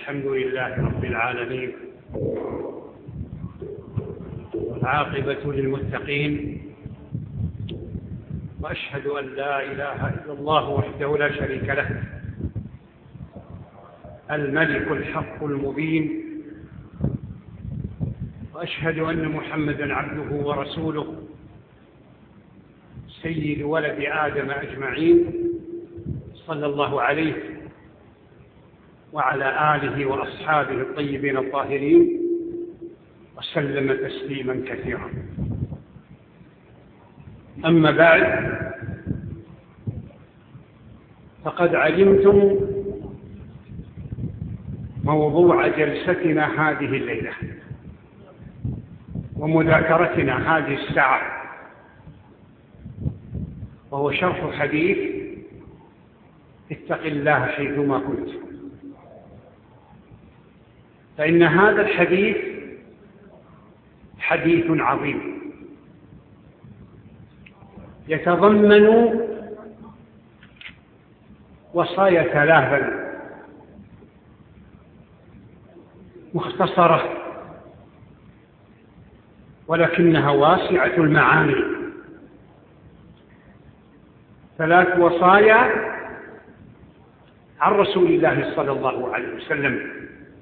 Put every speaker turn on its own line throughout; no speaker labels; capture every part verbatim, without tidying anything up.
الحمد لله رب العالمين، والعاقبة للمتقين، وأشهد أن لا إله إلا الله وحده لا شريك له الملك الحق المبين، وأشهد أن محمدًا عبده ورسوله سيد ولد آدم أجمعين، صلى الله عليه وعلى آله وأصحابه الطيبين الطاهرين، وسلم تسليما كثيرا. أما بعد، فقد علمتم موضوع جلستنا هذه الليلة ومذاكرتنا هذه الساعة، وهو شرح حديث اتق الله حيثما كنت. فإن هذا الحديث حديث عظيم يتضمن وصايا ثلاثا مختصرة، ولكنها واسعة المعاني. ثلاث وصايا عن رسول الله صلى الله عليه وسلم،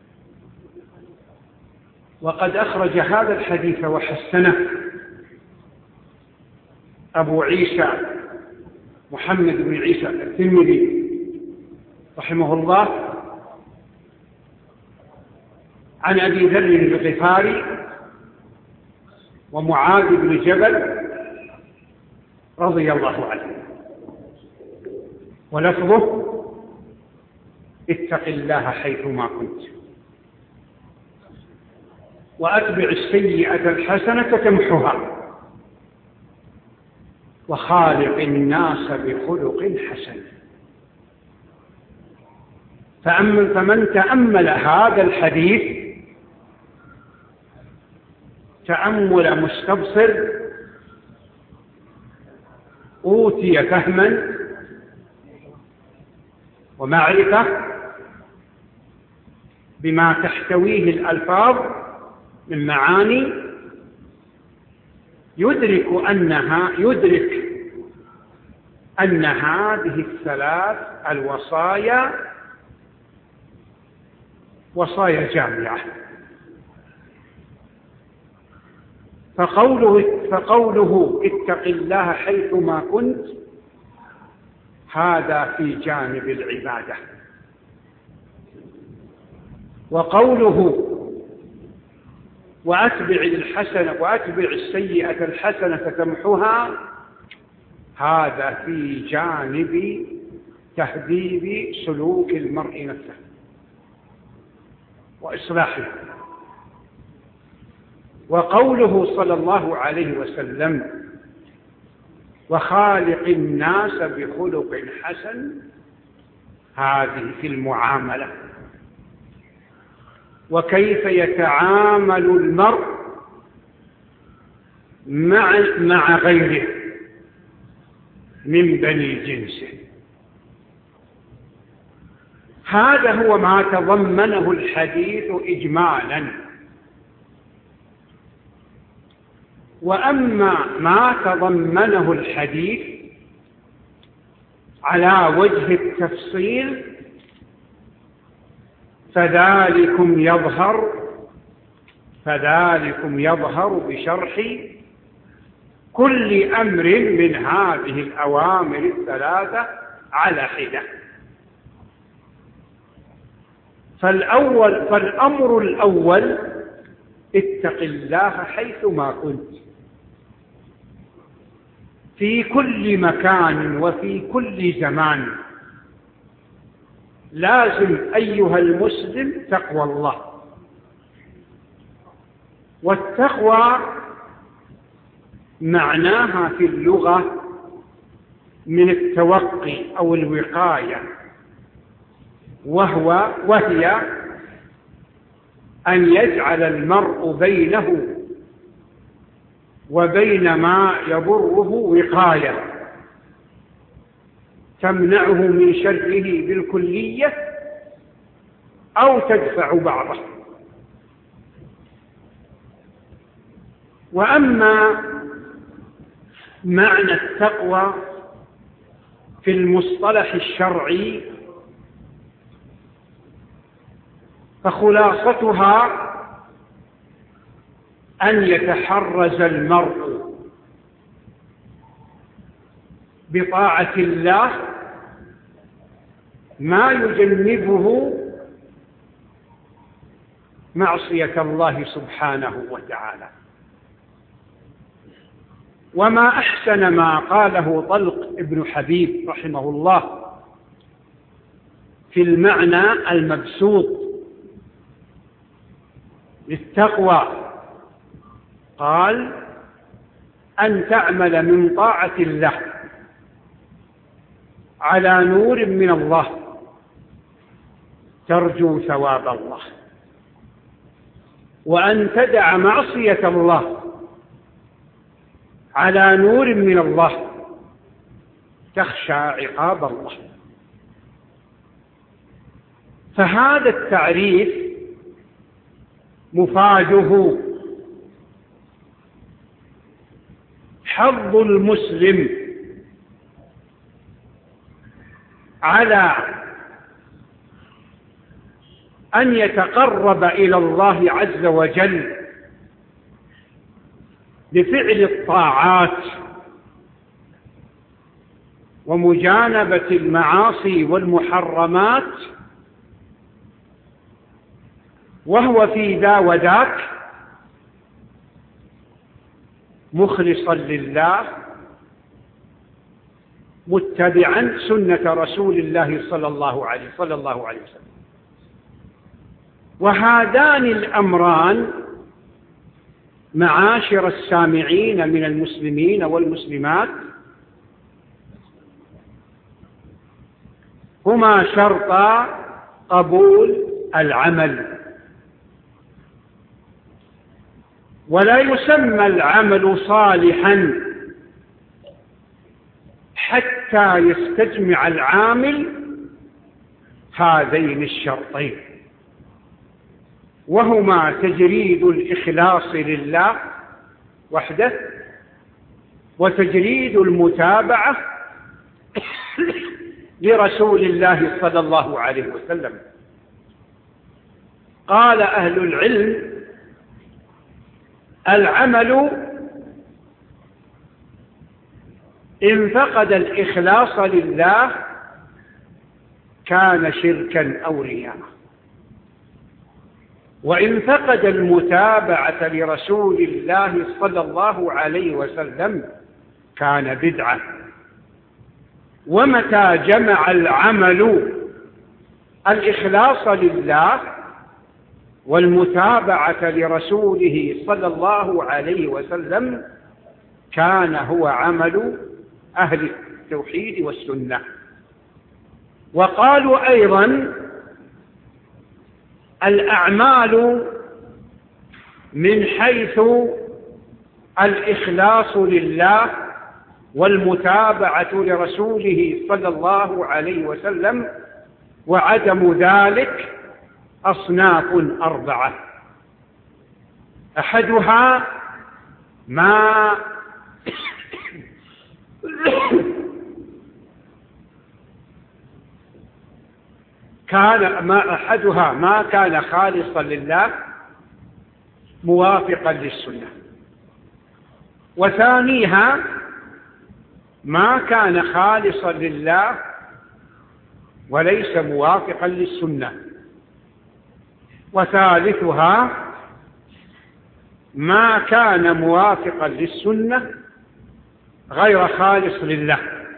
وقد أخرج هذا الحديث وحسنه أبو عيسى محمد بن عيسى الترمذي رحمه الله عن أبي ذر الغفاري ومعاذ بن جبل رضي الله عنه، ولفظه اتق الله حيثما كنت، وأتبع السيئة الحسنة تمحها، وخالق الناس بخلق حسن. فمن تأمل هذا الحديث تأمل مستبصر أوتي فهما ومعرفة بما تحتويه الألفاظ من معاني، يدرك أنها يدرك أن هذه الثلاث الوصايا وصايا جامعة. فقوله, فقوله اتق الله حيثما كنت هذا في جانب العبادة، وقوله وأتبع الحسنة وأتبع السيئة الحسنة تمحها هذا في جانب تهذيب سلوك المرء نفسه وإصلاحه. وقوله صلى الله عليه وسلم وخالق الناس بخلق حسن هذه في المعاملة، وكيف يتعامل المرء مع مع غيره من بني جنسه. هذا هو ما تضمنه الحديث إجمالا. وأما ما تضمنه الحديث على وجه التفصيل فذلكم يظهر فذلكم يظهر بشرح كل أمر من هذه الأوامر الثلاثة على حدة. فالأول فالأمر الأول اتق الله حيثما كنت، في كل مكان وفي كل زمان لازم أيها المسلم تقوى الله. والتقوى معناها في اللغة من التوقي أو الوقاية، وهو وهي أن يجعل المرء بينه وبين ما يضره وقاية تمنعه من شره بالكلية، أو تدفع بعضه. وأما معنى التقوى في المصطلح الشرعي فخلاصتها أن يتحرز المرء بطاعة الله ما يجنبه معصية الله سبحانه وتعالى. وما أحسن ما قاله طلق ابن حبيب رحمه الله في المعنى المبسوط للتقوى، قال: أن تعمل من طاعة الله على نور من الله ترجو ثواب الله، وأن تدع معصية الله على نور من الله تخشى عقاب الله. فهذا التعريف مفاده حظ المسلم على أن يتقرب إلى الله عز وجل بفعل الطاعات ومجانبة المعاصي والمحرمات، وهو في ذا وذاك مخلصا لله متبعا سنة رسول الله صلى الله عليه صلى الله عليه وسلم. وهذان الأمران معاشر السامعين من المسلمين والمسلمات هما شرطا قبول العمل، ولا يسمى العمل صالحا حتى يستجمع العامل هذين الشرطين، وهما تجريد الإخلاص لله وحده وتجريد المتابعة لرسول الله صلى الله عليه وسلم. قال أهل العلم: العمل إن فقد الإخلاص لله كان شركا أو رياء، وإن فقد المتابعة لرسول الله صلى الله عليه وسلم كان بدعة. ومتى جمع العمل الإخلاص لله والمتابعة لرسوله صلى الله عليه وسلم كان هو عمل أهل التوحيد والسنة. وقالوا أيضا: الأعمال من حيث الإخلاص لله والمتابعة لرسوله صلى الله عليه وسلم وعدم ذلك أصناف أربعة. أحدها ما كان ما أحدها ما كان خالصا لله موافقا للسنة، وثانيها ما كان خالصا لله وليس موافقا للسنة، وثالثها ما كان موافقا للسنة غير خالص لله،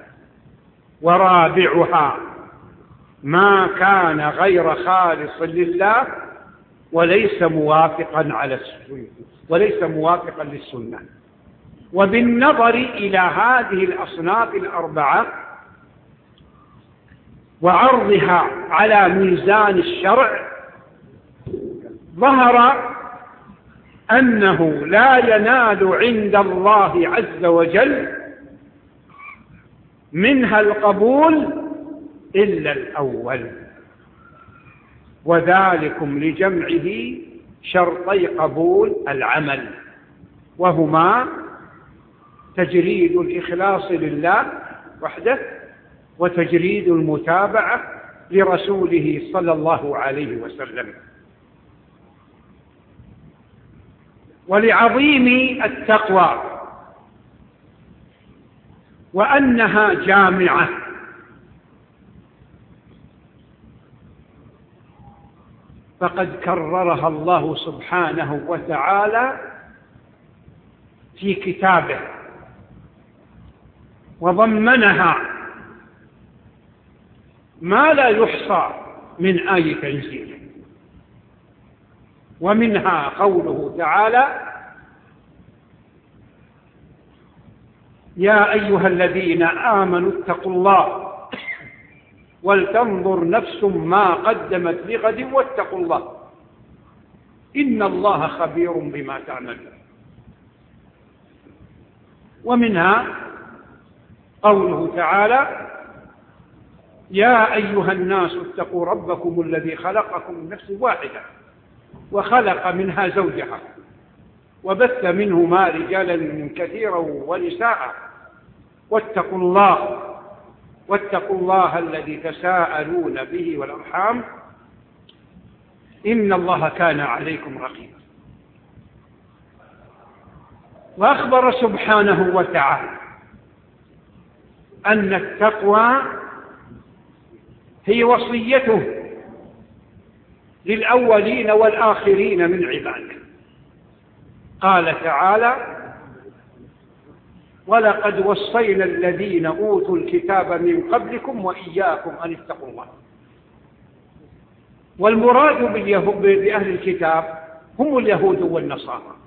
ورابعها ما كان غير خالص لله وليس موافقا على السنة وليس موافقا للسنة. وبالنظر إلى هذه الأصناف الأربعة وعرضها على ميزان الشرع ظهر أنه لا ينال عند الله عز وجل منها القبول إلا الأول، وذلكم لجمعه شرطي قبول العمل، وهما تجريد الإخلاص لله وحده وتجريد المتابعة لرسوله صلى الله عليه وسلم. ولعظيم التقوى وأنها جامعة فقد كررها الله سبحانه وتعالى في كتابه، وضمنها ما لا يحصى من آية تنزيله. ومنها قوله تعالى: يا أيها الذين آمنوا اتقوا الله ولتنظر نفس ما قدمت لغد واتقوا الله إن الله خبير بما تعملون. ومنها قوله تعالى: يا أيها الناس اتقوا ربكم الذي خلقكم من نفس واحدة وخلق منها زوجها وبث منهما رجالا كثيرا ونساء واتقوا الله واتقوا الله الذي تساءلون به والأرحام إن الله كان عليكم رقيبا. وأخبر سبحانه وتعالى أن التقوى هي وصيته للأولين والآخرين من عباده. قال تعالى: ولقد وصينا الذين أوتوا الكتاب من قبلكم وإياكم أن اتقوا الله. والمراد بأهل الكتاب هم اليهود والنصارى.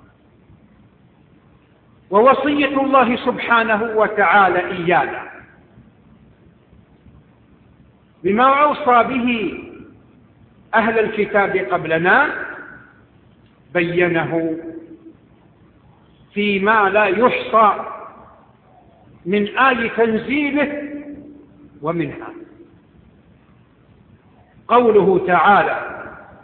ووصية الله سبحانه وتعالى إيانا بما أوصى به أهل الكتاب قبلنا بينه فيما لا يحصى من آي تنزيله. ومنها قوله تعالى: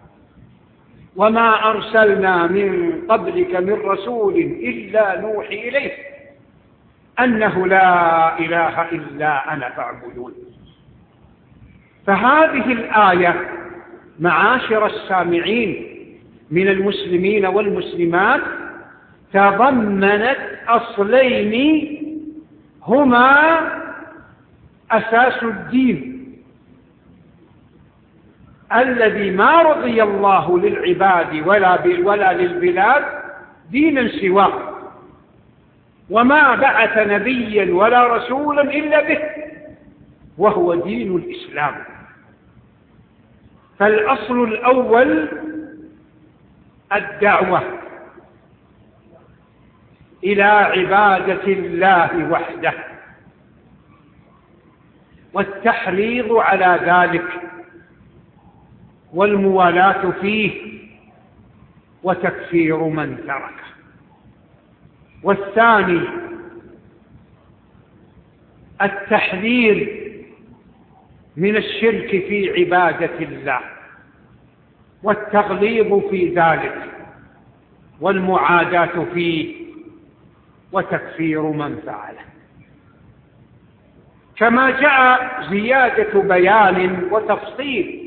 وما أرسلنا من قبلك من رسول إلا نوحي إليه أنه لا إله إلا أنا فاعبدون. فهذه الآية معاشر السامعين من المسلمين والمسلمات تضمنت أصلين هما أساس الدين الذي ما رضي الله للعباد ولا ولا للبلاد دينا سواه، وما بعث نبيا ولا رسولا إلا به، وهو دين الإسلام. فالأصل الأول الدعوة إلى عبادة الله وحده والتحريض على ذلك والموالاة فيه وتكفير من تركه. والثاني التحذير من الشرك في عبادة الله والتغليظ في ذلك والمعاداة فيه وتكفير من فعله. كما جاء زيادة بيان وتفصيل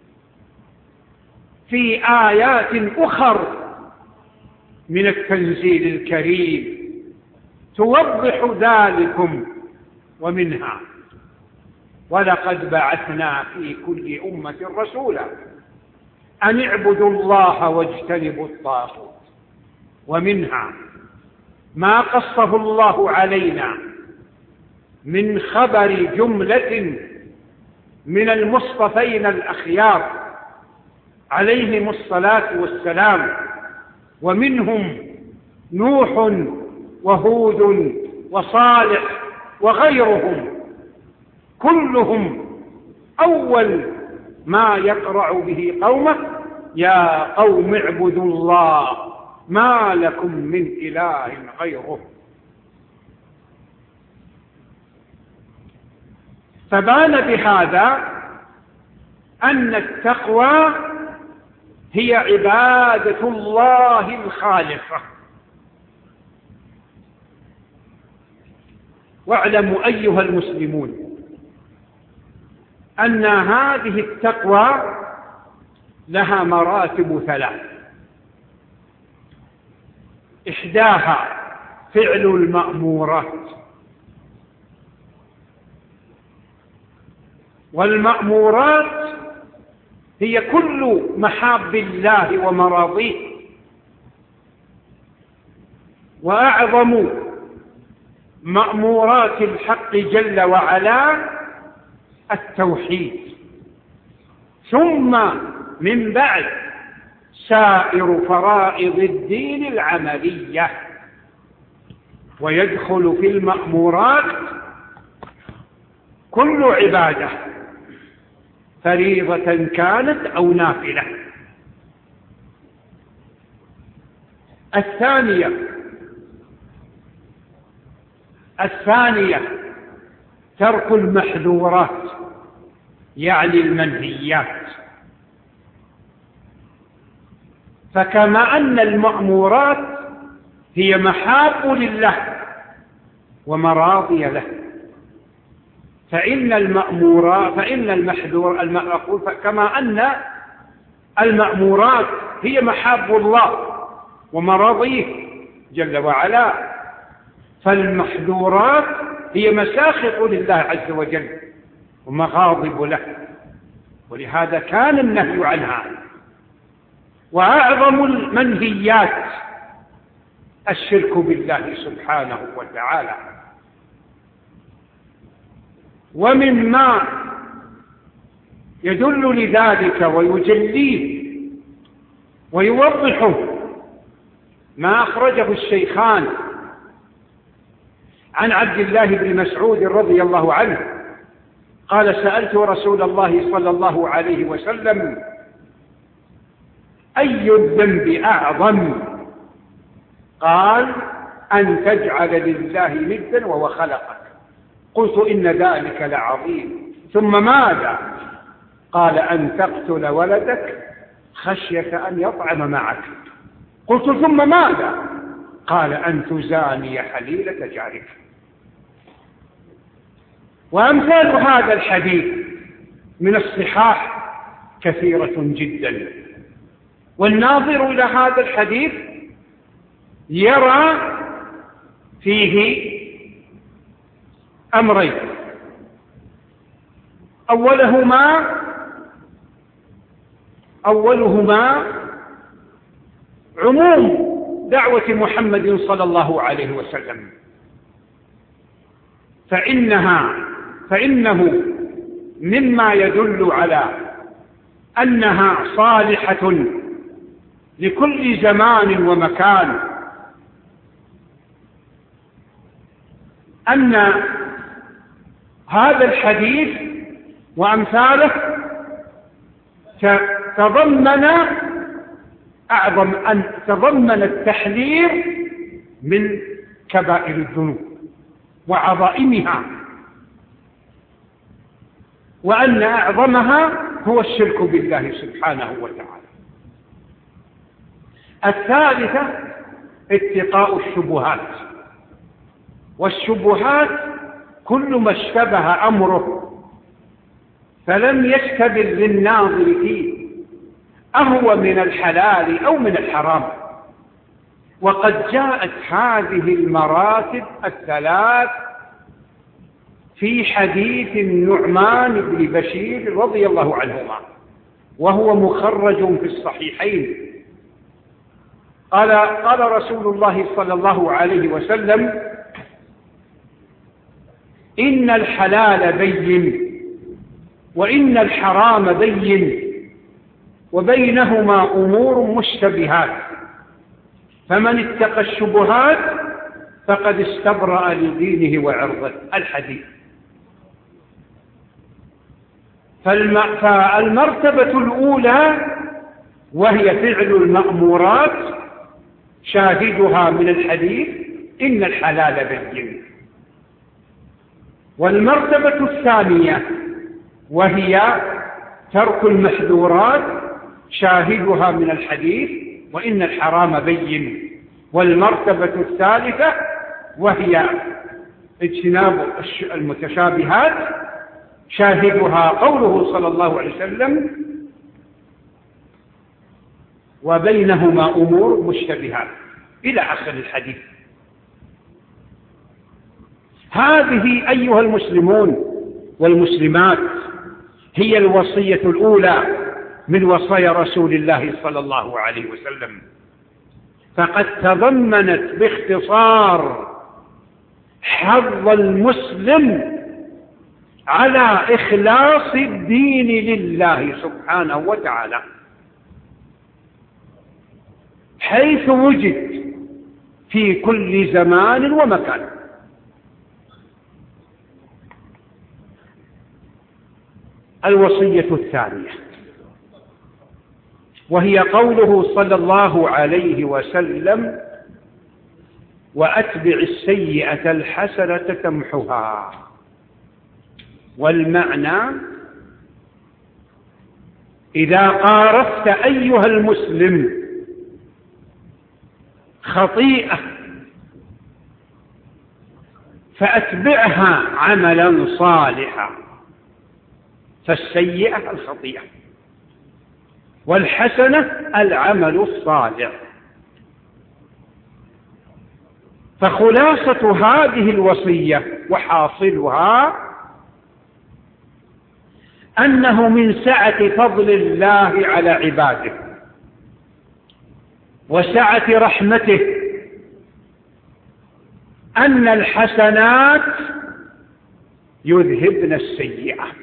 في آيات أخر من التنزيل الكريم توضح ذلكم. ومنها: ولقد بعثنا في كل أمة رسولا أن اعبدوا الله واجتنبوا الطاغوت. ومنها ما قصه الله علينا من خبر جملة من المصطفين الأخيار عليهم الصلاة والسلام، ومنهم نوح وهود وصالح وغيرهم، كلهم أول ما يقرع به قومه: يا قوم اعبدوا الله ما لكم من إله غيره. فبان بهذا أن التقوى هي عبادة الله الخالصة. واعلموا أيها المسلمون أن هذه التقوى لها مراتب ثلاث: إحداها فعل المأمورات، والمأمورات هي كل محاب الله ومراضيه، وأعظم مأمورات الحق جل وعلا التوحيد، ثم من بعد سائر فرائض الدين العملية. ويدخل في المأمورات كل عبادة فريضة كانت أو نافلة. الثانية الثانية ترك المحذورات يعني المنهيات. فكما أن المأمورات هي محاب لله ومراضي له، فإن المأمورات فإن المحذور المأقول كما أن المأمورات هي محاب الله ومراضيه جل وعلا، فالمحذورات هي مساخط لله عز وجل ومغاضب له، ولهذا كان النهي عنها. وأعظم المنهيات الشرك بالله سبحانه وتعالى. ومما يدل لذلك ويجليه ويوضحه ما أخرجه الشيخان عن عبد الله بن مسعود رضي الله عنه قال: سألت رسول الله صلى الله عليه وسلم: أي الذنب أعظم؟ قال: أن تجعل لله ندا وهو خلقك. قلت: إن ذلك لعظيم. ثم ماذا؟ قال: أن تقتل ولدك خشية أن يطعم معك. قلت: ثم ماذا؟ قال: أن تزاني حليلة جارك. وأمثال هذا الحديث من الصحاح كثيرة جدا، والناظر إلى هذا الحديث يرى فيه أمرين: أولهما أولهما عموم دعوة محمد صلى الله عليه وسلم، فإنها فإنه مما يدل على أنها صالحة لكل زمان ومكان أن هذا الحديث وأمثاله تضمن أعظم أن تضمن التحذير من كبائر الذنوب وعظائمها، وأن أعظمها هو الشرك بالله سبحانه وتعالى. الثالثة اتقاء الشبهات، والشبهات كل ما اشتبه أمره فلم يشتبه للناظر فيه أهو من الحلال أو من الحرام. وقد جاءت هذه المراتب الثلاث في حديث النعمان بن بشير رضي الله عنهما، وهو مخرج في الصحيحين. قال قال رسول الله صلى الله عليه وسلم: إن الحلال بين وإن الحرام بين وبينهما أمور مشتبهات، فمن اتقى الشبهات فقد استبرأ لدينه وعرضه. الحديث. فالمرتبة الأولى وهي فعل المأمورات شاهدها من الحديث: إن الحلال بين. والمرتبة الثانية وهي ترك المحذورات شاهدها من الحديث وإن الحرام بين. والمرتبة الثالثة وهي اجتناب المتشابهات، شاهدها قوله صلى الله عليه وسلم: وبينهما أمور مشتبهات، إلى آخر الحديث. هذه أيها المسلمون والمسلمات هي الوصية الأولى من وصايا رسول الله صلى الله عليه وسلم، فقد تضمنت باختصار حظ المسلم على إخلاص الدين لله سبحانه وتعالى حيث وجد في كل زمان ومكان. الوصية الثانية وهي قوله صلى الله عليه وسلم: وأتبع السيئة الحسنة تمحها. والمعنى: إذا قارفت أيها المسلم خطيئة فأتبعها عملا صالحا، فالسيئة الخطيئة والحسنة العمل الصالح. فخلاصة هذه الوصية وحاصلها أنه من سعة فضل الله على عباده وسعة رحمته أن الحسنات يذهبن السيئات،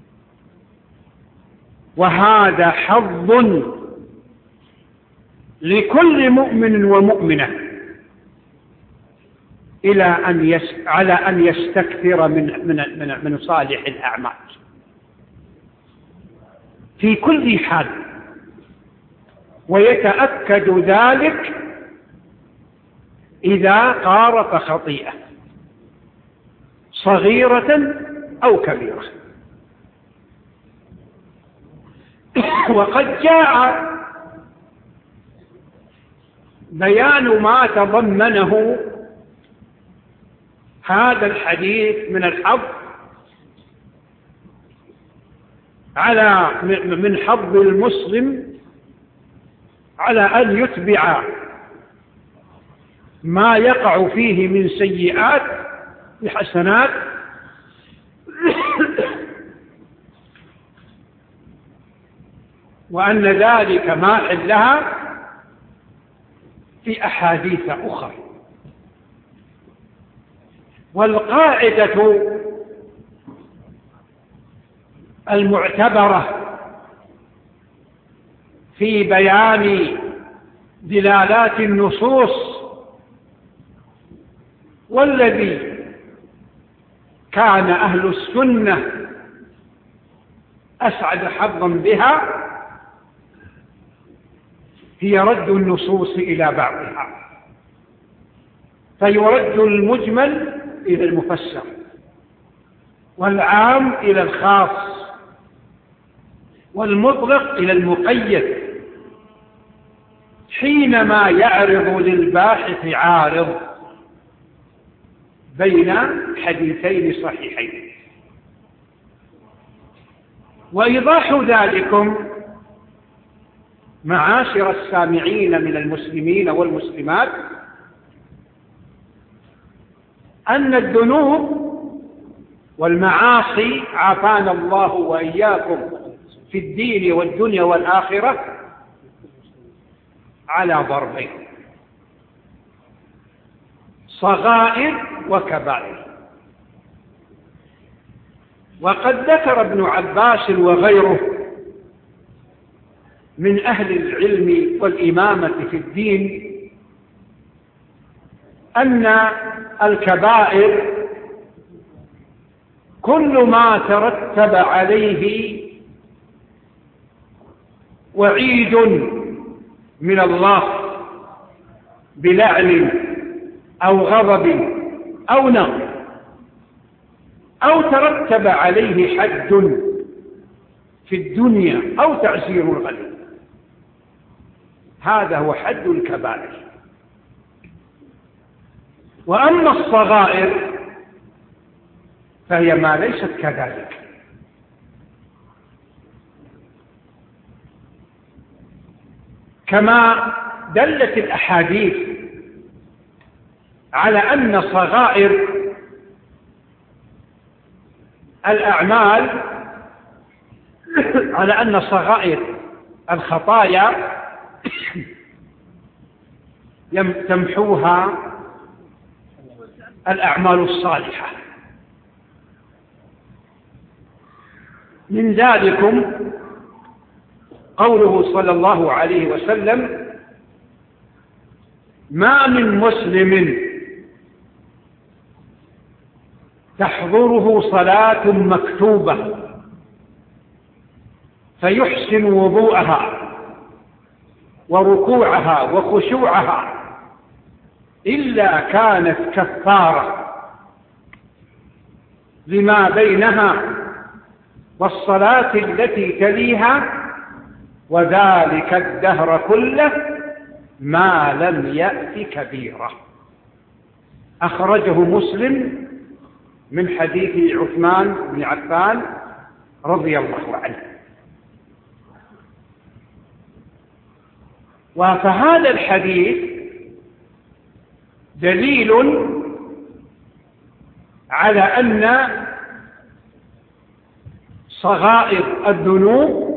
وهذا حظ لكل مؤمن ومؤمنة إلى أن يس... على أن يستكثر من من من, من صالح الأعمال في كل حال، ويتأكد ذلك إذا قارف خطيئة صغيرة أو كبيرة. وقد جاء بيان ما تضمنه هذا الحديث من الحظ على من حظ المسلم على أن يتبع ما يقع فيه من سيئات بحسنات، وأن ذلك ماح لها في أحاديث أخرى. والقاعدة المعتبرة في بيان دلالات النصوص والذي كان أهل السنة أسعد حظا بها هي رد النصوص إلى بعضها، فيرد المجمل إلى المفسر والعام إلى الخاص والمطلق إلى المقيد حينما يعرض للباحث عارض بين حديثين صحيحين. وإيضاح ذلكم معاشر السامعين من المسلمين والمسلمات أن الذنوب والمعاصي عافانا الله وإياكم في الدين والدنيا والآخرة على ضربين: صغائر وكبائر. وقد ذكر ابن عباس وغيره من أهل العلم والإمامة في الدين أن الكبائر كل ما ترتب عليه وعيد من الله بلعن أو غضب أو نقم، أو ترتب عليه حد في الدنيا أو تعزير الغني، هذا هو حد الكبائر. وأما الصغائر فهي ما ليست كذلك، كما دلت الأحاديث على أن صغائر الأعمال على أن صغائر الخطايا تمحوها الأعمال الصالحة. من ذلكم قوله صلى الله عليه وسلم: ما من مسلم تحضره صلاة مكتوبة فيحسن وضوءها وركوعها وخشوعها إلا كانت كفارة لما بينها والصلاة التي تليها، وذلك الدهر كله ما لم يأت كبيرة. أخرجه مسلم من حديث عثمان بن عفان رضي الله عنه. وفهذا الحديث دليل على أن صغائر الذنوب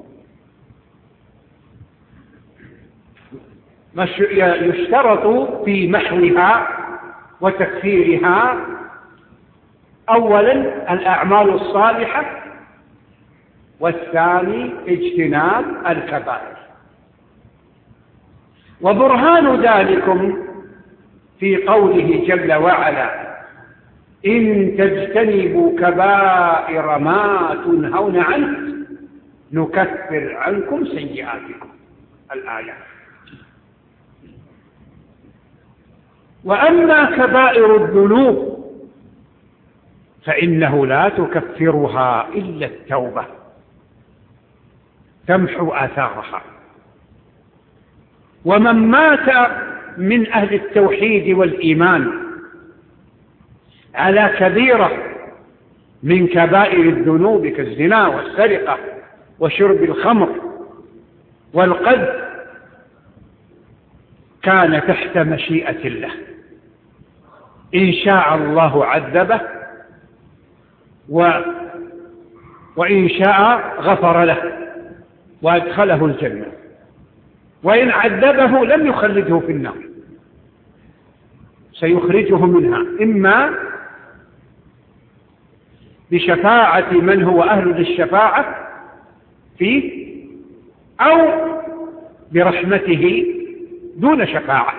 يشترط في محوها وتكفيرها أولا الأعمال الصالحة، والثاني اجتناب الكبائر. وبرهان ذلكم في قوله جل وعلا: إن تجتنبوا كبائر ما تنهون عنه نكفر عنكم سيئاتكم، الآية. وأما كبائر الذنوب فإنه لا تكفرها إلا التوبة تمحو آثارها. ومن مات من أهل التوحيد والإيمان على كبيرة من كبائر الذنوب كالزنا والسرقة وشرب الخمر والقذف كان تحت مشيئة الله، إن شاء الله عذبه و... وإن شاء غفر له وأدخله الجنة، وإن عذبه لم يخلده في النار، سيخرجه منها إما بشفاعة من هو أهل للشفاعة فيه أو برحمته دون شفاعة.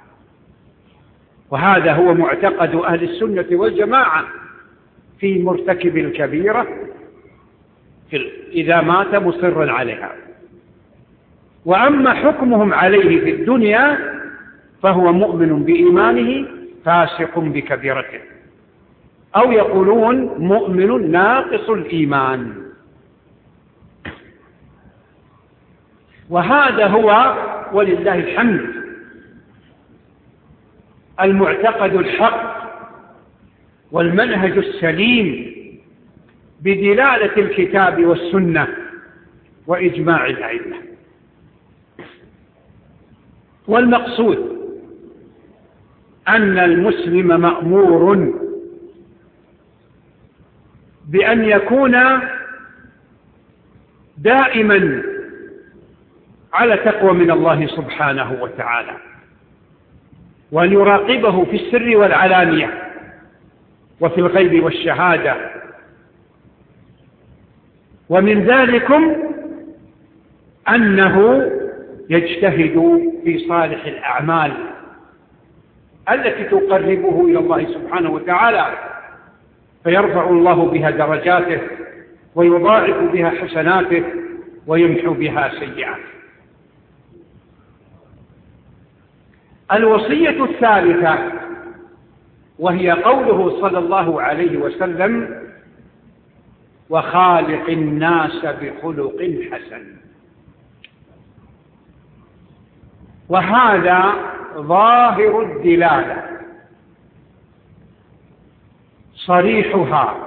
وهذا هو معتقد أهل السنة والجماعة في مرتكب الكبيرة إذا مات مصرا عليها. وأما حكمهم عليه في الدنيا فهو مؤمن بإيمانه فاسق بكبيرته، أو يقولون مؤمن ناقص الإيمان. وهذا هو ولله الحمد المعتقد الحق والمنهج السليم بدلالة الكتاب والسنة وإجماع الأئمة. والمقصود أن المسلم مأمور بأن يكون دائما على تقوى من الله سبحانه وتعالى، وأن يراقبه في السر والعلانية وفي الغيب والشهادة. ومن ذلكم أنه يجتهد في صالح الأعمال التي تقربه إلى الله سبحانه وتعالى، فيرفع الله بها درجاته ويضاعف بها حسناته ويمحو بها سيئاته. الوصية الثالثة وهي قوله صلى الله عليه وسلم: وخالق الناس بخلق حسن. وهذا ظاهر الدلالة صريحها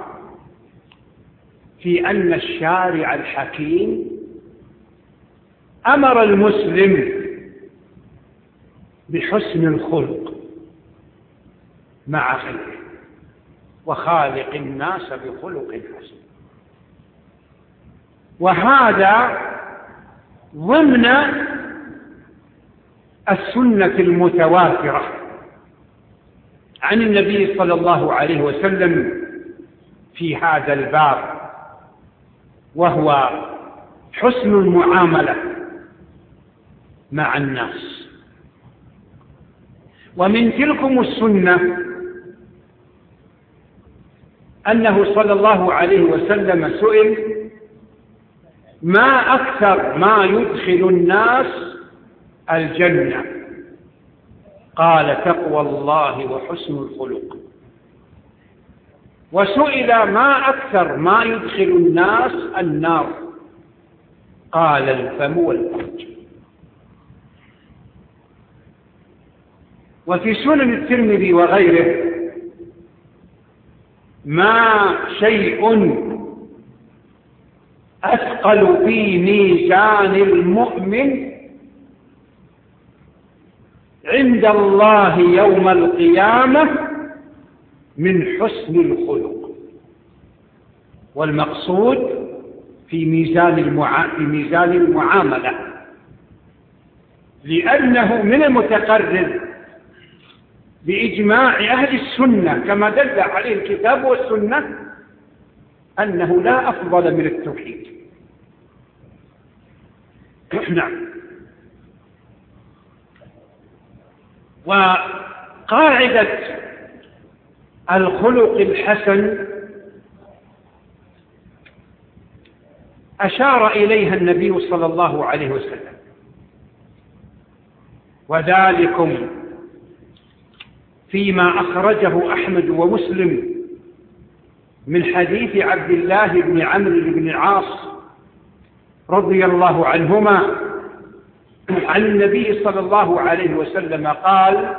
في أن الشارع الحكيم أمر المسلم بحسن الخلق مع غيره، وخالق الناس بخلق حسن، وهذا ضمن السنة المتواترة عن النبي صلى الله عليه وسلم في هذا الباب، وهو حسن المعاملة مع الناس. ومن تلكم السنة أنه صلى الله عليه وسلم سئل: ما أكثر ما يدخل الناس الجنة؟ قال: تقوى الله وحسن الخلق. وسئل: ما أكثر ما يدخل الناس النار؟ قال: الفم والفرج. وفي سنن الترمذي وغيره: ما شيء أثقل في ميزان المؤمن عند الله يوم القيامة من حسن الخلق. والمقصود في ميزان المعا... في ميزان المعاملة، لأنه من المتقرر بإجماع أهل السنة كما دل عليه الكتاب والسنة أنه لا أفضل من التوحيد. نعم. وقاعدة الخلق الحسن أشار إليها النبي صلى الله عليه وسلم، وذلكم فيما أخرجه أحمد ومسلم من حديث عبد الله بن عمرو بن العاص رضي الله عنهما عن النبي صلى الله عليه وسلم قال: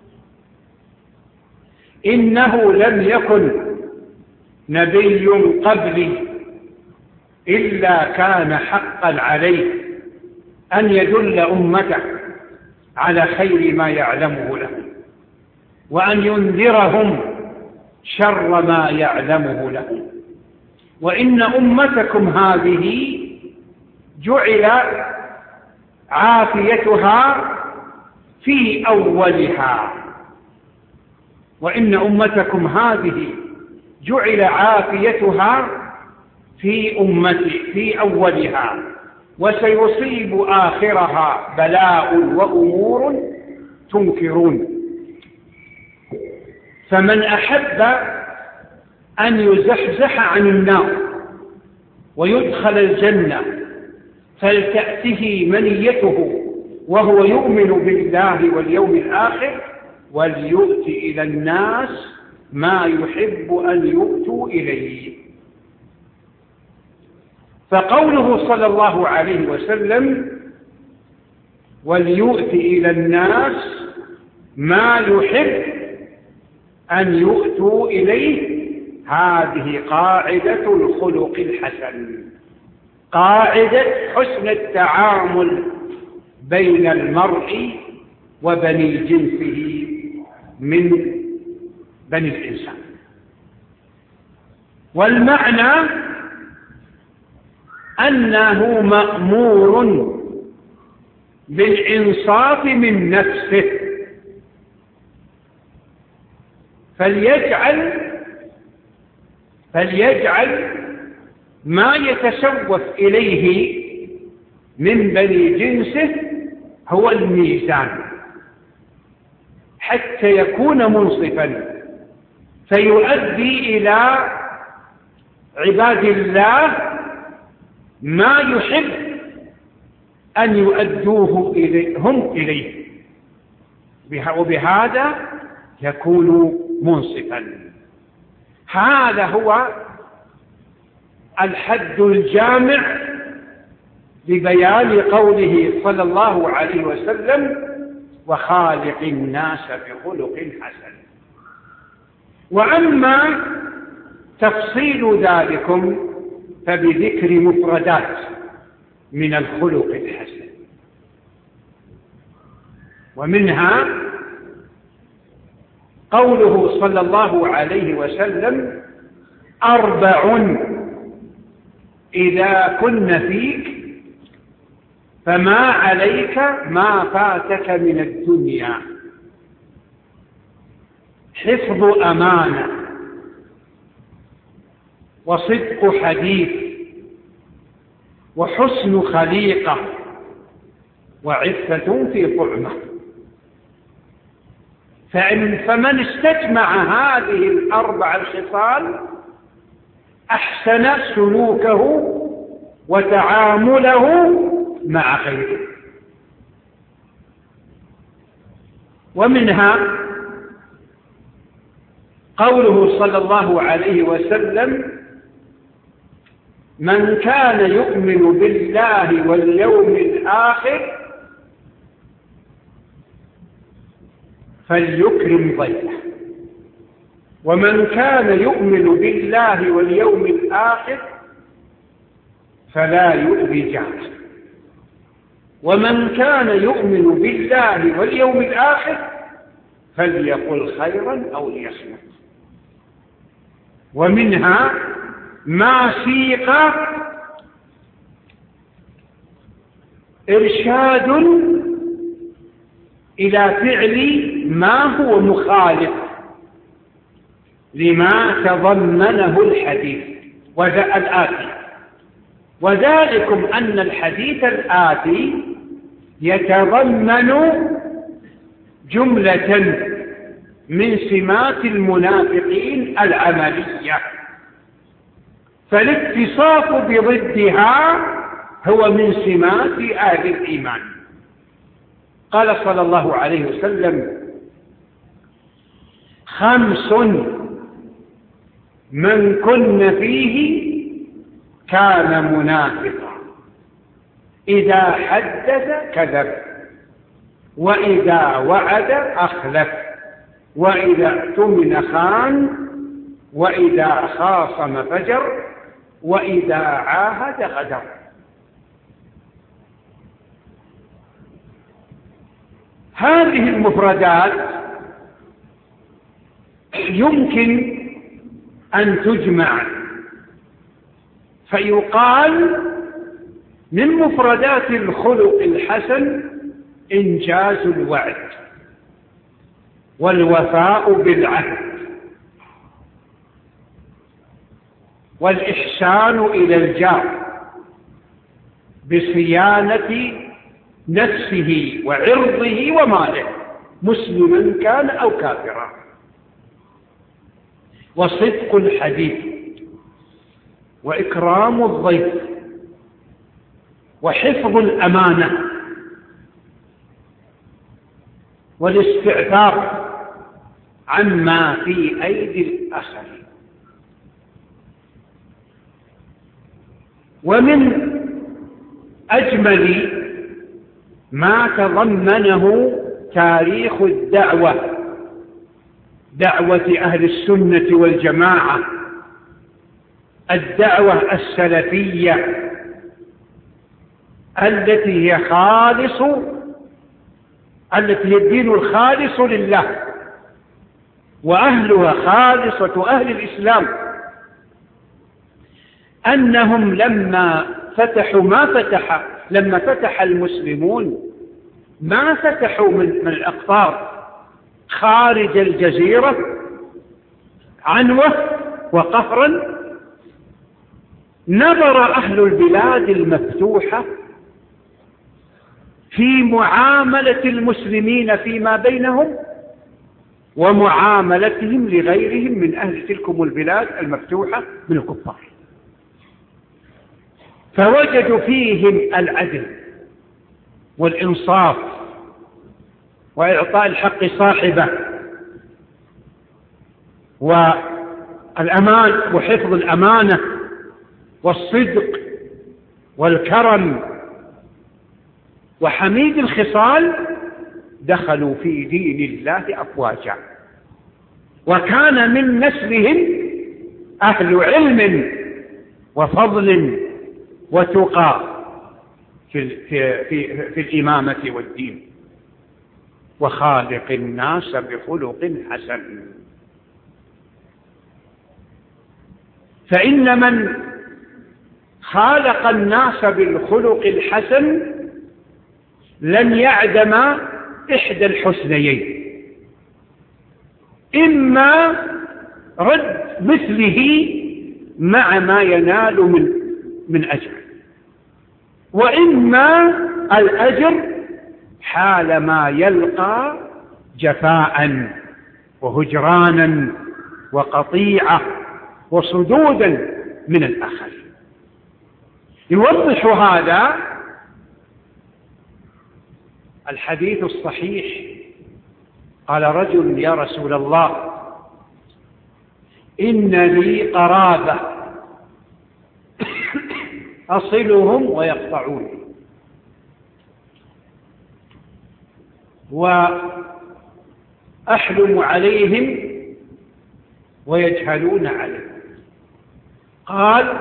إنه لم يكن نبي قبلي إلا كان حقا عليه أن يدل أمته على خير ما يعلمه له، وأن ينذرهم شر ما يعلمه له. وإن أمتكم هذه جعل عافيتها في أولها وإن أمتكم هذه جعل عافيتها في أمتي في أولها، وسيصيب آخرها بلاء وأمور تنكرون. فمن أحب أن يزحزح عن النار ويدخل الجنة فلتأته منيته وهو يؤمن بالله واليوم الآخر، وليؤت إلى الناس ما يحب أن يؤتوا إليه. فقوله صلى الله عليه وسلم: وليؤت إلى الناس ما يحب أن يؤتوا إليه، هذه قاعدة الخلق الحسن، قاعدة حسن التعامل بين المرء وبني جنسه من بني الإنسان. والمعنى أنه مأمور بالإنصاف من نفسه، فليجعل فليجعل ما يتسوف إليه من بني جنسه هو الميزان، حتى يكون منصفا فيؤدي إلى عباد الله ما يحب أن يؤدوه إليه هم إليه، وبهذا يكون منصفا. هذا هو الحد الجامع لبيان قوله صلى الله عليه وسلم: وخالق الناس بخلق حسن. وأما تفصيل ذلكم فبذكر مفردات من الخلق الحسن، ومنها قوله صلى الله عليه وسلم: أربع إذا كن فيك فما عليك ما فاتك من الدنيا: حفظ أمانة، وصدق حديث، وحسن خليقة، وعفة في طعمة. فإن فمن استجمع هذه الأربع الخصال أحسن سلوكه وتعامله مع غيره. ومنها قوله صلى الله عليه وسلم: من كان يؤمن بالله واليوم الآخر فليكرم ضيفه، ومن كان يؤمن بالله واليوم الآخر فلا يؤذي جاره، ومن كان يؤمن بالله واليوم الآخر فليقل خيرا أو ليصمت. ومنها ما سيق إرشاد إلى فعل ما هو مخالف لما تضمنه الحديث وذا الآتي، وذلكم أن الحديث الآتي يتضمن جملة من سمات المنافقين العملية، فالاتصاف بضدها هو من سمات أهل الإيمان. قال صلى الله عليه وسلم: خمس من كن فيه كان منافقا: إذا حدث كذب، وإذا وعد أخلف، وإذا اؤتمن خان، وإذا خاصم فجر، وإذا عاهد غدر. هذه المفردات يمكن أن تجمع فيقال من مفردات الخلق الحسن إنجاز الوعد، والوفاء بالعهد، والإحسان إلى الجار بصيانة نفسه وعرضه وماله، مسلما كان أو كافرا، وصدق الحديث، وإكرام الضيف، وحفظ الأمانة، والاستعفاف عما في أيدي الآخرين. ومن أجمل ما تضمنه تاريخ الدعوة، دعوة أهل السنة والجماعة، الدعوة السلفية التي هي خالص التي هي الدين الخالص لله، وأهلها خالصة أهل الإسلام، أنهم لما فتحوا ما فتح لما فتح المسلمون ما فتحوا من, من الأقطار خارج الجزيرة عنوة وقهرا. نظر أهل البلاد المفتوحة في معاملة المسلمين فيما بينهم ومعاملتهم لغيرهم من أهل تلكم البلاد المفتوحة من الكفار، فوجدوا فيهم العدل والإنصاف وإعطاء الحق صاحبه، والأمان وحفظ الأمانة، والصدق والكرم، وحميد الخصال دخلوا في دين الله أفواجا، وكان من نسلهم أهل علم وفضل وتقى في, في, في, في الإمامة والدين. وخالق الناس بخلق حسن. فإن من خالق الناس بالخلق الحسن لن يعدم إحدى الحسنيين: إما رد مثله مع ما ينال من من أجر، وإما الأجر حال ما يلقى جفاء وهجرانا وقطيعة وصدودا من الآخرين. يوضح هذا الحديث الصحيح: قال رجل: يا رسول الله، إن لي قرابة أصلهم ويقطعون، وأحلم عليهم ويجهلون علي. قال: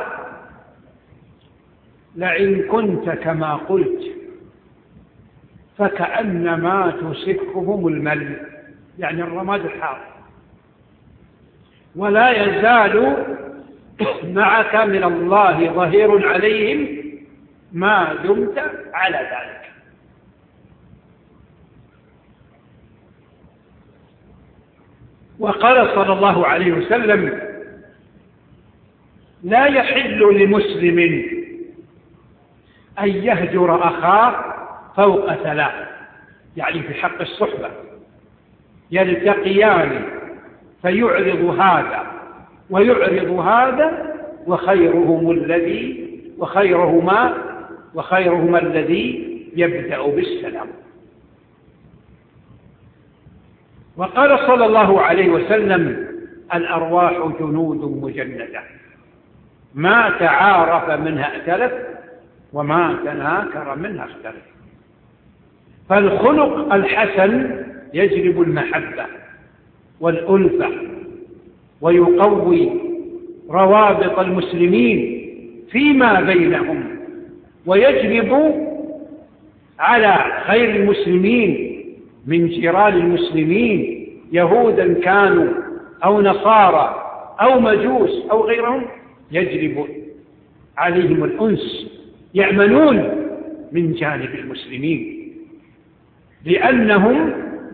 لئن كنت كما قلت فكأنما تسفهم المل، يعني الرماد الحار، ولا يزال معك من الله ظهير عليهم ما دمت على ذلك. وقال صلى الله عليه وسلم: لا يحل لمسلم أن يهجر أخاه فوق ثلاث، يعني في حق الصحبة، يلتقيان فيعرض هذا ويعرض هذا وخيرهم الذي وخيرهما وخيرهما الذي يبدأ بالسلام. وقال صلى الله عليه وسلم: الأرواح جنود مجندة، ما تعارف منها ائتلف وما تناكر منها اختلف. فالخلق الحسن يجلب المحبة والألفة ويقوي روابط المسلمين فيما بينهم، ويجلب على غير المسلمين من جيران المسلمين يهودا كانوا أو نصارى أو مجوس أو غيرهم، يجلب عليهم الأنس، يأمنون من جانب المسلمين، لأنهم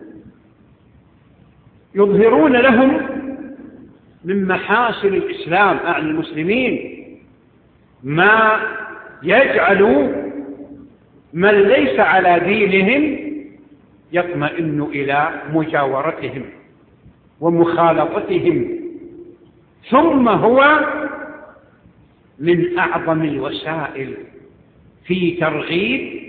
يظهرون لهم من محاسن الإسلام عن المسلمين ما يجعل من ليس على دينهم يطمئن إلى مجاورتهم ومخالطتهم. ثم هو من أعظم الوسائل في ترغيب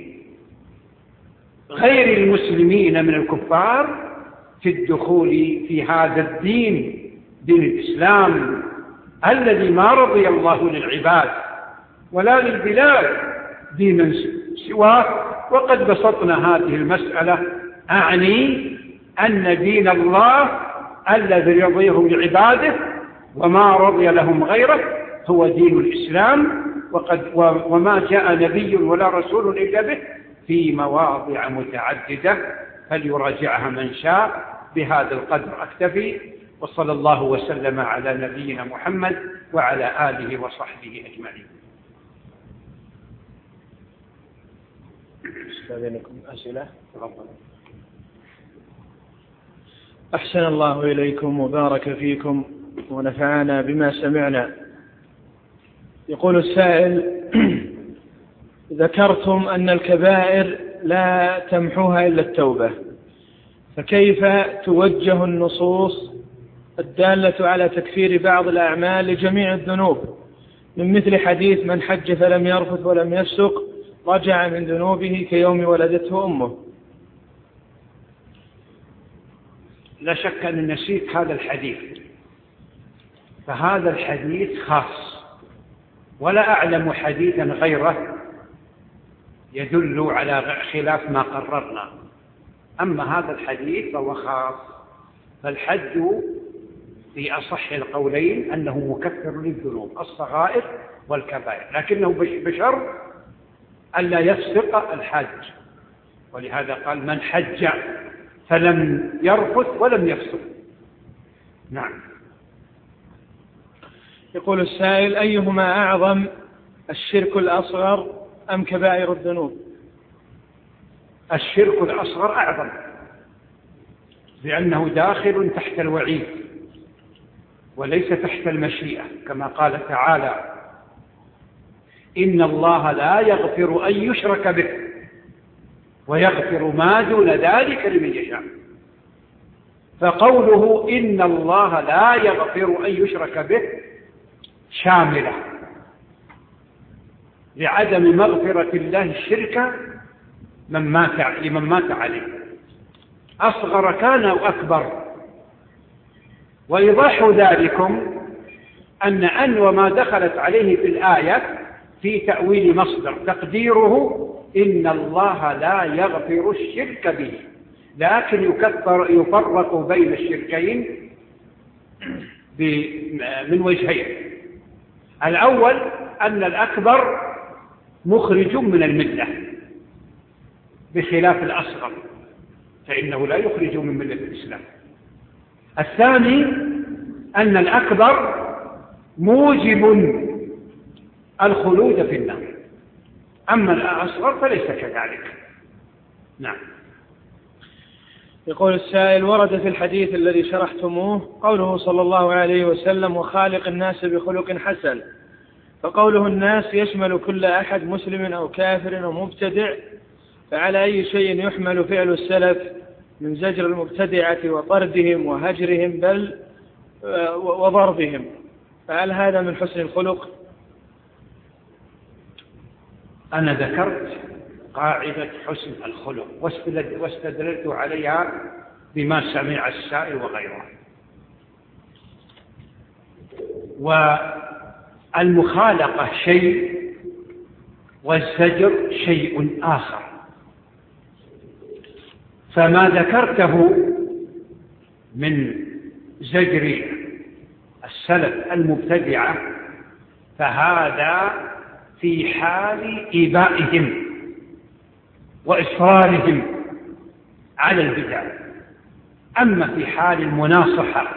غير المسلمين من الكفار في الدخول في هذا الدين، دين الإسلام الذي ما رضي الله للعباد ولا للبلاد دينا سواه. وقد بسطنا هذه المسألة، أعني أن دين الله الذي يرضيه لعباده وما رضي لهم غيره هو دين الإسلام، وقد وما جاء نبي ولا رسول إلا به في مواضع متعددة، فليراجعها من شاء. بهذا القدر أكتفي، وصلى الله وسلم على نبينا محمد وعلى آله وصحبه أجمعين.
استاذنكم أسئلة. أحسن الله إليكم وبارك فيكم ونفعنا بما سمعنا. يقول السائل: ذكرتم أن الكبائر لا تمحوها إلا التوبة، فكيف توجه النصوص الدالة على تكفير بعض الأعمال لجميع الذنوب، من مثل حديث من حج فلم يرفث ولم يفسق رجع من ذنوبه كيوم ولدته أمه؟
لا شك أن نسيت هذا الحديث، فهذا الحديث خاص، ولا أعلم حديثا غيره يدل على خلاف ما قررنا. أما هذا الحديث فهو خاص، فالحد في أصح القولين أنه مكفر للذنوب الصغائر والكبائر، لكنه بشرط ألا يفسق الحج، ولهذا قال من حج فلم يرفث ولم يفسق. نعم.
يقول السائل: أيهما أعظم، الشرك الأصغر أم كبائر الذنوب؟
الشرك الأصغر أعظم، لأنه داخل تحت الوعيد وليس تحت المشيئة، كما قال تعالى: إن الله لا يغفر أن يشرك به ويغفر ما دون ذلك لمن يشاء. فقوله إن الله لا يغفر أن يشرك به شاملة لعدم مغفرة الله الشرك من مات لمن مات عليه، أصغر كان أو أكبر. وإيضاح ذلكم أن أن وما دخلت عليه في الآية في تأويل مصدر تقديره إن الله لا يغفر الشرك به، لكن يكفر يفرق بين الشركين من وجهين. الأول أن الأكبر مخرج من الملة بخلاف الأصغر فإنه لا يخرج من ملة الإسلام. الثاني أن الأكبر موجب الخلود في النار، أما الأصغر فليس كذلك. نعم.
يقول السائل: ورد في الحديث الذي شرحتموه قوله صلى الله عليه وسلم: وخالق الناس بخلق حسن، فقوله الناس يشمل كل أحد مسلم أو كافر أو مبتدع، فعلى أي شيء يحمل فعل السلف من زجر المبتدعة وطردهم وهجرهم بل وضربهم؟ فهل هذا من حسن الخلق؟
أنا ذكرت قاعدة حسن الخلق واستدللت عليها بما سمع السائل وغيره. والمخالقة شيء والزجر شيء آخر، فما ذكرته من زجر السلف المبتدعة فهذا في حال إيبائهم وإصرارهم على البدع. أما في حال المناصحة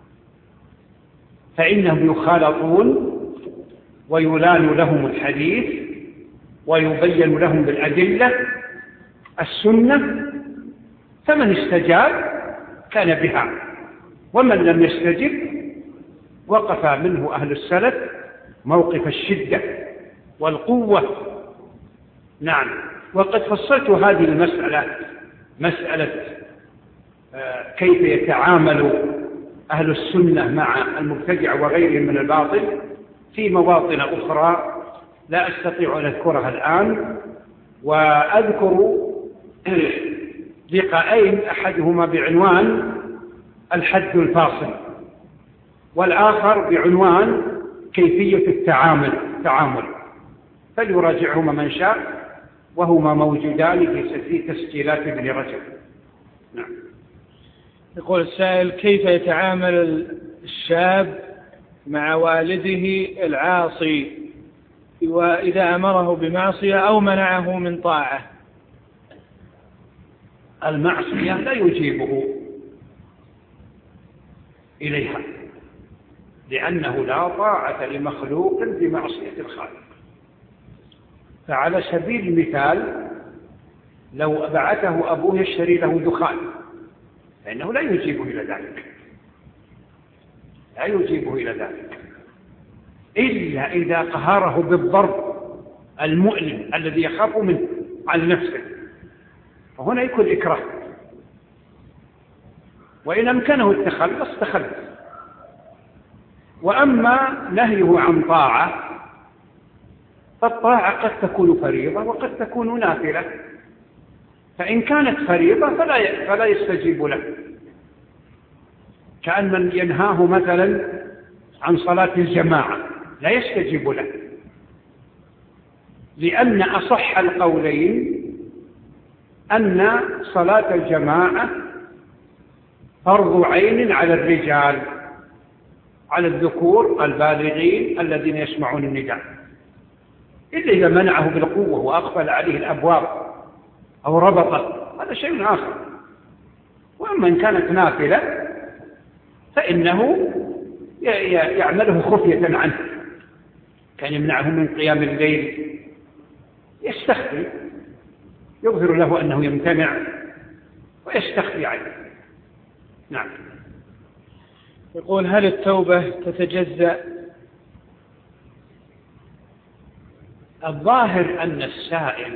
فإنهم يخالطون ويلان لهم الحديث ويبين لهم بالأدلة السنة، فمن استجاب كان بها، ومن لم يستجب وقف منه أهل السلف موقف الشدة والقوة. نعم. وقد فصلت هذه المسألة، مسألة كيف يتعامل أهل السنة مع المبتدع وغيرهم من الباطل في مواطن أخرى لا أستطيع أن أذكرها الآن. وأذكر لقاءين، أحدهما بعنوان الحد الفاصل، والآخر بعنوان كيفية التعامل تعامل فليراجعهما من شاء، وهما موجودان في تسجيلات ابن رجب. نعم.
يقول السائل: كيف يتعامل الشاب مع والده العاصي وإذا أمره بمعصية أو منعه من طاعة؟
المعصية لا يجيبه إليها، لأنه لا طاعة لمخلوق بمعصية الخالق. فعلى سبيل المثال لو بعثه أبوه يشتري له دخان فإنه لا يجيبه إلى ذلك، لا يجيبه إلى ذلك إلا إذا قهره بالضرب المؤلم الذي يخاف منه على نفسه، وهنا يكون إكراه. وإن أمكنه التخلص تخلص. وأما نهيه عن طاعة فالطاعة قد تكون فريضة وقد تكون نافلة، فإن كانت فريضة فلا فلا يستجيب له، كأن من ينهاه مثلا عن صلاة الجماعة لا يستجيب له، لأن أصح القولين أن صلاة الجماعة فرض عين على الرجال، على الذكور البالغين الذين يسمعون النداء، إلا إذا منعه بالقوة وأقفل عليه الأبواب أو ربطه، هذا شيء آخر. وأما إن كانت نافلة فإنه يعمله خفية عنه، كان يمنعه من قيام الليل، يستخفي، يظهر له أنه يمتنع ويستخفي عنه. نعم.
يقول: هل التوبة تتجزأ؟
الظاهر أن السائل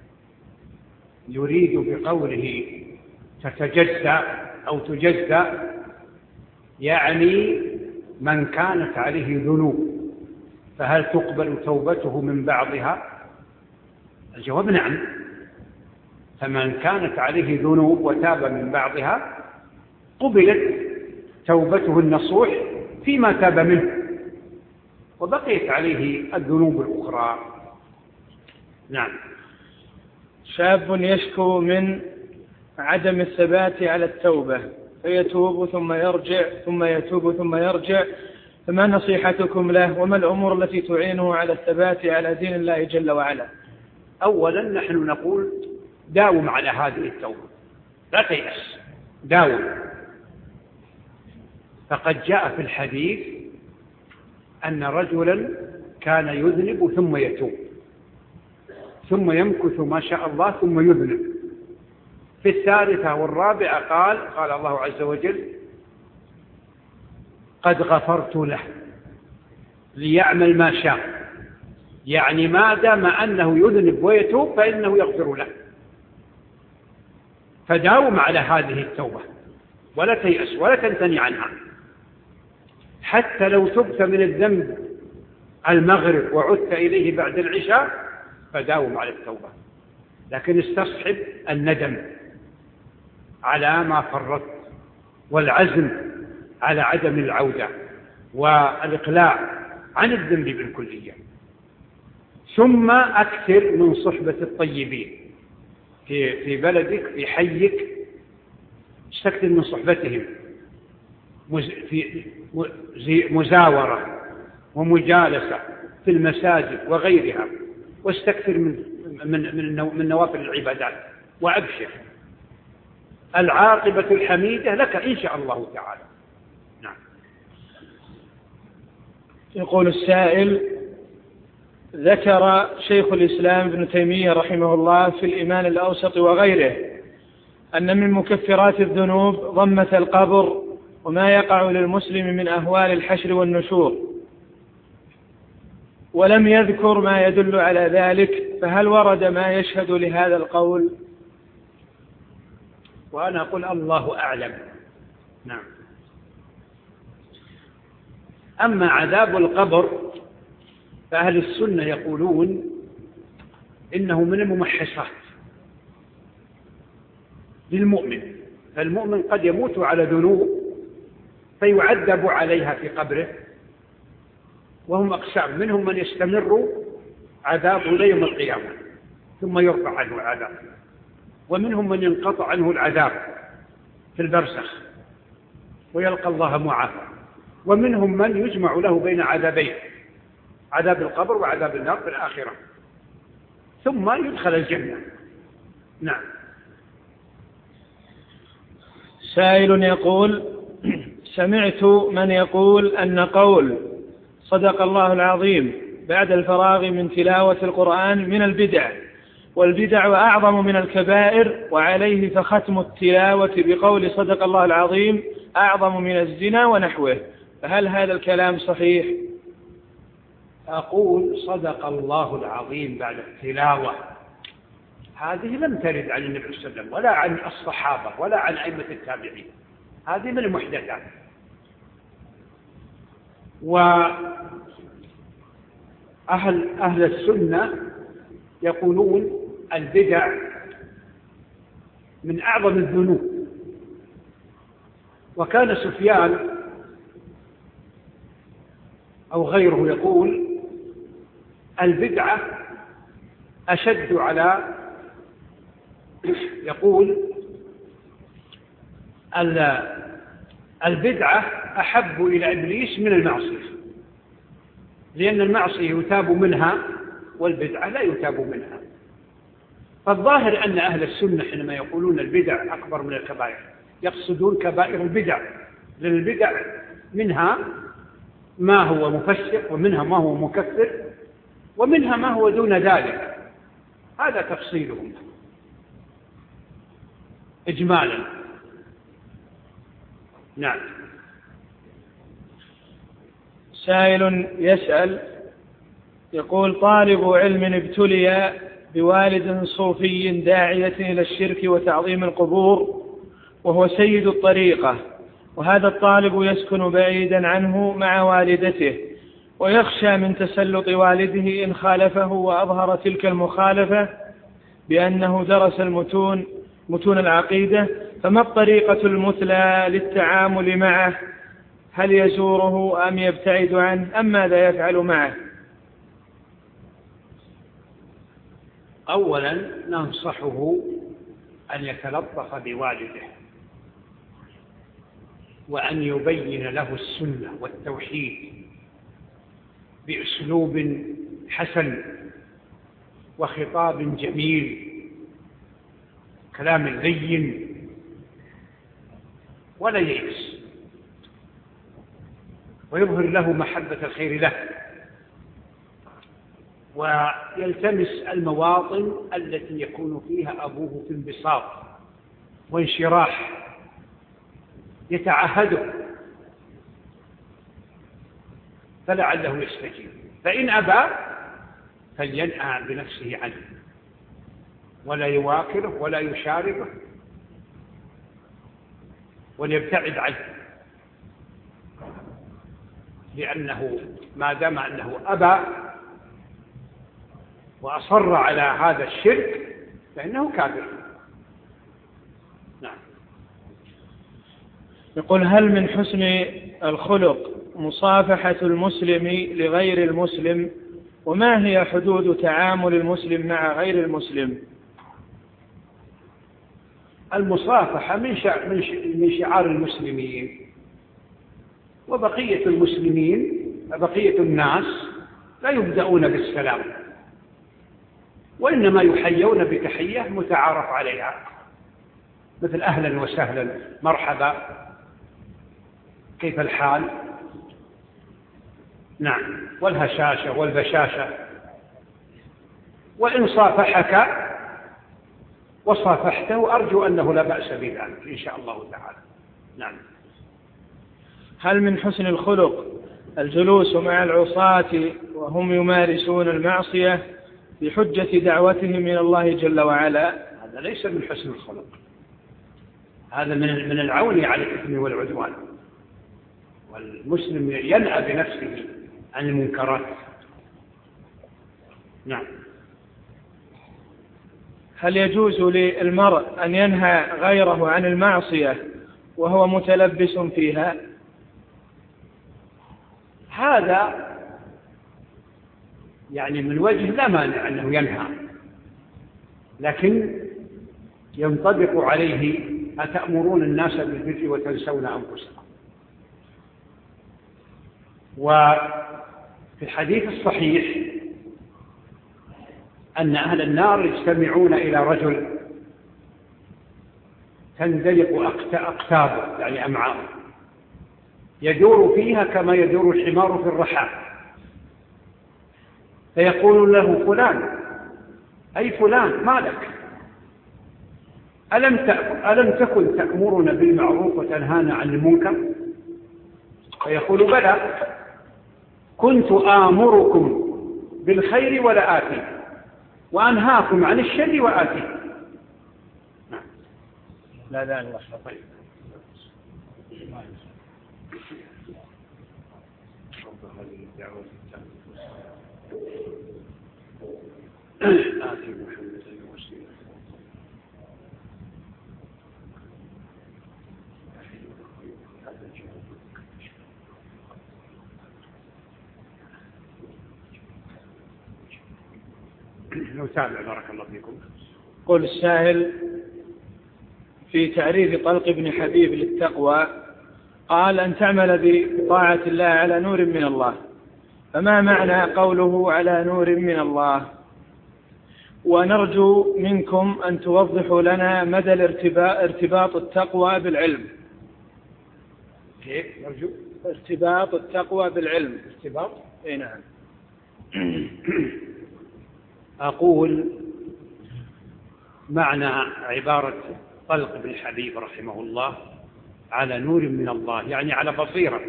يريد بقوله تتجزأ أو تجزأ يعني من كانت عليه ذنوب، فهل تقبل توبته من بعضها؟ الجواب نعم. فمن كانت عليه ذنوب وتاب من بعضها قبلت توبته النصوح فيما تاب منه، وبقيت عليه الذنوب الأخرى. نعم.
شاب يشكو من عدم الثبات على التوبة فيتوب ثم يرجع ثم يتوب ثم يرجع، فما نصيحتكم له وما الأمور التي تعينه على الثبات على دين الله جل وعلا؟
أولا نحن نقول داوم على هذه التوبة، لا تيأس، داوم. فقد جاء في الحديث أن رجلا كان يذنب ثم يتوب، ثم يمكث ما شاء الله ثم يذنب. في الثالثة والرابعة قال قال الله عز وجل: قد غفرت له ليعمل ما شاء، يعني ما دام أنه يذنب ويتوب فإنه يغفر له. فداوم على هذه التوبة ولا تيأس ولا تنثني عنها، حتى لو تبت من الذنب المغرب وعدت إليه بعد العشاء فداوم على التوبة، لكن استصحب الندم على ما فرطت والعزم على عدم العودة والإقلاع عن الذنب بالكلية. ثم أكثر من صحبة الطيبين في في بلدك، في حيك، استكثر من صحبتهم في مزاورة ومجالسة في المساجد وغيرها، واستكثر من من من من نوافل العبادات، وأبشر العاقبة الحميدة لك إن شاء الله تعالى. نعم.
يقول السائل: ذكر شيخ الإسلام ابن تيمية رحمه الله في الإيمان الأوسط وغيره أن من مكفرات الذنوب ضمة القبر وما يقع للمسلم من أهوال الحشر والنشور، ولم يذكر ما يدل على ذلك، فهل ورد ما يشهد لهذا القول؟
وأنا أقول الله أعلم. نعم. أما عذاب القبر فأهل السنة يقولون إنه من الممحصات للمؤمن، فالمؤمن قد يموت على ذنوب فيعذب عليها في قبره، وهم أقسام: منهم من يستمر عذابه إلى يوم القيامة ثم يرفع عنه العذاب، ومنهم من ينقطع عنه العذاب في البرزخ ويلقى الله معافى، ومنهم من يجمع له بين عذابين: عذاب القبر وعذاب النار في الآخرة، ثم يدخل الجنة. نعم.
سائل يقول: سمعت من يقول أن قول صدق الله العظيم بعد الفراغ من تلاوة القرآن من البدع، والبدع أعظم من الكبائر، وعليه فختم التلاوة بقول صدق الله العظيم أعظم من الزنا ونحوه، فهل هذا الكلام صحيح؟
أقول صدق الله العظيم بعد التلاوة هذه لم ترد عن النبي صلى الله عليه وسلم ولا عن الصحابة ولا عن أئمة التابعين، هذه من المحدثات. وأهل أهل السنة يقولون البدع من أعظم الذنوب. وكان سفيان أو غيره يقول البدعة أشد على يقول البدعة أحب إلى إبليس من المعصية، لأن المعصية يتاب منها والبدعة لا يتاب منها. فالظاهر أن أهل السنة حينما يقولون البدع أكبر من الكبائر يقصدون كبائر البدع، لأن البدع منها ما هو مفسق ومنها ما هو مكفر ومنها ما هو دون ذلك، هذا تفصيلهم إجمالا. نعم.
سائل يسأل يقول: طالب علم ابتلي بوالد صوفي داعية إلى الشرك وتعظيم القبور وهو سيد الطريقة، وهذا الطالب يسكن بعيدا عنه مع والدته، ويخشى من تسلط والده إن خالفه وأظهر تلك المخالفة بأنه درس المتون متون العقيدة، فما الطريقة المثلى للتعامل معه؟ هل يزوره أم يبتعد عنه أم ماذا يفعل معه؟
أولا ننصحه أن يتلطف بوالده وأن يبين له السنة والتوحيد بأسلوب حسن وخطاب جميل، كلام لين، ولا ييأس، ويظهر له محبة الخير له، ويلتمس المواطن التي يكون فيها أبوه في انبساط وانشراح، يتعهده فلعله يستجيب. فإن أبى فلينأى بنفسه عنه ولا يواكله ولا يشاركه وليبتعد عنه، لأنه ما دام أنه أبى وأصر على هذا الشرك فإنه كافر. نعم.
يقول: هل من حسن الخلق مصافحة المسلم لغير المسلم؟ وما هي حدود تعامل المسلم مع غير المسلم؟
المصافحة من من شعار المسلمين، وبقية المسلمين بقية الناس لا يبدأون بالسلام، وإنما يحيون بتحية متعارف عليها، مثل أهلا وسهلا، مرحبا، كيف الحال. نعم. والهشاشة والبشاشة. وإن صافحك وصافحته أرجو أنه لا بأس بذلك إن شاء الله تعالى. نعم.
هل من حسن الخلق الجلوس مع العصاة وهم يمارسون المعصية بحجة دعوتهم إلى الله جل وعلا؟
هذا ليس من حسن الخلق، هذا من من العون على الإثم والعدوان، والمسلم ينأى بنفسه عن المنكرات. نعم.
هل يجوز للمرء أن ينهى غيره عن المعصية وهو متلبس فيها؟
هذا يعني من وجه لا مانع أنه ينهى، لكن ينطبق عليه: أتأمرون الناس بالبر وتنسون أنفسكم. وفي الحديث الصحيح أن أهل النار يجتمعون إلى رجل تندلق أقتابه يعني أمعاءه، يدور فيها كما يدور الحمار في الرحى، فيقول له: فلان، أي فلان، ما لك؟ ألم ألم تكن تأمرنا بالمعروف وتنهانا عن المنكر؟ فيقول: بلى، كنت آمركم بالخير ولا آتي، وأنهاكم عن الشر وآتي.
لا لا لا.
طيب. آتي محمد الوسيلة. نتابع بارك الله فيكم.
يقول السائل في تعريف طلق بن حبيب للتقوى قال أن تعمل بطاعة الله على نور من الله، فما معنى قوله على نور من الله؟ ونرجو منكم أن توضحوا لنا مدى ارتباط التقوى بالعلم.
كيف نرجو؟
ارتباط التقوى بالعلم.
ارتباط؟
اي نعم.
أقول معنى عبارة طلق بن حبيب رحمه الله على نور من الله يعني على بصيرة،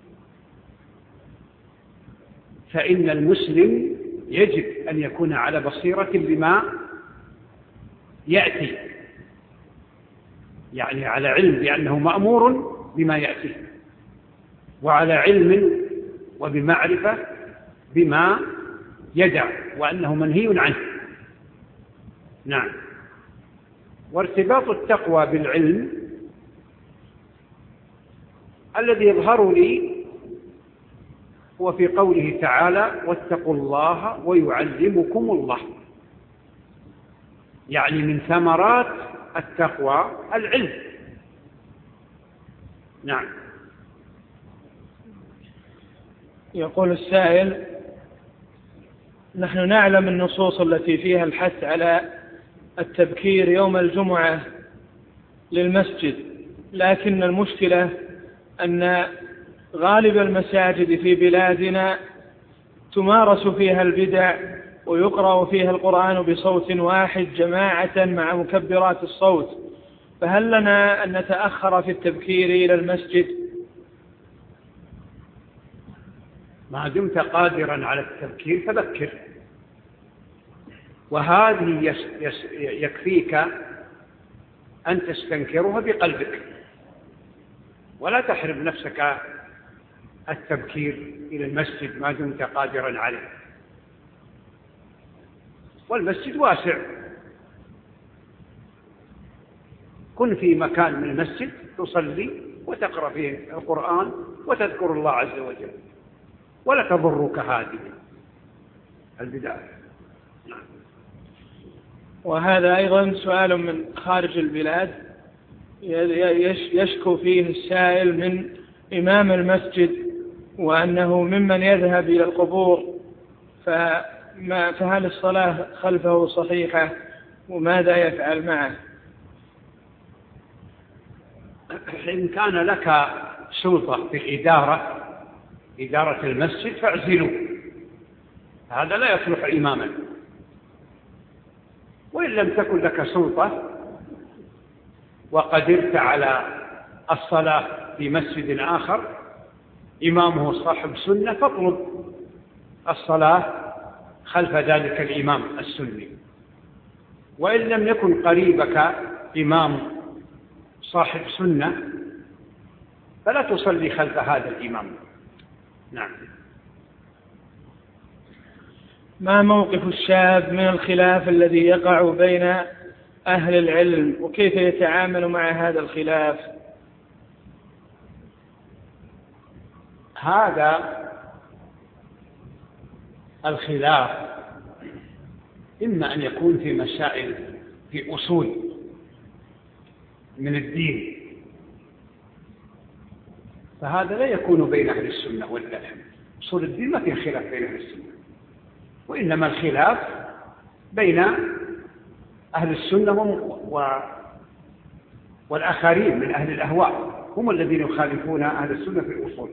فإن المسلم يجب أن يكون على بصيرة بما يأتي، يعني على علم بأنه مأمور بما يأتي، وعلى علم وبمعرفة بما يدع وأنه منهي عنه. نعم. وارتباط التقوى بالعلم الذي يظهر لي هو في قوله تعالى واتقوا الله ويعلمكم الله، يعني من ثمرات التقوى العلم. نعم.
يقول السائل نحن نعلم النصوص التي فيها الحث على التبكير يوم الجمعة للمسجد، لكن المشكلة أن غالب المساجد في بلادنا تمارس فيها البدع ويقرأ فيها القرآن بصوت واحد جماعة مع مكبرات الصوت، فهل لنا أن نتأخر في التبكير إلى المسجد؟
ما دمت قادرا على التبكير فبكر، وهذه يكفيك أن تستنكرها بقلبك، ولا تحرم نفسك التبكير إلى المسجد ما دمت قادرا عليه. والمسجد واسع، كن في مكان من المسجد تصلي وتقرأ فيه القرآن وتذكر الله عز وجل، ولا تضرك هذه البداية.
وهذا أيضا سؤال من خارج البلاد يشكو فيه السائل من إمام المسجد وأنه ممن يذهب إلى القبور، فما فهل الصلاة خلفه صحيحة وماذا يفعل معه؟
إن كان لك سلطة في الإدارة إدارة المسجد فاعزلوا، هذا لا يصلح إماما. وإن لم تكن لك سلطة وقدرت على الصلاة في مسجد آخر إمامه صاحب سنة فاطلب الصلاة خلف ذلك الإمام السني. وإن لم يكن قريبك إمام صاحب سنة فلا تصلي خلف هذا الإمام. نعم.
ما موقف الشاب من الخلاف الذي يقع بين أهل العلم وكيف يتعامل مع هذا الخلاف؟
هذا الخلاف إما أن يكون في مسائل في أصول من الدين، فهذا لا يكون بين أهل السنة والجماعة. أصول الدين ما في خلاف بين أهل السنة، وإنما الخلاف بين أهل السنة والآخرين من أهل الأهواء، هم الذين يخالفون أهل السنة في الأصول.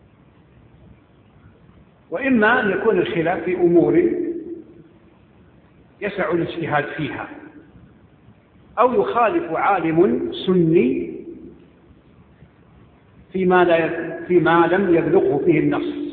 وإما أن يكون الخلاف في أمور يسع الاجتهاد فيها، أو يخالف عالم سني فيما, لا فيما لم يبلغه فيه النص.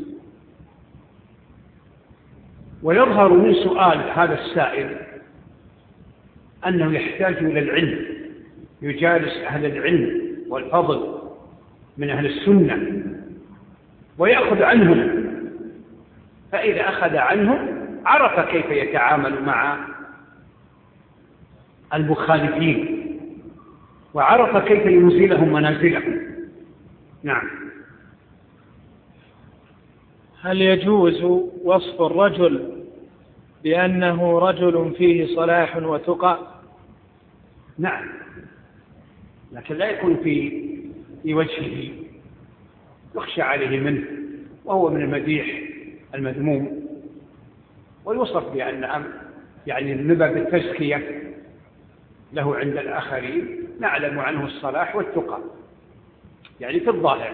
ويظهر من سؤال هذا السائل أنه يحتاج إلى العلم، يجالس أهل العلم والفضل من أهل السنة ويأخذ عنهم، فإذا أخذ عنهم عرف كيف يتعامل مع المخالفين وعرف كيف ينزلهم منازلهم. نعم.
هل يجوز وصف الرجل بأنه رجل فيه صلاح وتقى
نعم، لكن لا يكون في في وجهه يخشى عليه منه، وهو من المديح المذموم، ويوصف بأن يعني من باب التزكية له عند الآخرين، نعلم عنه الصلاح والتقى، يعني في الظاهر.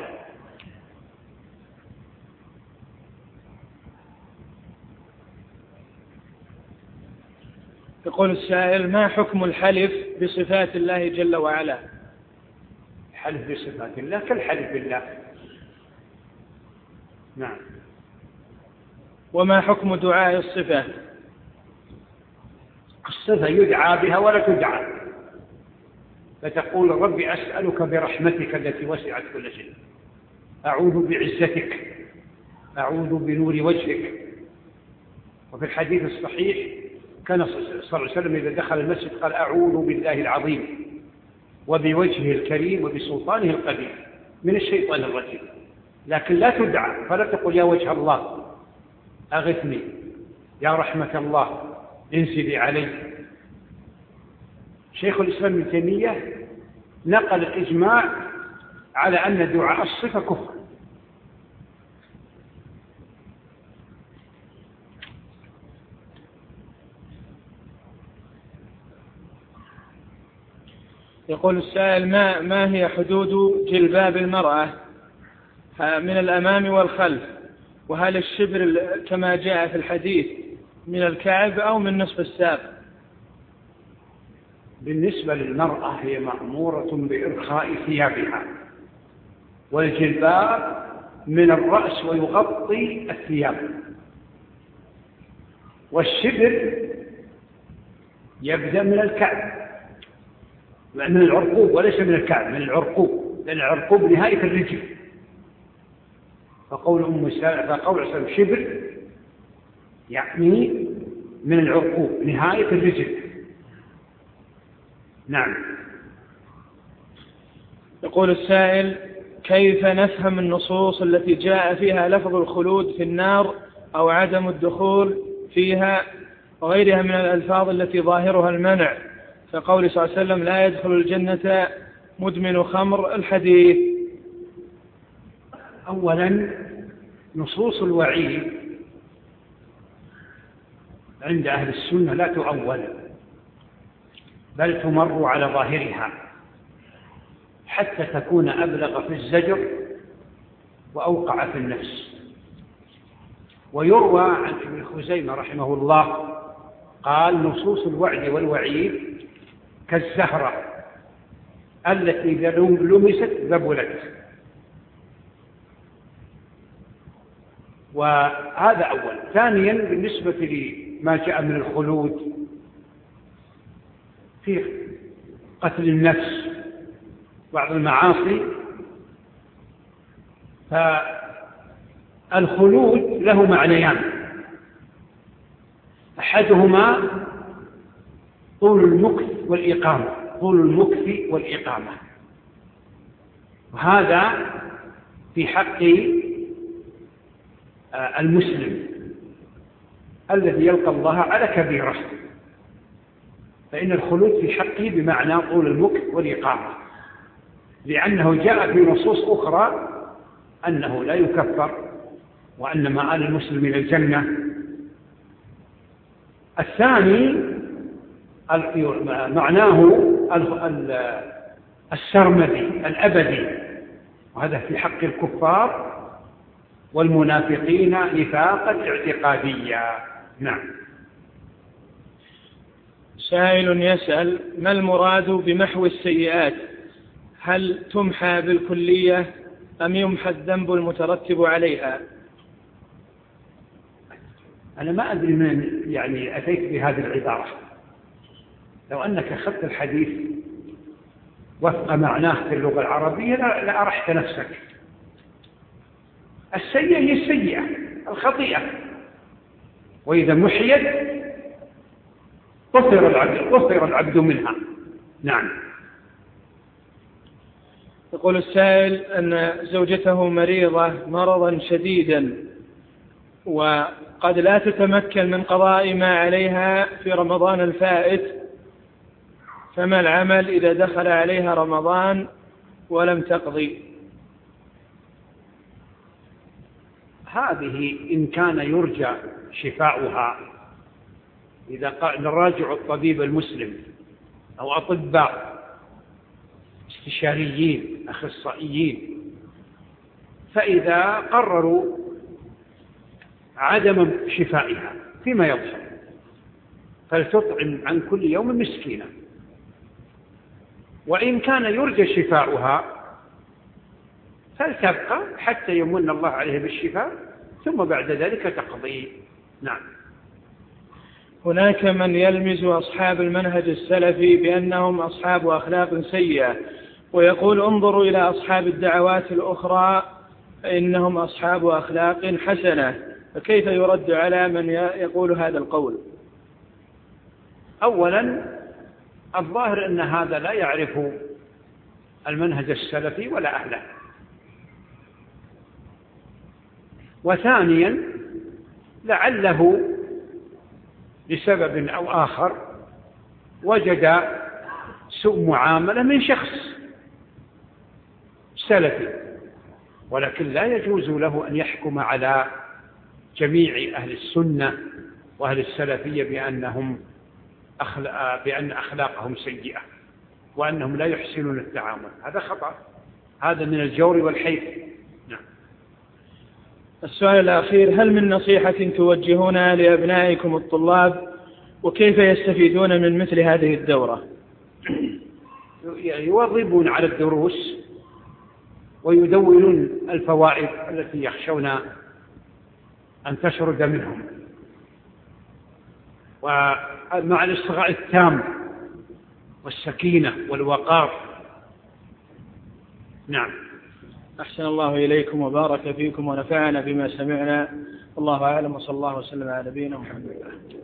يقول السائل: ما حكم الحلف بصفات الله جل وعلا؟
الحلف بصفات الله كالحلف بالله. نعم.
وما حكم دعاء الصفة؟
الصفة يدعى بها ولا تدعى، فتقول: ربي أسألك برحمتك التي وسعت كل شيء، أعوذ بعزتك، أعوذ بنور وجهك. وفي الحديث الصحيح كان صلى الله عليه وسلم إذا دخل المسجد قال: أعوذ بالله العظيم وبوجهه الكريم وبسلطانه القديم من الشيطان الرجيم. لكن لا تدعى، فلا تقول: يا وجه الله أغثني، يا رحمة الله انزلي علي. شيخ الإسلام ابن تيمية نقل الإجماع على أن دعاء الصفة كفر.
يقول السائل: ما ما هي حدود جلباب المرأة من الأمام والخلف؟ وهل الشبر كما جاء في الحديث من الكعب أو من نصف الساق؟
بالنسبة للمرأة هي مأمورة بإرخاء ثيابها، والجلباب من الرأس ويغطي الثياب، والشبر يبدأ من الكعب، من العرقوب وليس من الكعب، من العرقوب، لأن العرقوب نهاية الرجل. فقول أم سلمة فقول سلمة شبر يعني من العرقوب نهاية الرجل. نعم.
يقول السائل: كيف نفهم النصوص التي جاء فيها لفظ الخلود في النار أو عدم الدخول فيها وغيرها من الألفاظ التي ظاهرها المنع، فقول صلى الله عليه وسلم: لا يدخل الجنة مدمن خمر، الحديث؟
أولا، نصوص الوعيد عند أهل السنة لا تؤول، بل تمر على ظاهرها حتى تكون أبلغ في الزجر وأوقع في النفس. ويروى عن ابن خزيمة رحمه الله قال: نصوص الوعد والوعيد كالزهرة التي إذا لمست ذبلت. وهذا أول. ثانيا، بالنسبة لما جاء من الخلود في قتل النفس بعض المعاصي، فالخلود له معنيان: أحدهما طول المكث والإقامة، طول المكث والإقامة، وهذا في حق المسلم الذي يلقى الله على كبيرة، فإن الخلود في حقه بمعنى طول المكث والإقامة، لأنه جاء في نصوص أخرى أنه لا يكفر وأن مآل المسلم إلى الجنة. الثاني معناه السرمدي الأبدي، وهذا في حق الكفار والمنافقين نفاقا اعتقاديا. نعم.
سائل يسأل: ما المراد بمحو السيئات؟ هل تمحى بالكلية أم يمحى الذنب المترتب عليها؟
أنا ما أدري من يعني أتيت بهذه العبارة. لو أنك أخذت الحديث وفق معناه في اللغة العربية لأرحت نفسك. السيئة هي السيئة الخطيئة، وإذا محيت طهر العبد, طهر العبد منها. نعم.
يقول السائل أن زوجته مريضة مرضا شديدا وقد لا تتمكن من قضاء ما عليها في رمضان الفائت، فما العمل إذا دخل عليها رمضان ولم تقضي؟
هذه إن كان يرجى شفاؤها، إذا قال نراجع الطبيب المسلم أو أطباء استشاريين أخصائيين، فإذا قرروا عدم شفائها فيما يظهر فلتطعم عن كل يوم مسكينا، وإن كان يرجى شفاؤها فلتبقى حتى يمن الله عليه بالشفاء ثم بعد ذلك تقضي. نعم.
هناك من يلمز أصحاب المنهج السلفي بأنهم أصحاب أخلاق سيئة، ويقول انظروا إلى أصحاب الدعوات الأخرى فإنهم أصحاب أخلاق حسنة، فكيف يرد على من يقول هذا القول؟
أولا الظاهر أن هذا لا يعرف المنهج السلفي ولا أهله، وثانيا لعله لسبب أو آخر وجد سوء معاملة من شخص سلفي، ولكن لا يجوز له أن يحكم على جميع أهل السنة وأهل السلفية بأنهم أخلاق بأن أخلاقهم سيئة وأنهم لا يحسنون التعامل. هذا خطأ، هذا من الجور والحيف. نعم.
السؤال الأخير: هل من نصيحة توجهونها لأبنائكم الطلاب، وكيف يستفيدون من مثل هذه الدورة؟
يواظبون على الدروس ويدونون الفوائد التي يخشون أن تشرد منهم، ومع الاصغاء التام والسكينة والوقار. نعم.
أحسن الله إليكم وبارك فيكم ونفعنا بما سمعنا. الله أعلم، وصلى الله وسلم على نبينا محمد.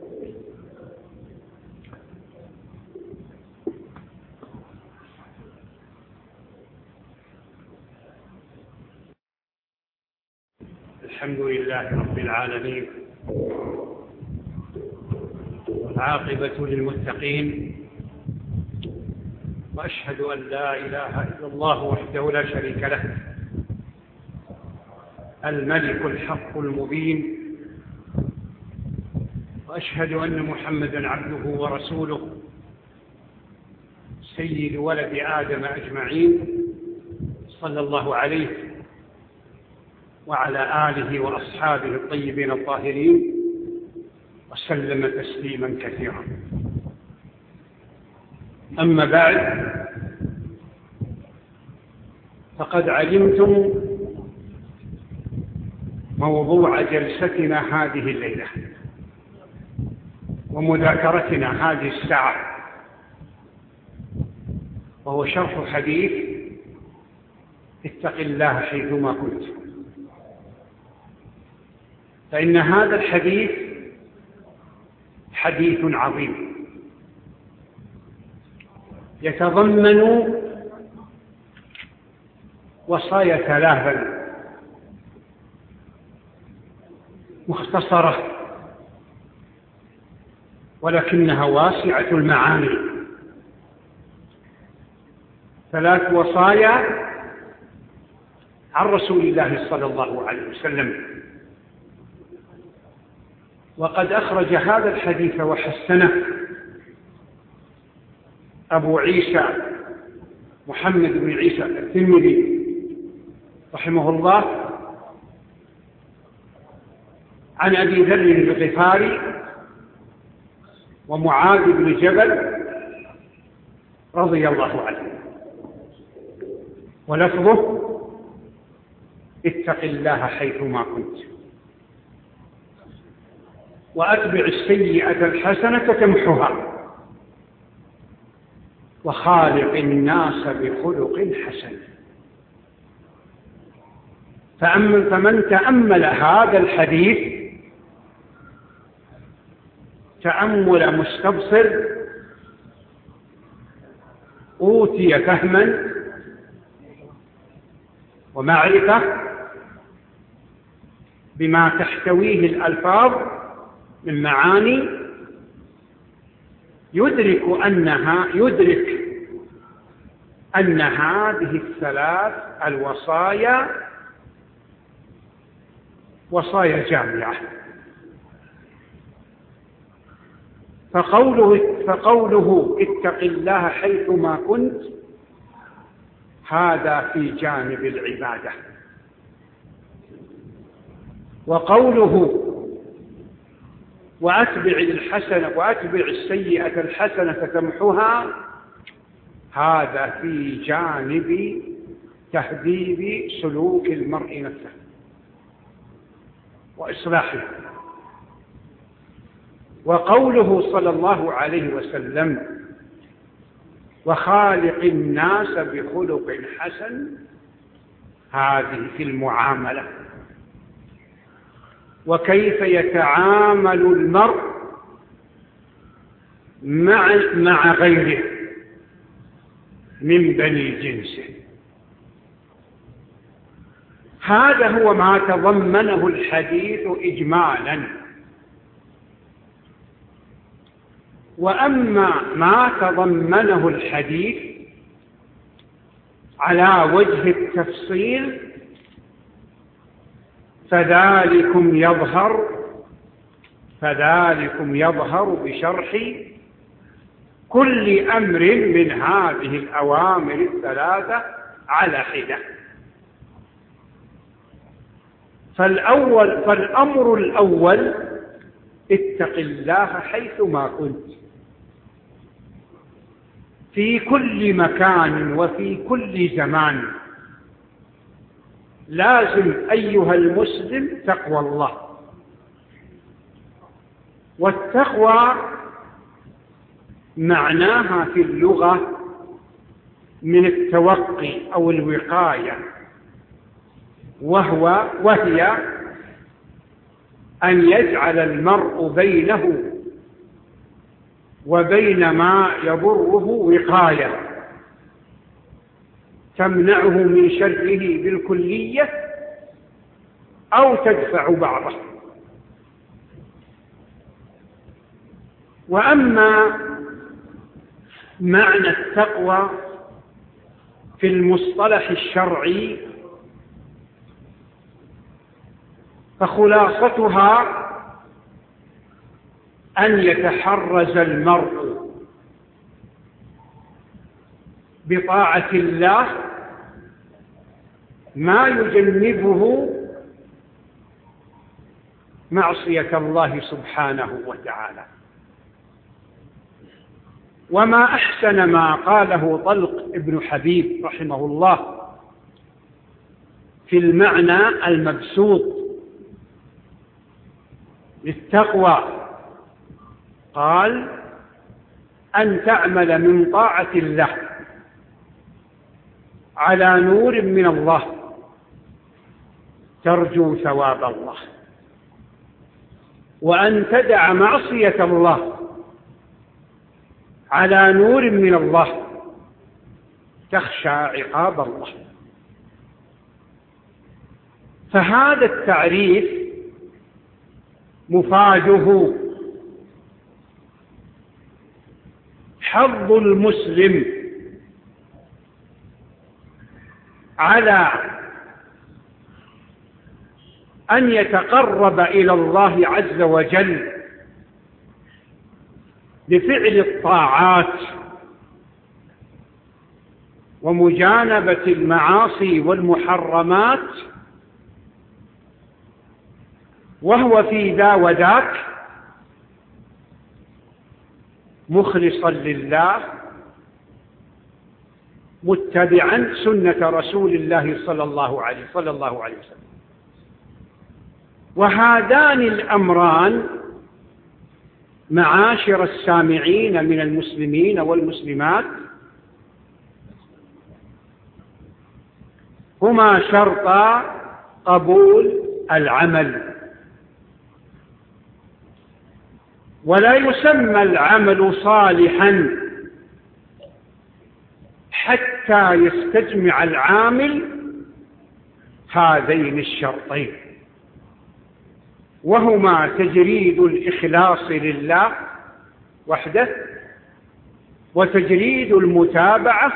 الحمد لله رب العالمين، والعاقبة للمتقين، وأشهد أن لا إله إلا الله وحده لا شريك له الملك الحق المبين، وأشهد أن محمدًا عبده ورسوله سيد ولد آدم أجمعين، صلى الله عليه وعلى آله وأصحابه الطيبين الطاهرين، وسلم تسليما كثيرا. أما بعد، فقد علمتم موضوع جلستنا هذه الليلة ومذاكرتنا هذه الساعة، وهو شرح حديث اتق الله حيثما كنت. فإن هذا الحديث حديث عظيم يتضمن وصايا ثلاثا مختصرة ولكنها واسعة المعاني. ثلاث وصايا عن رسول الله صلى الله عليه وسلم، وقد أخرج هذا الحديث وحسنه أبو عيسى محمد بن عيسى الترمذي رحمه الله عن أبي ذر الغفاري ومعاذ بن جبل رضي الله عنه، ولفظه اتق الله حيثما كنت، وأتبع السيئة الحسنة تمحها، وخالق الناس بخلق حسن. فمن تأمل هذا الحديث تأمل مستبصر أوتي فهما ومعرفة بما تحتويه الألفاظ من معاني يدرك أنها يدرك أن هذه الثلاث الوصايا وصايا جامعة. فقوله, فقوله اتق الله حيثما كنت هذا في جانب العبادة، وقوله وأتبع الحسنة وأتبع السيئة الحسنة تمحها هذا في جانب تهذيب سلوك المرء نفسه وإصلاحه. وقوله صلى الله عليه وسلم وخالق الناس بخلق حسن هذه في المعاملة. وكيف يتعامل المرء مع مع غيره من بني جنسه، هذا هو ما تضمنه الحديث إجمالا. وأما ما تضمنه الحديث على وجه التفصيل فذلكم يظهر فذلكم يظهر بشرح كل أمر من هذه الأوامر الثلاثة على حدة. فالأول فالأمر الأول اتق الله حيثما كنت في كل مكان وفي كل زمان. لازم أيها المسلم تقوى الله. والتقوى معناها في اللغة من التوقي أو الوقاية، وهو وهي أن يجعل المرء بينه وبين ما يضره وقاية تمنعه من شره بالكلية أو تدفع بعضه. وأما معنى التقوى في المصطلح الشرعي فخلاصتها أن يتحرز المرء بطاعة الله ما يجنبه معصية الله سبحانه وتعالى. وما أحسن ما قاله طلق ابن حبيب رحمه الله في المعنى المبسوط للتقوى، قال أن تعمل من طاعة الله على نور من الله ترجو ثواب الله، وأن تدع معصية الله على نور من الله تخشى عقاب الله. فهذا التعريف مفاده حظ المسلم على أن يتقرب إلى الله عز وجل بفعل الطاعات ومجانبة المعاصي والمحرمات، وهو في ذا وذاك مخلصا لله متبعا سنة رسول الله صلى الله عليه صلى الله عليه وسلم. وهذان الأمران معاشر السامعين من المسلمين والمسلمات هما شرطا قبول العمل، ولا يسمى العمل صالحا حتى يستجمع العامل هذين الشرطين، وهما تجريد الإخلاص لله وحده وتجريد المتابعة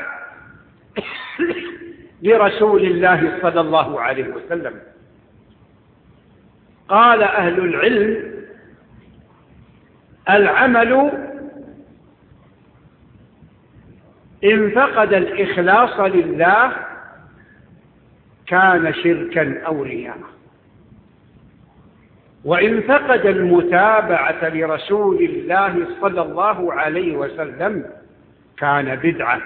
لرسول الله صلى الله عليه وسلم. قال أهل العلم: العمل إن فقد الإخلاص لله كان شركا أو رياء، وإن فقد المتابعة لرسول الله صلى الله عليه وسلم كان بدعة.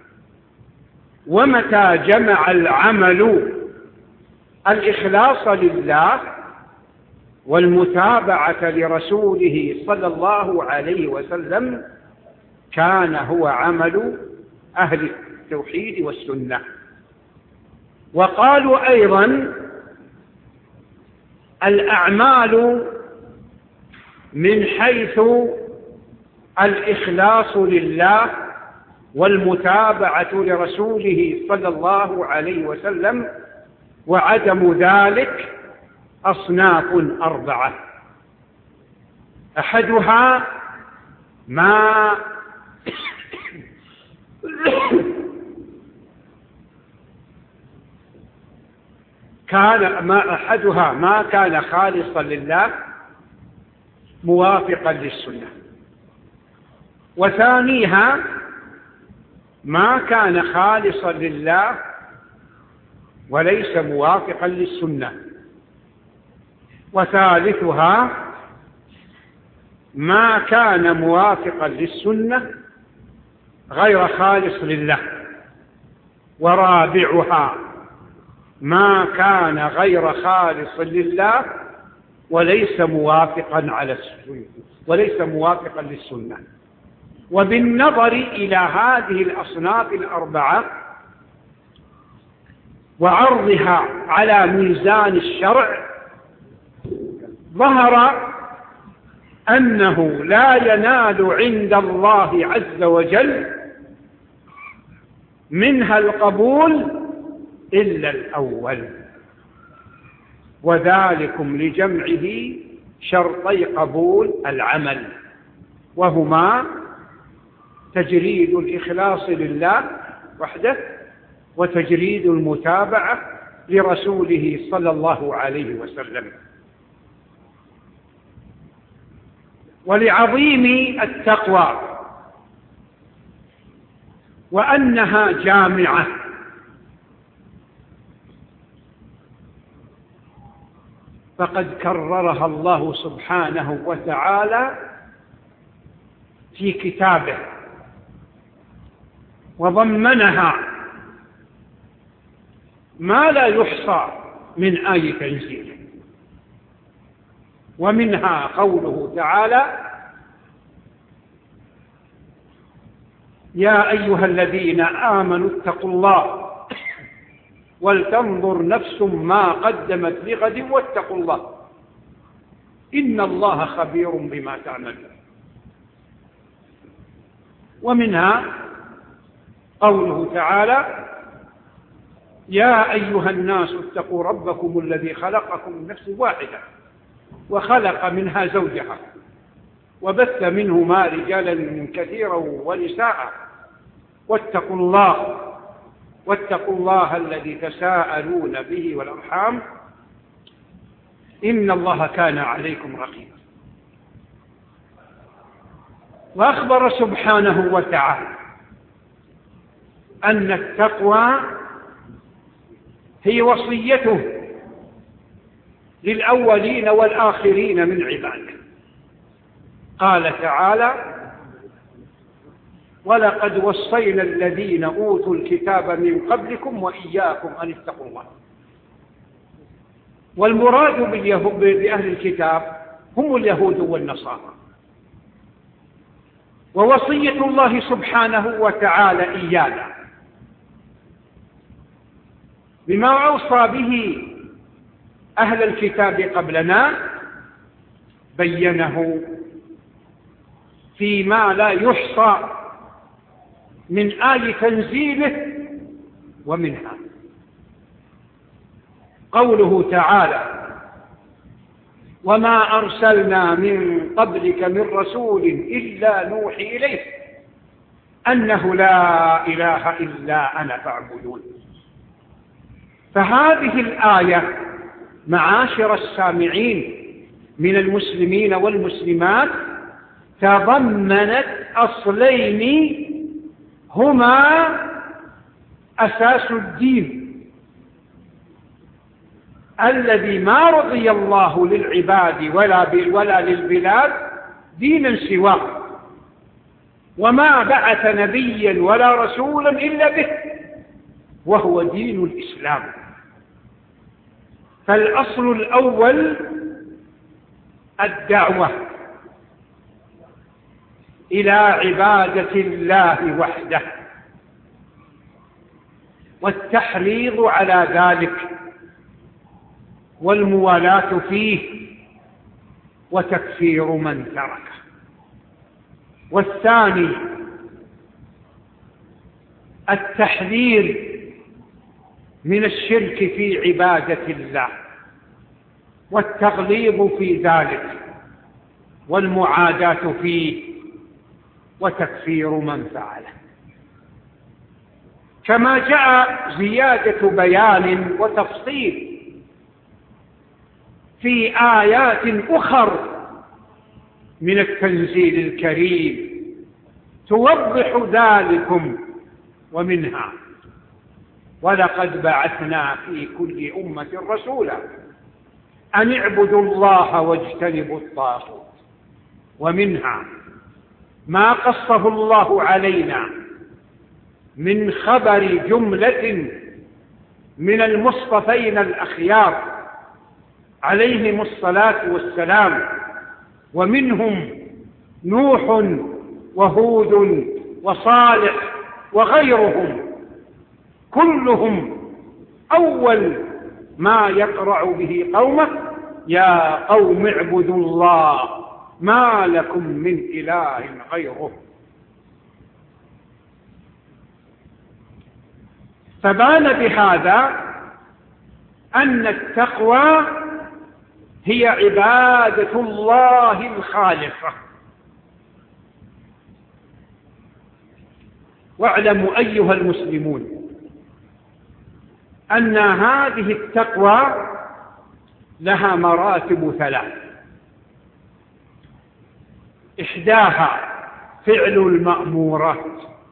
ومتى جمع العمل الإخلاص لله والمتابعة لرسوله صلى الله عليه وسلم كان هو عمل أهل التوحيد والسنة. وقالوا أيضا: الأعمال من حيث الإخلاص لله والمتابعة لرسوله صلى الله عليه وسلم وعدم ذلك أصناف أربعة. أحدها ما كان ما أحدها ما كان خالصا لله موافقا للسنة، وثانيها ما كان خالصا لله وليس موافقا للسنة، وثالثها ما كان موافقا للسنة غير خالص لله، ورابعها ما كان غير خالص لله وليس موافقا على السنة وليس موافقا للسنة. وبالنظر إلى هذه الأصناف الأربعة وعرضها على ميزان الشرع ظهر أنه لا ينال عند الله عز وجل منها القبول إلا الأول، وذلكم لجمعه شرطي قبول العمل، وهما تجريد الإخلاص لله وحده وتجريد المتابعة لرسوله صلى الله عليه وسلم. ولعظيم التقوى وأنها جامعة فقد كررها الله سبحانه وتعالى في كتابه، وضمنها ما لا يحصى من آية تنزيله. ومنها قوله تعالى: يا أيها الذين آمنوا اتقوا الله ولتنظر نفس ما قدمت لغد واتقوا الله إن الله خبير بما تعملون. ومنها قوله تعالى: يا أيها الناس اتقوا ربكم الذي خلقكم من نفس واحدة وخلق منها زوجها وبث منهما رجالا كثيرا ونساء واتقوا الله واتقوا الله الذي تساءلون به والأرحام إن الله كان عليكم رقيبا. وأخبر سبحانه وتعالى أن التقوى هي وصيته للأولين والآخرين من عباده. قال تعالى: ولقد وصينا الذين أوتوا الكتاب من قبلكم وإياكم أن اتقوا الله. والمراد بأهل الكتاب هم اليهود والنصارى. ووصية الله سبحانه وتعالى إيانا بما أوصى به أهل الكتاب قبلنا بينه فيما لا يحصى من آي تنزيله. ومنها قوله تعالى: وما أرسلنا من قبلك من رسول إلا نوحي إليه أنه لا إله إلا أنا فاعبدون. فهذه الآية معاشر السامعين من المسلمين والمسلمات تضمنت أصلين هما أساس الدين الذي ما رضي الله للعباد ولا ولا للبلاد دينا سواه، وما بعث نبيا ولا رسولا إلا به، وهو دين الإسلام. فالأصل الأول الدعوة إلى عبادة الله وحده، والتحريض على ذلك، والموالاة فيه، وتكفير من تركه. والثاني التحذير من الشرك في عبادة الله، والتغليظ في ذلك، والمعاداة فيه، وتكفير من فعله. كما جاء زيادة بيان وتفصيل في آيات أخر من التنزيل الكريم توضح ذلكم، ومنها: ولقد بعثنا في كل أمة رسولا أن اعبدوا الله واجتنبوا الطاغوت. ومنها ما قصه الله علينا من خبر جملة من المصطفين الأخيار عليهم الصلاة والسلام، ومنهم نوح وهود وصالح وغيرهم، كلهم أول ما يقرع به قومه: يا قوم اعبدوا الله ما لكم من إله غيره. فبان بهذا أن التقوى هي عبادة الله الخالصة. واعلموا أيها المسلمون أن هذه التقوى لها مراتب ثلاث: إحداها فعل المأمورات،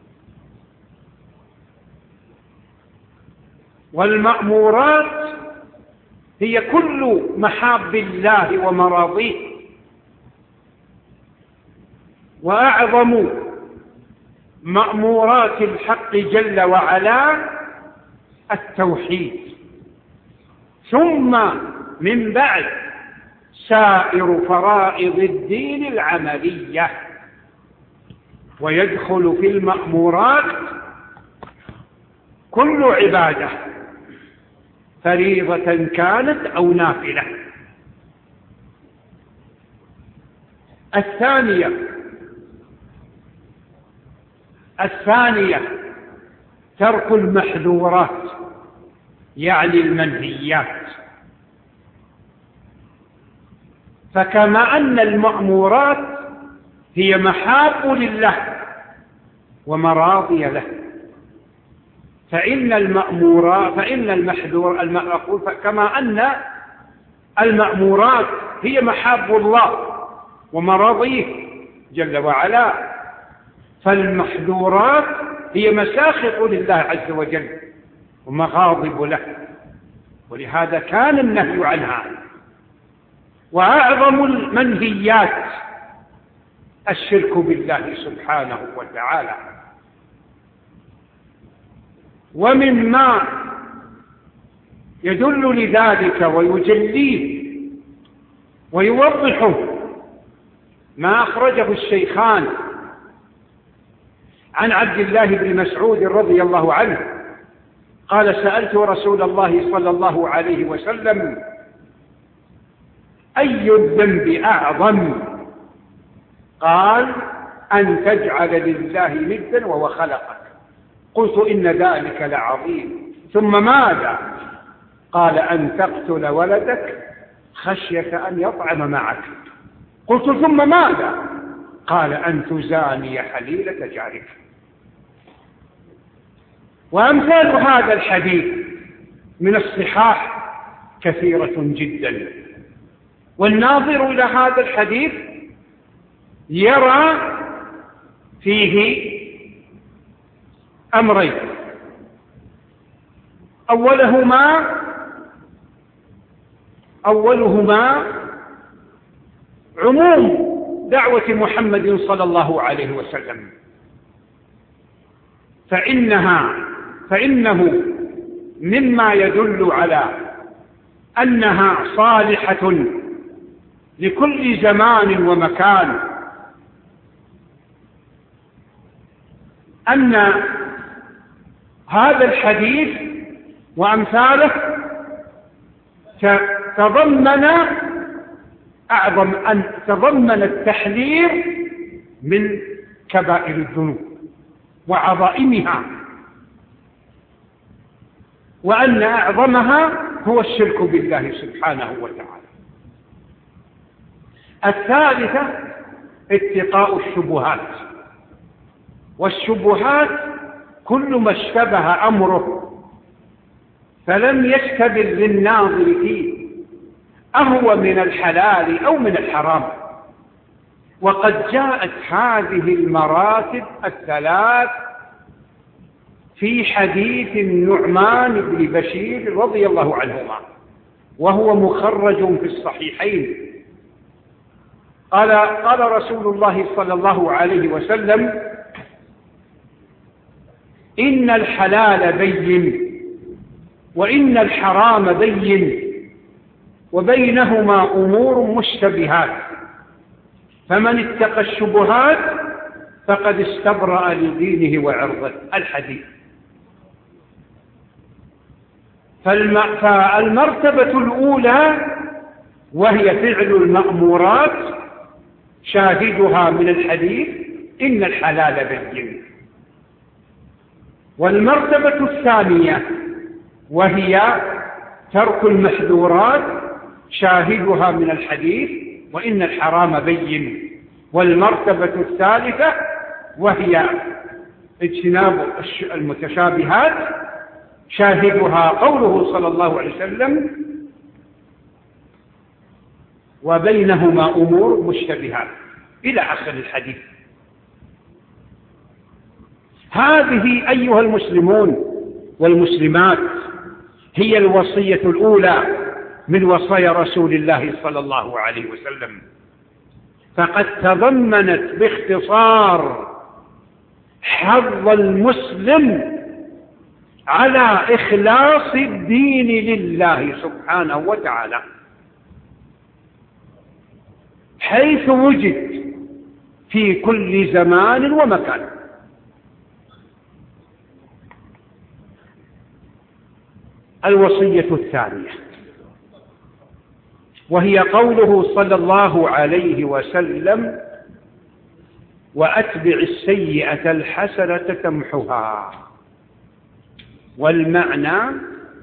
والمأمورات هي كل محاب الله ومراضيه، وأعظم مأمورات الحق جل وعلا التوحيد، ثم من بعد سائر فرائض الدين العملية. ويدخل في المأمورات كل عبادة فريضة كانت أو نافلة. الثانية الثانية ترك المحذورات، يعني المنهيات. فكما أن المأمورات هي محاب لله ومراضي له، فإن المأمورات فإن المحذور المأقول كما أن المأمورات هي محاب الله ومراضيه جل وعلا، فالمحذورات هي مساخط لله عز وجل ومغاضب له، ولهذا كان النهي عنها. وأعظم المنهيات الشرك بالله سبحانه وتعالى. ومما يدل لذلك ويجليه ويوضحه ما أخرجه الشيخان عن عبد الله بن مسعود رضي الله عنه قال: سألت رسول الله صلى الله عليه وسلم: أي الذنب أعظم؟ قال: أن تجعل لله ندا وهو خلقك. قلت: إن ذلك لعظيم. ثم ماذا؟ قال: أن تقتل ولدك خشية أن يطعم معك. قلت: ثم ماذا؟ قال: أن تزاني حليلة جارك. وأمثال هذا الحديث من الصحاح كثيرة جدا، والناظر إلى هذا الحديث يرى فيه أمرين: أولهما أولهما عموم دعوة محمد صلى الله عليه وسلم، فإنها فإنه مما يدل على أنها صالحة لكل زمان ومكان أن هذا الحديث وأمثاله تضمن أعظم أن تضمن التحذير من كبائر الذنوب وعظائمها، وأن أعظمها هو الشرك بالله سبحانه وتعالى. الثالثة اتقاء الشبهات، والشبهات كل ما اشتبه أمره فلم يشتبه للناظر فيه أهو من الحلال أو من الحرام. وقد جاءت هذه المراتب الثلاث في حديث النعمان بن بشير رضي الله عنهما، وهو مخرج في الصحيحين. قال قال رسول الله صلى الله عليه وسلم: إن الحلال بين وإن الحرام بين وبينهما أمور مشتبهات، فمن اتقى الشبهات فقد استبرأ لدينه وعرضه. الحديث. فالمرتبة الأولى وهي فعل المأمورات شاهدها من الحديث إن الحلال بين، والمرتبة الثانية وهي ترك المحذورات شاهدها من الحديث وإن الحرام بين، والمرتبة الثالثة وهي اجتناب المتشابهات شاهدها قوله صلى الله عليه وسلم: وبينهما أمور مشتبهات، إلى آخر الحديث. هذه أيها المسلمون والمسلمات هي الوصية الأولى من وصايا رسول الله صلى الله عليه وسلم، فقد تضمنت باختصار حظ المسلم على إخلاص الدين لله سبحانه وتعالى حيث وجد في كل زمان ومكان. الوصية الثانية وهي قوله صلى الله عليه وسلم: وأتبع السيئة الحسنة تمحها. والمعنى: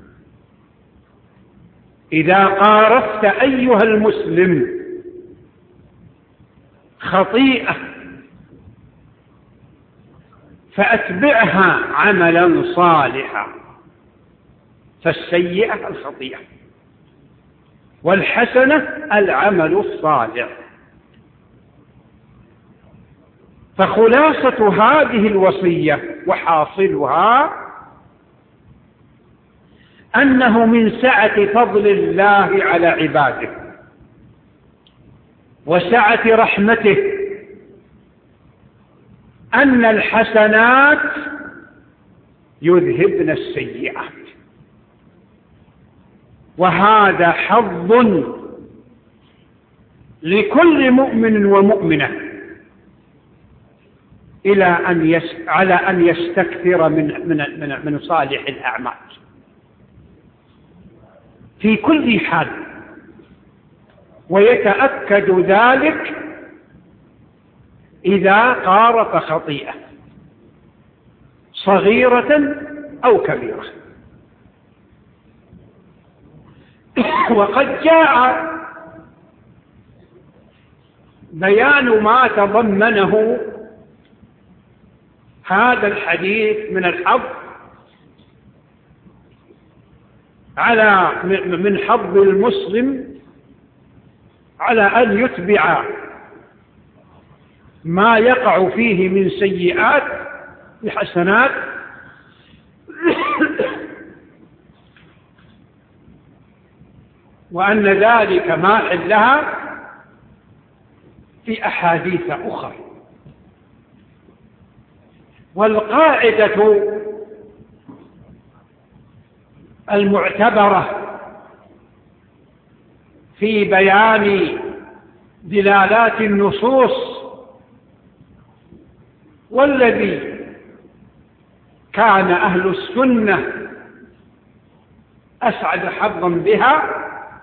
إذا قارفت أيها المسلم خطيئة فأتبعها عملا صالحا، فالسيئة الخطيئة والحسنة العمل الصالح. فخلاصة هذه الوصية وحاصلها أنه من سعة فضل الله على عباده وسعة رحمته أن الحسنات يذهبن السيئات، وهذا حظ لكل مؤمن ومؤمنة إلى أن يس... على أن يستكثر من من من, من صالح الأعمال في كل حال، ويتأكد ذلك إذا قارف خطيئة صغيرة أو كبيرة. وقد جاء بيان ما تضمنه هذا الحديث من الحظ على من حظ المسلم على أن يتبع ما يقع فيه من سيئات بحسنات وأن ذلك ماح لها في أحاديث أخرى. والقاعدة المعتبرة في بيان دلالات النصوص والذي كان أهل السنة أسعد حظا بها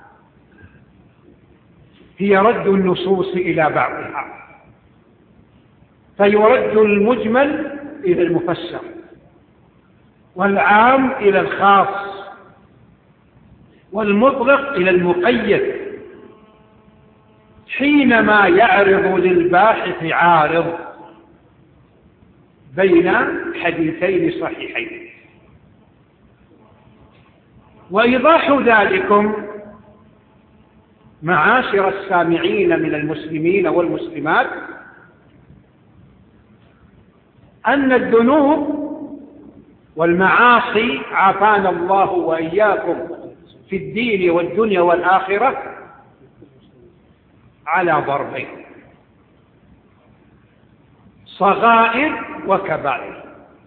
هي رد النصوص إلى بعضها، فيرد المجمل إلى المفسر والعام إلى الخاص والمطلق إلى المقيد حينما يعرض للباحث عارض بين حديثين صحيحين. وإيضاح ذلكم معاشر السامعين من المسلمين والمسلمات أن الذنوب والمعاصي عافانا الله وإياكم في الدين والدنيا والآخرة على ضربين: صغائر وكبائر.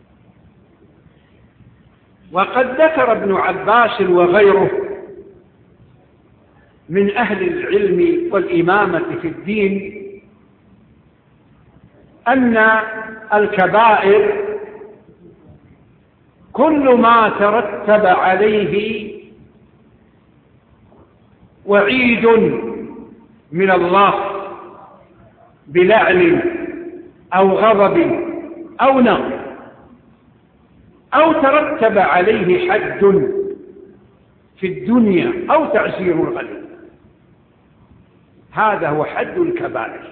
وقد ذكر ابن عباس وغيره من أهل العلم والإمامة في الدين أن الكبائر كل ما ترتب عليه وعيد من الله بلعن أو غضب أو نقم، أو ترتب عليه حد في الدنيا أو تعزير الغني، هذا هو حد الكبائر.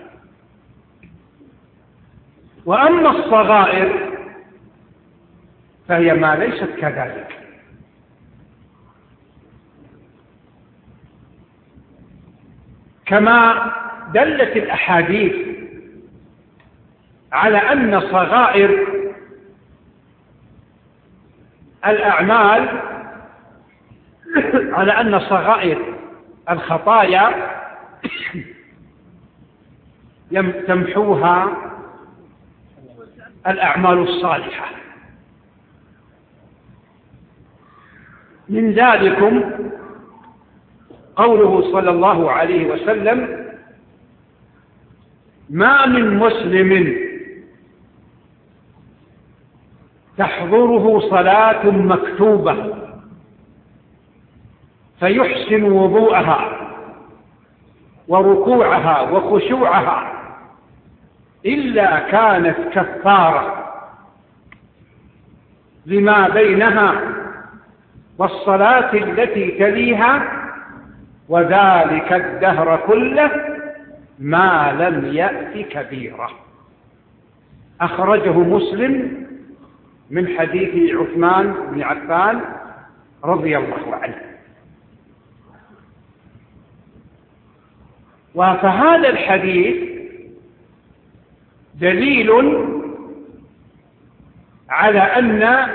وأما الصغائر فهي ما ليست كذلك، كما دلت الأحاديث على أن صغائر الأعمال على أن صغائر الخطايا تمحوها الأعمال الصالحة. من ذلكم قوله صلى الله عليه وسلم: ما من مسلم تحضره صلاة مكتوبة فيحسن وضوءها وركوعها وخشوعها إلا كانت كفارة لما بينها والصلاة التي تليها، وذلك الدهر كله ما لم يأت كبيرة. أخرجه مسلم من حديث عثمان بن عفان رضي الله عنه. وفهذا الحديث دليل على أن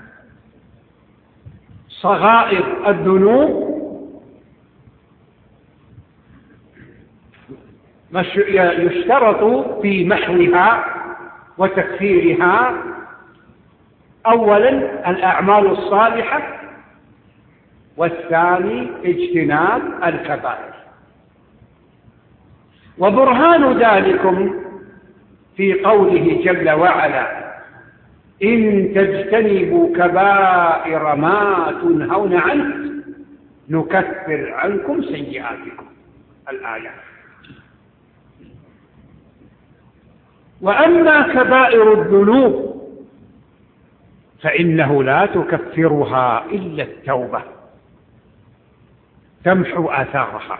صغائر الذنوب يشترط في محوها وتكفيرها أولا الأعمال الصالحة، والثاني اجتناب الكبائر. وبرهان ذلكم في قوله جل وعلا: إن تجتنبوا كبائر ما تنهون عنه نكفر عنكم سيئاتكم، الآية. وأما كبائر الذنوب فإنه لا تكفرها إلا التوبة، تمحو آثارها.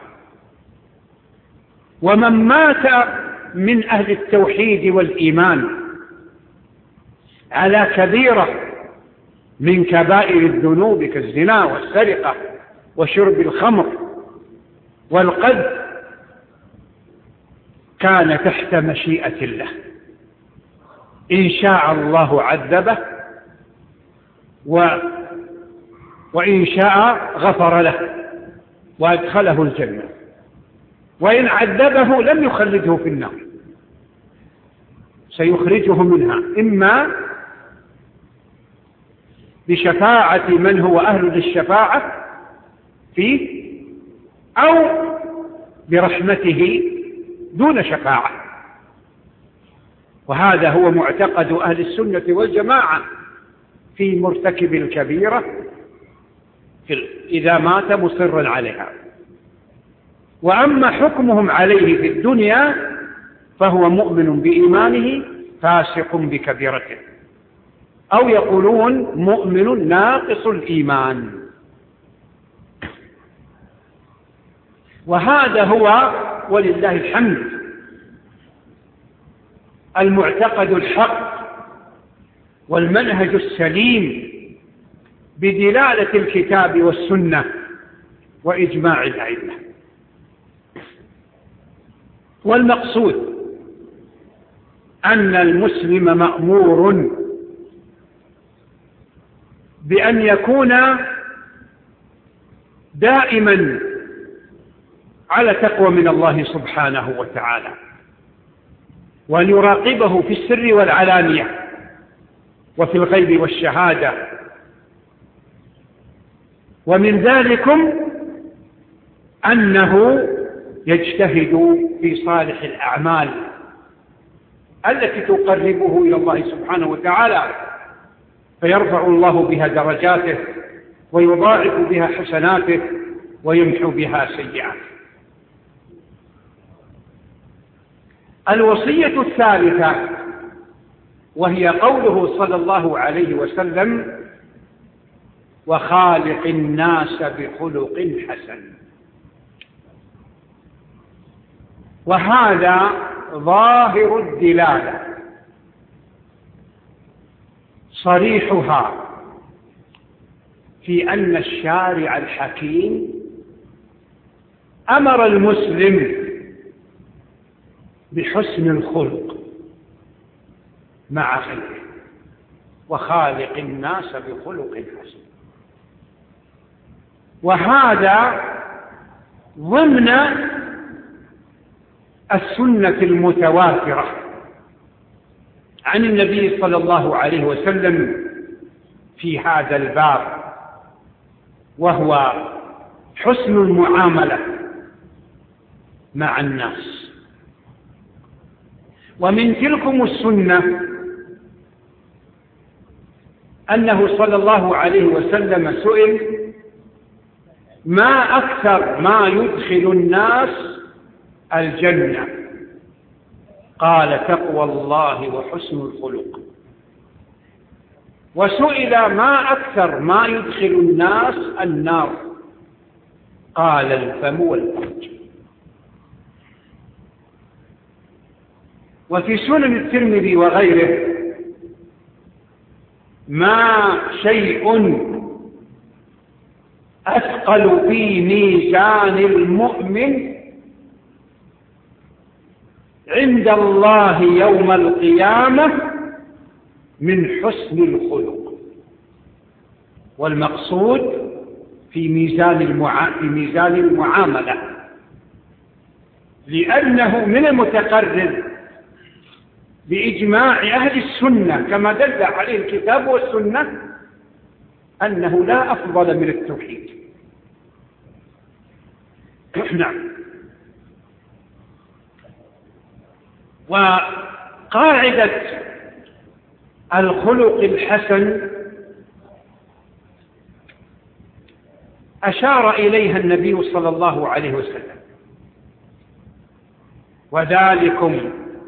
ومن مات من أهل التوحيد والإيمان على كبيرة من كبائر الذنوب كالزنا والسرقة وشرب الخمر والقذف كان تحت مشيئة الله، إن شاء الله عذبه و وإن شاء غفر له وأدخله الجنة، وإن عذبه لم يخلده في النار، سيخرجه منها إما بشفاعة من هو أهل للشفاعة فيه أو برحمته دون شفاعة. وهذا هو معتقد أهل السنة والجماعة في مرتكب الكبيرة إذا مات مصرا عليها. وأما حكمهم عليه في الدنيا فهو مؤمن بإيمانه فاسق بكبيرته، أو يقولون مؤمن ناقص الإيمان. وهذا هو ولله الحمد المعتقد الحق والمنهج السليم بدلالة الكتاب والسنة وإجماع الأئمة. والمقصود أن المسلم مأمور بأن يكون دائما على تقوى من الله سبحانه وتعالى، وأن يراقبه في السر والعلانية وفي الغيب والشهادة. ومن ذلكم أنه يجتهد في صالح الأعمال التي تقربه إلى الله سبحانه وتعالى، فيرفع الله بها درجاته ويضاعف بها حسناته ويمحو بها سيئاته. الوصية الثالثة وهي قوله صلى الله عليه وسلم: وخالق الناس بخلق حسن. وهذا ظاهر الدلالة صريحها في أن الشارع الحكيم أمر المسلم بحسن الخلق مع غيره، وخالق الناس بخلق حسن. وهذا ضمن السنة المتواترة عن النبي صلى الله عليه وسلم في هذا الباب، وهو حسن المعاملة مع الناس. ومن تلكم السنة أنه صلى الله عليه وسلم سئل: ما أكثر ما يدخل الناس الجنة؟ قال: تقوى الله وحسن الخلق. وسئل: ما أكثر ما يدخل الناس النار؟ قال: الفم والفرج. وفي سنن الترمذي وغيره: ما شيء أثقل في ميزان المؤمن عند الله يوم القيامة من حسن الخلق. والمقصود في ميزان المعا... في ميزان المعاملة، لأنه من المتقرر بإجماع أهل السنة كما دل عليه الكتاب والسنة أنه لا أفضل من التوحيد. نعم. وقاعدة الخلق الحسن أشار إليها النبي صلى الله عليه وسلم: وذلكم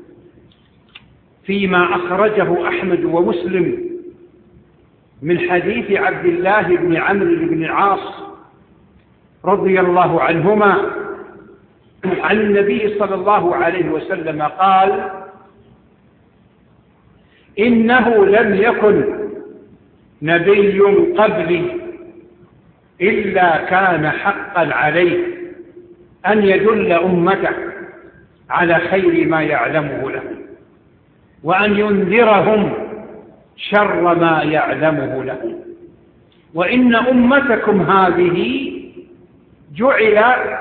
فيما أخرجه أحمد ومسلم من حديث عبد الله بن عمرو بن العاص رضي الله عنهما عن النبي صلى الله عليه وسلم قال: إنه لم يكن نبي قبلي إلا كان حقا عليه أن يدل أمته على خير ما يعلمه لهم، وأن ينذرهم شر ما يعلمه لهم. وإن أمتكم هذه جعل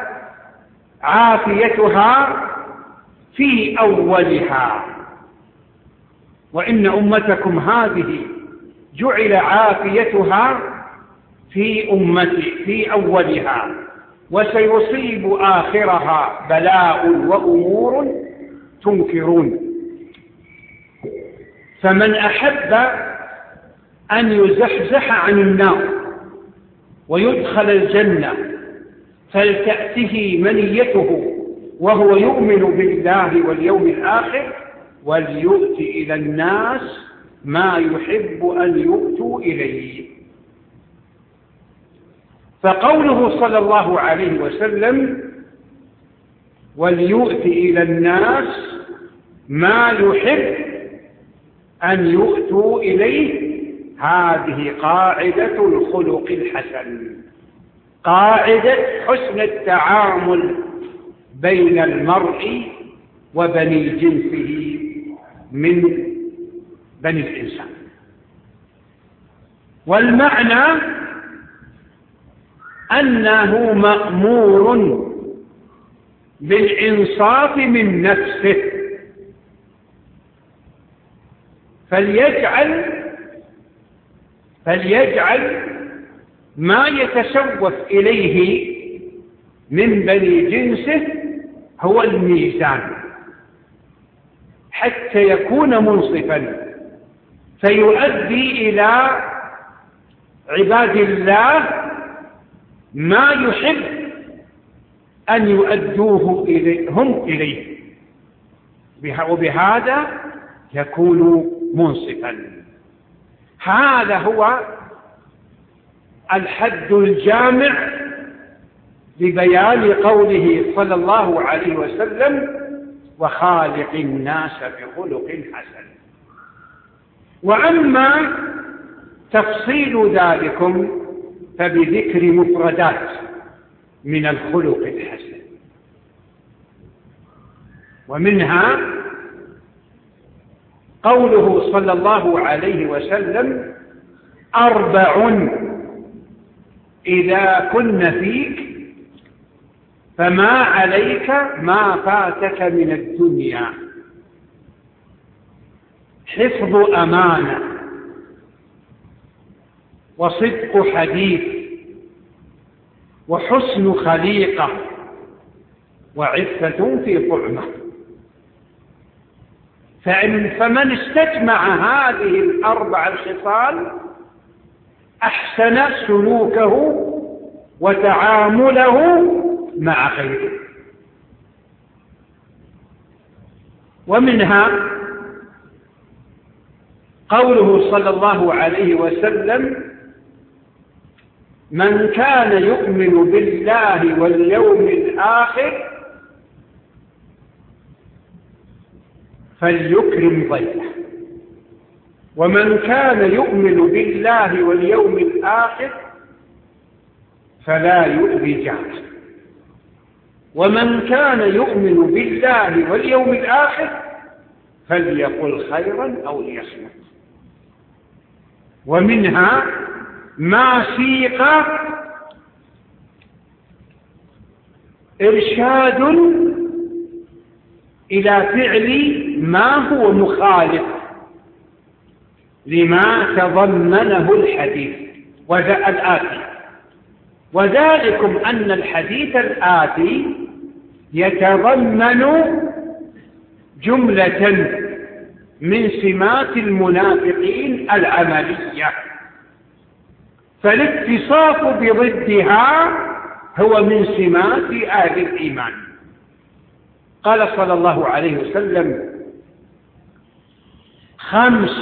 عافيتها في أولها وإن أمتكم هذه جعل عافيتها في أمتي في أولها، وسيصيب آخرها بلاء وأمور تنكرون. فمن أحب أن يزحزح عن النار ويدخل الجنة فلتأته منيته وهو يؤمن بالله واليوم الآخر، وليؤت إلى الناس ما يحب أن يؤتوا إليه. فقوله صلى الله عليه وسلم وليؤت إلى الناس ما يحب أن يؤتوا إليه، هذه قاعدة الخلق الحسن، قاعدة حسن التعامل بين المرء وبني جنسه من بني الإنسان. والمعنى أنه مأمور بالإنصاف من نفسه، فليجعل فليجعل ما يتسوف إليه من بني جنسه هو الميزان حتى يكون منصفا، فيؤدي إلى عباد الله ما يحب أن يؤدوه إليه هم إليه، وبهذا يكون منصفا. هذا هو الحد الجامع لبيان قوله صلى الله عليه وسلم وخالق الناس بخلق حسن. وأما تفصيل ذلكم فبذكر مفردات من الخلق الحسن، ومنها قوله صلى الله عليه وسلم أربع إذا كن فيك فما عليك ما فاتك من الدنيا: حفظ أمانة، وصدق حديث، وحسن خليقة، وعفة في طعمة. فإن فمن استجمع هذه الأربع الخصال أحسن سلوكه وتعامله مع غيره. ومنها قوله صلى الله عليه وسلم من كان يؤمن بالله واليوم الآخر فليكرم ضيفه، ومن كان يؤمن بالله واليوم الآخر فلا يؤذي جاره، ومن كان يؤمن بالله واليوم الآخر فليقل خيرا أو ليصمت. ومنها ما سيق إرشاد إلى فعل ما هو مخالف لما تضمنه الحديث الآتي، وذلكم أن الحديث الآتي يتضمن جملة من سمات المنافقين العملية، فالاتصاف بضدها هو من سمات أهل الإيمان. قال صلى الله عليه وسلم خمس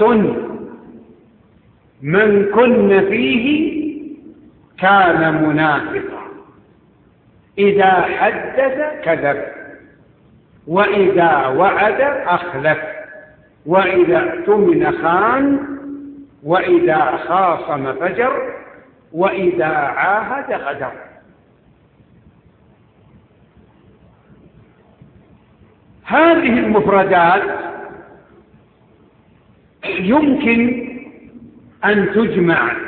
من كن فيه كان منافقا: إذا حدث كذب، وإذا وعد أخلف، وإذا اؤتمن خان، وإذا خاصم فجر، وإذا عاهد غدر. هذه المفردات يمكن أن تجمع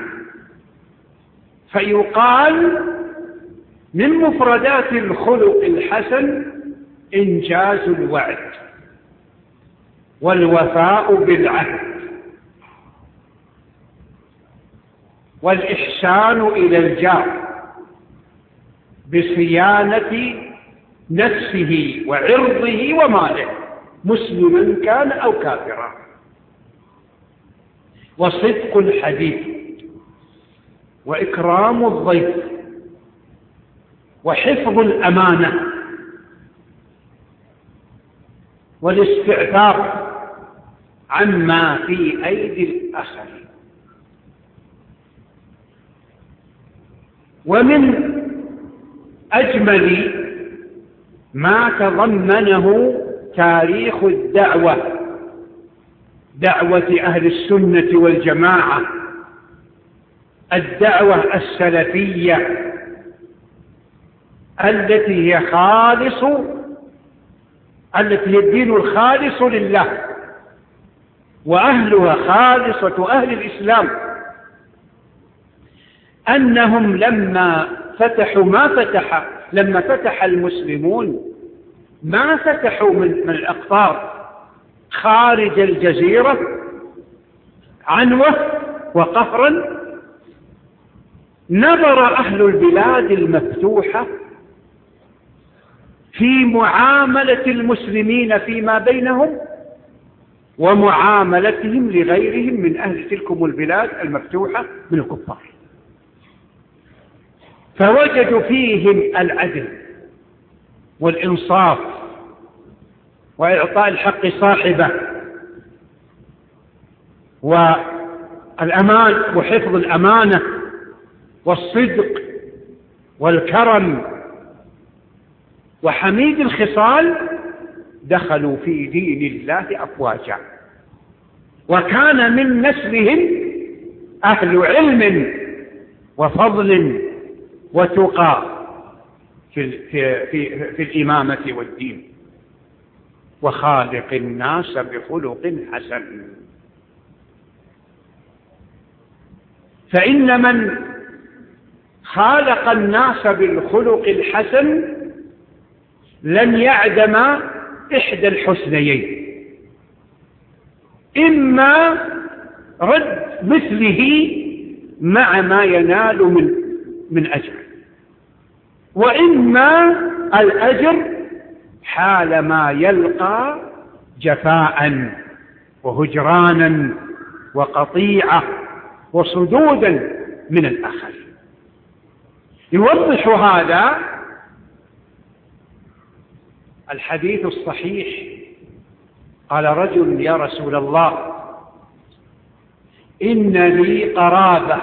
فيقال من مفردات الخلق الحسن إنجاز الوعد والوفاء بالعهد والإحسان إلى الجار بصيانة نفسه وعرضه وماله، مسلما كان أو كافرا، وصدق الحديث وإكرام الضيف وحفظ الأمانة والاستعفاف عما في أيدي الآخرين. ومن أجمل ما تضمنه تاريخ الدعوة، دعوة أهل السنة والجماعة، الدعوة السلفية التي هي خالص التي هي الدين الخالص لله، وأهلها خالصة أهل الإسلام، أنهم لما فتحوا ما فتح لما فتح المسلمون ما فتحوا من, من الأقطار خارج الجزيرة عنوة وقهرا. نظر أهل البلاد المفتوحة في معاملة المسلمين فيما بينهم ومعاملتهم لغيرهم من أهل تلكم البلاد المفتوحة من الكفار، فوجدوا فيهم العدل والإنصاف وإعطاء الحق صاحبه والأمان وحفظ الأمانة والصدق والكرم وحميد الخصال. دخلوا في دين الله أفواجا، وكان من نسلهم أهل علم وفضل وتقى في, في, في, في الإمامة والدين. وخالق الناس بخلق حسن، فإن من خالق الناس بالخلق الحسن لن يعدم إحدى الحسنيين: إما رد مثله مع ما ينال من من أجر، وإما الأجر حال ما يلقى جفاء وهجرانا وقطيعة وصدودا من الآخرين. يوضح هذا الحديث الصحيح. قال رجل: يا رسول الله، إن لي قرابة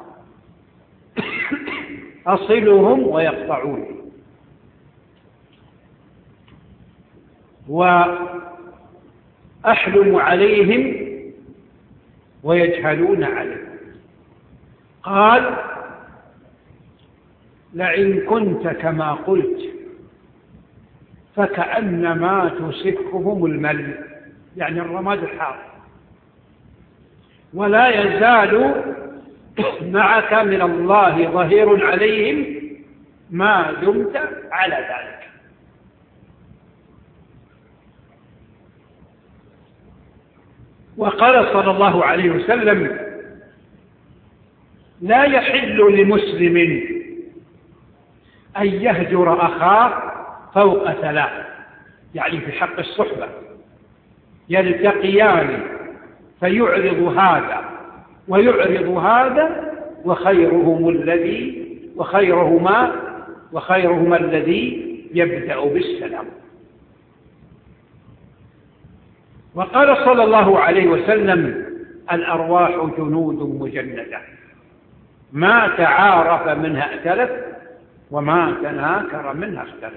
أصلهم ويقطعوني، وأحلم عليهم ويجهلون علي. قال: لئن كنت كما قلت فكأنما تسفهم المل، يعني الرماد الحار، ولا يزال معك من الله ظهير عليهم ما دمت على ذلك. وقال صلى الله عليه وسلم: لا يحل لمسلم أن يهجر أخاه فوق ثلاث، يعني في حق الصحبة، يلتقيان فيعرض هذا ويعرض هذا، وخيرهم الذي وخيرهما وخيرهما الذي يبدأ بالسلام. وقال صلى الله عليه وسلم: الأرواح جنود مجندة، ما تعارف منها ائتلف وما تناكر منها اختلف.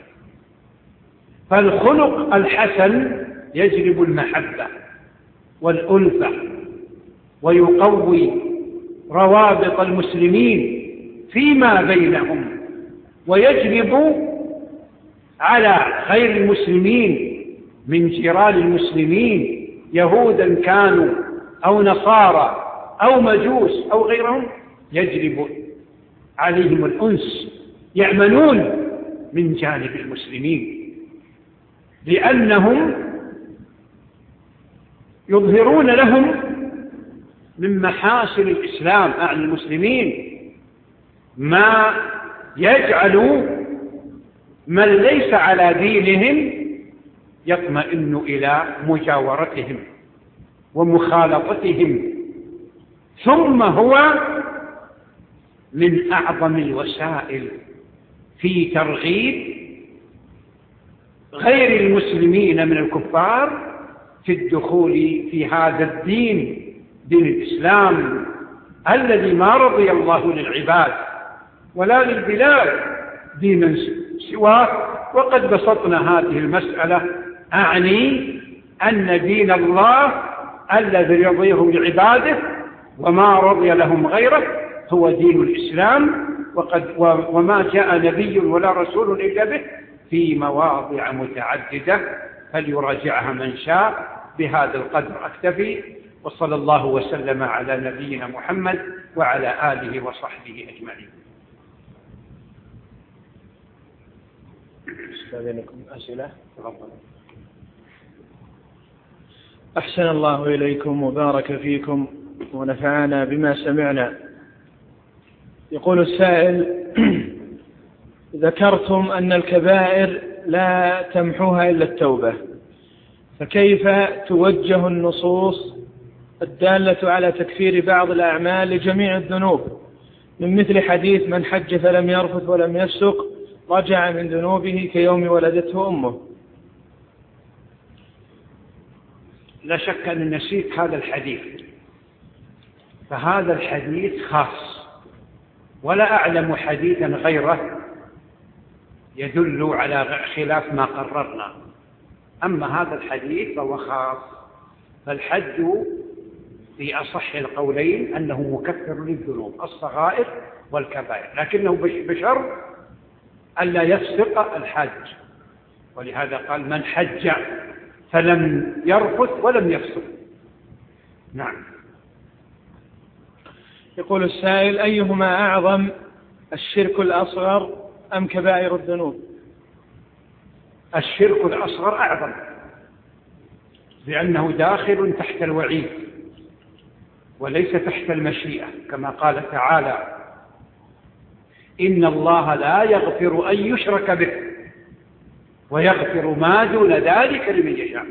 فالخلق الحسن يجلب المحبة والألفة ويقوي روابط المسلمين فيما بينهم، ويجلب على غير المسلمين من جيران المسلمين يهودا كانوا أو نصارى أو مجوس أو غيرهم، يجلب عليهم الأنس، يأمنون من جانب المسلمين، لأنهم يظهرون لهم من محاسن الإسلام عن المسلمين ما يجعل من ليس على دينهم يطمئن إلى مجاورتهم ومخالطتهم. ثم هو من أعظم الوسائل في ترغيب غير المسلمين من الكفار في الدخول في هذا الدين، دين الإسلام الذي ما رضي الله للعباد ولا للبلاد دينا سواه. وقد بسطنا هذه المسألة، أعني أن دين الله الذي يرضيه لعباده وما رضي لهم غيره هو دين الإسلام، وقد وما جاء نبي ولا رسول إلا به في مواضع متعددة، فليراجعها من شاء. بهذا القدر أكتفي، وصلى الله وسلم على نبينا محمد وعلى آله وصحبه أجمعين.
استاذنكم أسئلة. أحسن الله إليكم وبارك فيكم ونفعنا بما سمعنا. يقول السائل: ذكرتم أن الكبائر لا تمحوها إلا التوبة، فكيف توجه النصوص الدالة على تكفير بعض الأعمال لجميع الذنوب، من مثل حديث من حج فلم يرفث ولم يفسق رجع من ذنوبه كيوم ولدته أمه؟
لا شك أن نسيت هذا الحديث، فهذا الحديث خاص، ولا أعلم حديثا غيره يدل على خلاف ما قررنا. أما هذا الحديث فهو خاص، فالحج في أصح القولين أنه مكفر للذنوب الصغائر والكبائر، لكنه بشرط ألا يفسق الحج، ولهذا قال من حج فلم يرفث ولم يفسق. نعم.
يقول السائل: أيهما أعظم، الشرك الأصغر أم كبائر الذنوب؟
الشرك الأصغر أعظم، لأنه داخل تحت الوعيد وليس تحت المشيئة، كما قال تعالى: إن الله لا يغفر أن يشرك به ويغفر ما دون ذلك لمن يشاء.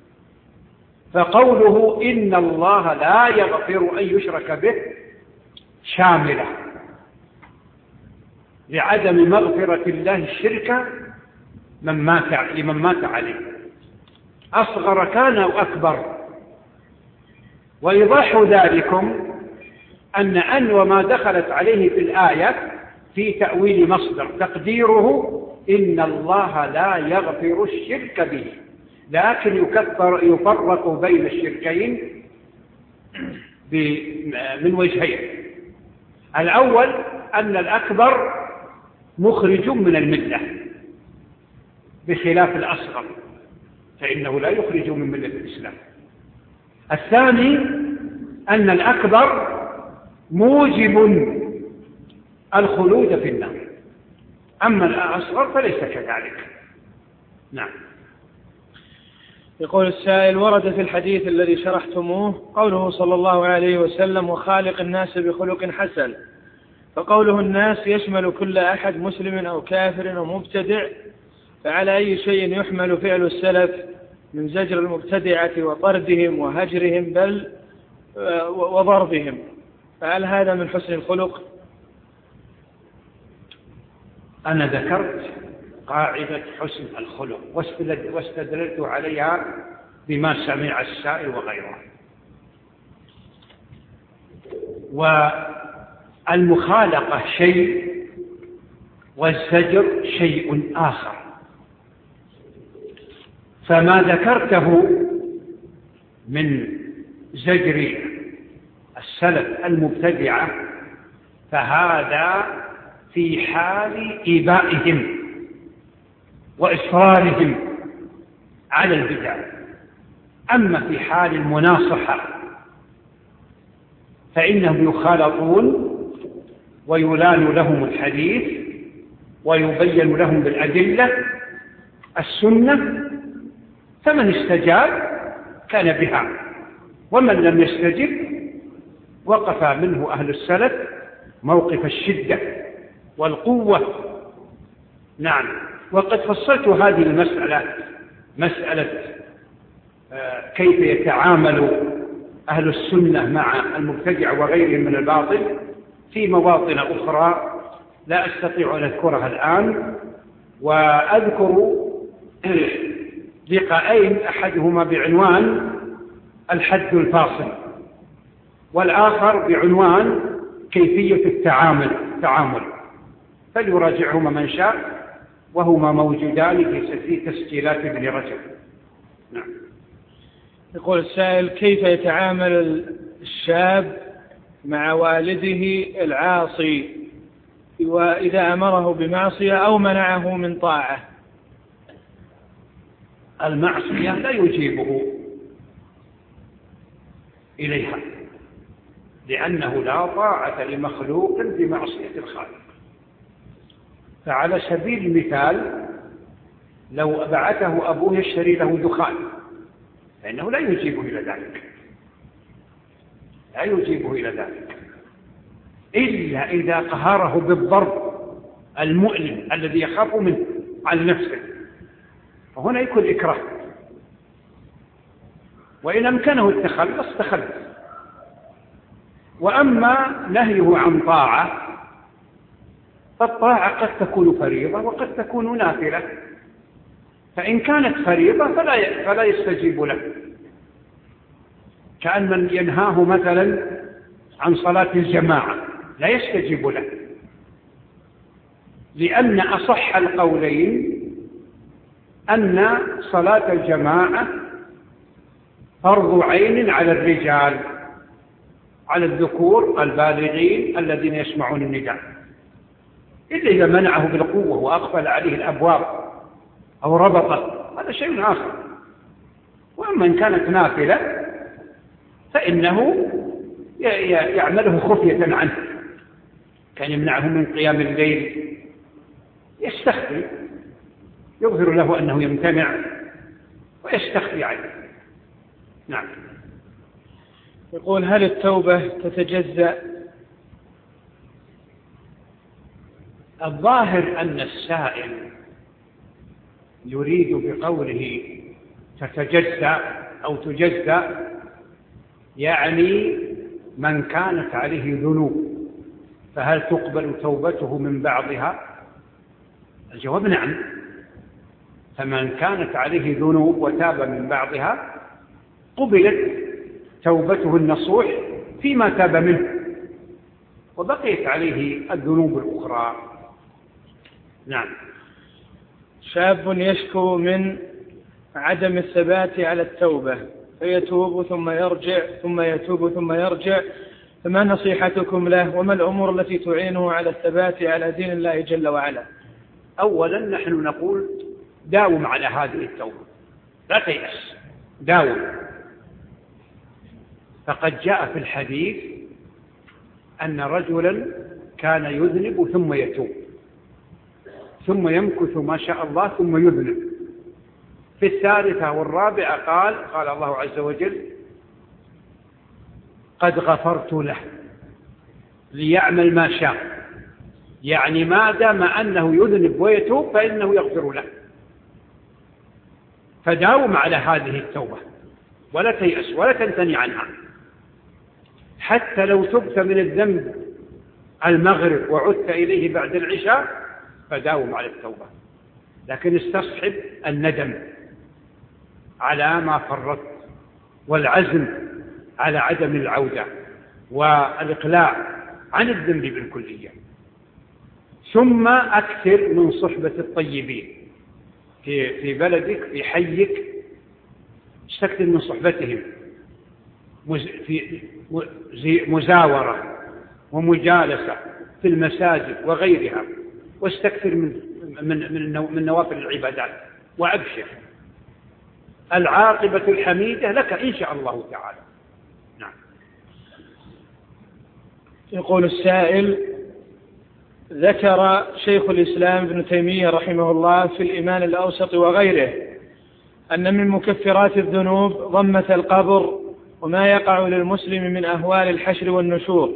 فقوله إن الله لا يغفر أن يشرك به شاملة لعدم مغفرة الله الشرك من مات لمن مات عليه، أصغر كان أو أكبر. وإيضاح ذلكم أن أن وما دخلت عليه في الآية في تأويل مصدر تقديره إن الله لا يغفر الشرك به، لكن يكفر يفرق بين الشركين من وجهين. الأول أن الأكبر مخرج من الملة بخلاف الأصغر، فإنه لا يخرج من ملة الإسلام. الثاني أن الأكبر موجب الخلود في النار، أما الأصغر فليس كذلك. نعم.
يقول السائل: ورد في الحديث الذي شرحتموه قوله صلى الله عليه وسلم: وخالق الناس بخلق حسن، فقوله الناس يشمل كل أحد مسلم أو كافر أو مبتدع، فعلى أي شيء يحمل فعل السلف من زجر المبتدعة وطردهم وهجرهم بل وضربهم؟ فهل هذا من حسن الخلق؟
أنا ذكرت قاعدة حسن الخلق واستدللت عليها بما سمع السائل وغيره. والمخالقة شيء والزجر شيء آخر، فما ذكرته من زجر السلف المبتدعة فهذا في حال إيبائهم وإصرارهم على البدع. أما في حال المناصحة فإنهم يخالطون ويلان لهم الحديث ويبين لهم بالأدلة السنة، فمن استجاب كان بها، ومن لم يستجب وقف منه أهل السلف موقف الشدة والقوة. نعم. وقد فصلت هذه المسألة، مسألة كيف يتعامل أهل السنة مع المبتدع وغيرهم من الباطل في مواطن أخرى لا أستطيع أن أذكرها الآن. وأذكر لقاءين، أحدهما بعنوان الحد الفاصل، والآخر بعنوان كيفية التعامل التعامل فليراجعهما من شاء، وهما موجودان في تسجيلات ابن رجب. نعم.
يقول السائل: كيف يتعامل الشاب مع والده العاصي وإذا أمره بمعصية أو منعه من طاعة؟
المعصية لا يجيبه إليها، لأنه لا طاعة لمخلوق بمعصية الخالق. فعلى سبيل المثال لو بعثه أبوه يشتري له دخان فإنه لا يجيبه إلى ذلك، لا يجيبه إلى ذلك إلا إذا قهره بالضرب المؤلم الذي يخاف منه على نفسه، وهنا يكون إكراه. وإن أمكنه التخلص تخلص. وأما نهيه عن طاعة فالطاعة قد تكون فريضة وقد تكون نافلة، فإن كانت فريضة فلا فلا يستجيب له، كأن من ينهاه مثلا عن صلاة الجماعة لا يستجيب له، لأن أصح القولين أن صلاة الجماعة فرض عين على الرجال، على الذكور البالغين الذين يسمعون النداء، إلا إذا منعه بالقوة وأقفل عليه الأبواب أو ربطه، هذا شيء آخر. وأما إن كانت نافلة فإنه يعمله خفية عنه، كان يمنعه من قيام الليل، يستخفي، يظهر له أنه يمتنع ويستخفي عنه. نعم.
يقول: هل التوبة تتجزأ؟
الظاهر أن السائل يريد بقوله تتجزأ أو تجزأ يعني من كانت عليه ذنوب، فهل تقبل توبته من بعضها؟ الجواب نعم. فمن كانت عليه ذنوب وتاب من بعضها قبلت توبته النصوح فيما تاب منه، وبقيت عليه الذنوب الأخرى. نعم.
شاب يشكو من عدم الثبات على التوبة فيتوب ثم يرجع ثم يتوب ثم يرجع، فما نصيحتكم له وما الأمور التي تعينه على الثبات على دين الله جل وعلا؟
أولا نحن نقول داوم على هذه التوبة، لا تيأس، داوم. فقد جاء في الحديث أن رجلا كان يذنب ثم يتوب ثم يمكث ما شاء الله ثم يذنب، في الثالثة والرابعة قال قال الله عز وجل: قد غفرت له ليعمل ما شاء، يعني ما دام أنه يذنب ويتوب فإنه يغفر له. فداوم على هذه التوبة ولا تيأس ولا تنثني عنها، حتى لو تبت من الذنب المغرب وعدت إليه بعد العشاء فداوم على التوبة، لكن استصحب الندم على ما فرطت والعزم على عدم العودة والإقلاع عن الذنب بالكلية. ثم أكثر من صحبة الطيبين في في بلدك، في حيك، استكثر من صحبتهم في مزاورة ومجالسة في المساجد وغيرها، واستكثر من من من من نوافل العبادات وأبشر، العاقبة الحميدة لك إن شاء الله تعالى. نعم.
يقول السائل: ذكر شيخ الإسلام ابن تيمية رحمه الله في الإيمان الأوسط وغيره أن من مكفرات الذنوب ضمة القبر وما يقع للمسلم من أهوال الحشر والنشور،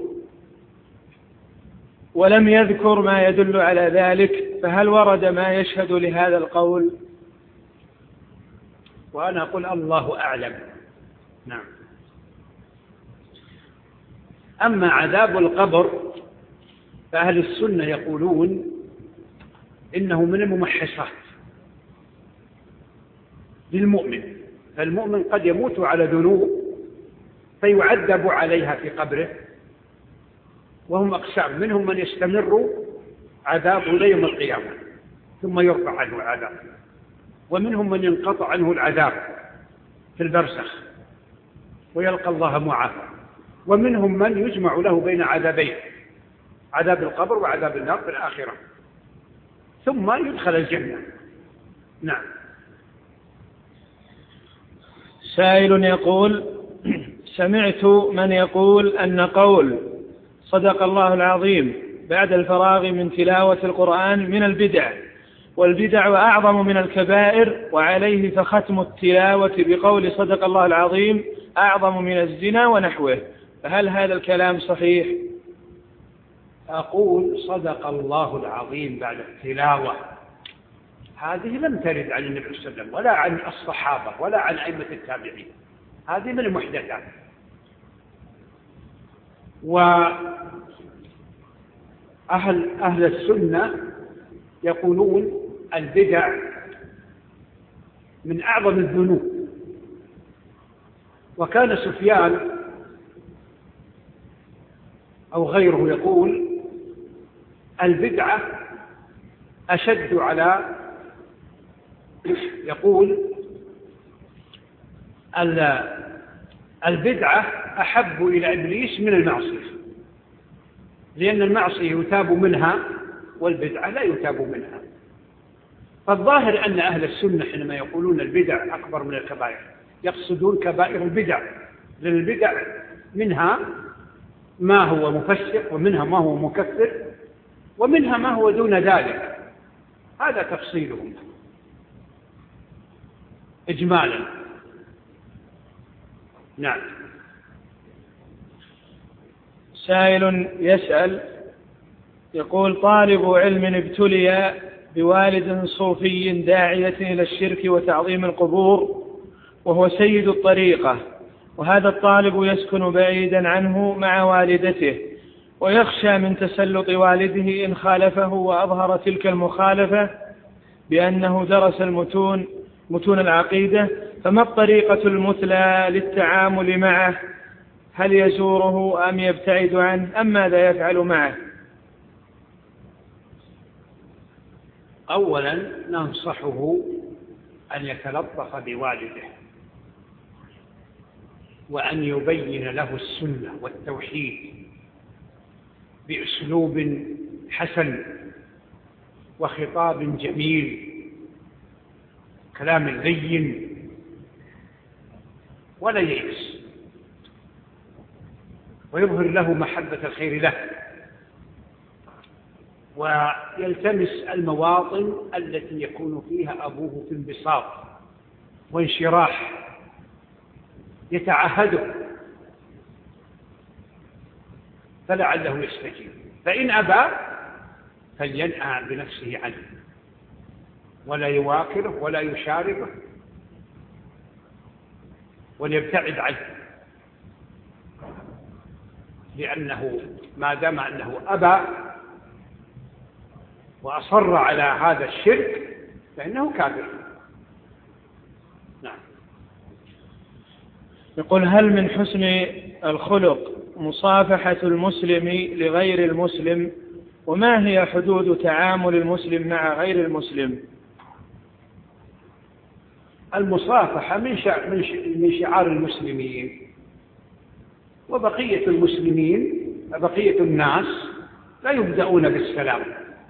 ولم يذكر ما يدل على ذلك، فهل ورد ما يشهد لهذا القول؟
وأنا أقول الله أعلم. نعم. أما عذاب القبر فأهل السنة يقولون إنه من الممحصات للمؤمن، فالمؤمن قد يموت على ذنوب فيعذب عليها في قبره، وهم أقسام: منهم من يستمر عذابه إلى يوم القيامة ثم يرفع عنه العذاب، ومنهم من ينقطع عنه العذاب في البرزخ ويلقى الله معافى، ومنهم من يجمع له بين عذابين: عذاب القبر وعذاب النار في الآخرة، ثم يدخل الجنة. نعم.
سائل يقول: سمعت من يقول أن قول صدق الله العظيم بعد الفراغ من تلاوة القرآن من البدع، والبدع أعظم من الكبائر، وعليه فختم التلاوة بقول صدق الله العظيم أعظم من الزنا ونحوه، فهل هذا الكلام صحيح؟
أقول صدق الله العظيم بعد التلاوة هذه لم ترد عن النبي صلى الله عليه وسلم ولا عن الصحابة ولا عن أئمة التابعين، هذه من المحدثات. وأهل أهل السنة يقولون البدع من أعظم الذنوب، وكان سفيان أو غيره يقول البدعة أشد على يقول البدعة أحب إلى إبليس من المعصية، لأن المعصية يتاب منها والبدعة لا يتاب منها. فالظاهر أن أهل السنة حينما يقولون البدع أكبر من الكبائر يقصدون كبائر البدع، لأن البدع منها ما هو مفسق ومنها ما هو مكفر ومنها ما هو دون ذلك، هذا تفصيلهم إجمالا. نعم.
سائل يسأل يقول: طالب علم ابتلي بوالد صوفي داعية إلى الشرك وتعظيم القبور وهو سيد الطريقة، وهذا الطالب يسكن بعيدا عنه مع والدته، ويخشى من تسلط والده إن خالفه وأظهر تلك المخالفة بأنه درس المتون متون العقيدة، فما الطريقة المثلى للتعامل معه؟ هل يزوره أم يبتعد عنه أم ماذا يفعل معه؟
أولا ننصحه أن يتلطف بوالده وأن يبين له السنة والتوحيد بأسلوب حسن وخطاب جميل، كلام لين، ولا ييأس، ويظهر له محبة الخير له، ويلتمس المواطن التي يكون فيها أبوه في انبساط وانشراح، يتعهده فلعله يستجيب، فإن أبى فلينأى بنفسه عنه ولا يواكله ولا يشاركه وليبتعد عنه، لأنه ما دام أنه أبى وأصر على هذا الشرك فإنه كافر. نعم.
يقول: هل من حسن الخلق مصافحة المسلم لغير المسلم؟ وما هي حدود تعامل المسلم مع غير المسلم؟
المصافحة من من شعار المسلمين، وبقية المسلمين بقية الناس لا يبدأون بالسلام،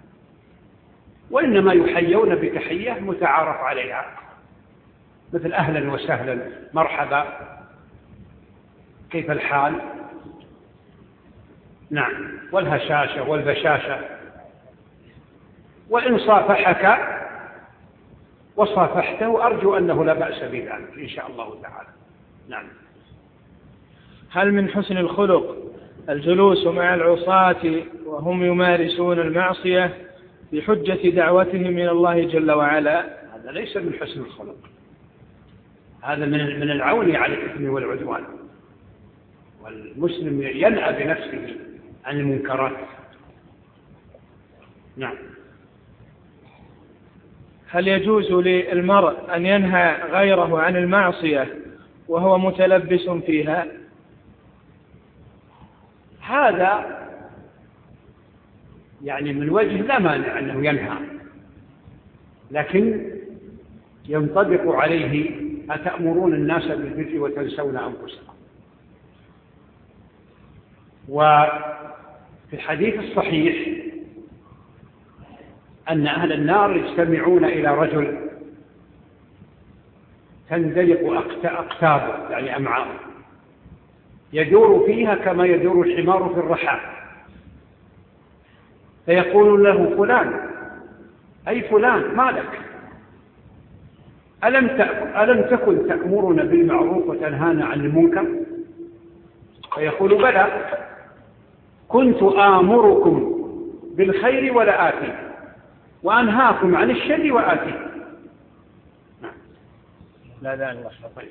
وإنما يحيون بتحية متعارف عليها، مثل أهلا وسهلا، مرحبا، كيف الحال؟ نعم، والهشاشة والبشاشة. وإن صافحك وصافحته أرجو أنه لا بأس بذلك إن شاء الله تعالى. نعم.
هل من حسن الخلق الجلوس مع العصاة وهم يمارسون المعصية بحجة دعوتهم إلى الله جل وعلا؟
هذا ليس من حسن الخلق، هذا من من العون على الإثم والعدوان، والمسلم ينأى بنفسه عن المنكرات. نعم.
هل يجوز للمرء أن ينهى غيره عن المعصية وهو متلبس فيها؟
هذا يعني من وجه لا مانع أنه ينهى، لكن ينطبق عليه أتأمرون الناس بالبر وتنسون أنفسكم. وفي الحديث الصحيح أن أهل النار يجتمعون إلى رجل تندلق أقتابه يعني أمعاءه، يدور فيها كما يدور الحمار في الرحى، فيقول له فلان أي فلان ما لك؟ ألم ألم تكن تأمرنا بالمعروف وتنهانا عن المنكر؟ فيقول بلى، كنت آمركم بالخير ولا آتي، وأنهاكم عن الشر وآتي.
لا لا الله طيب.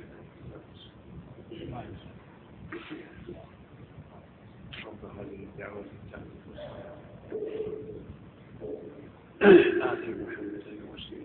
آتي محمد الوسيلة.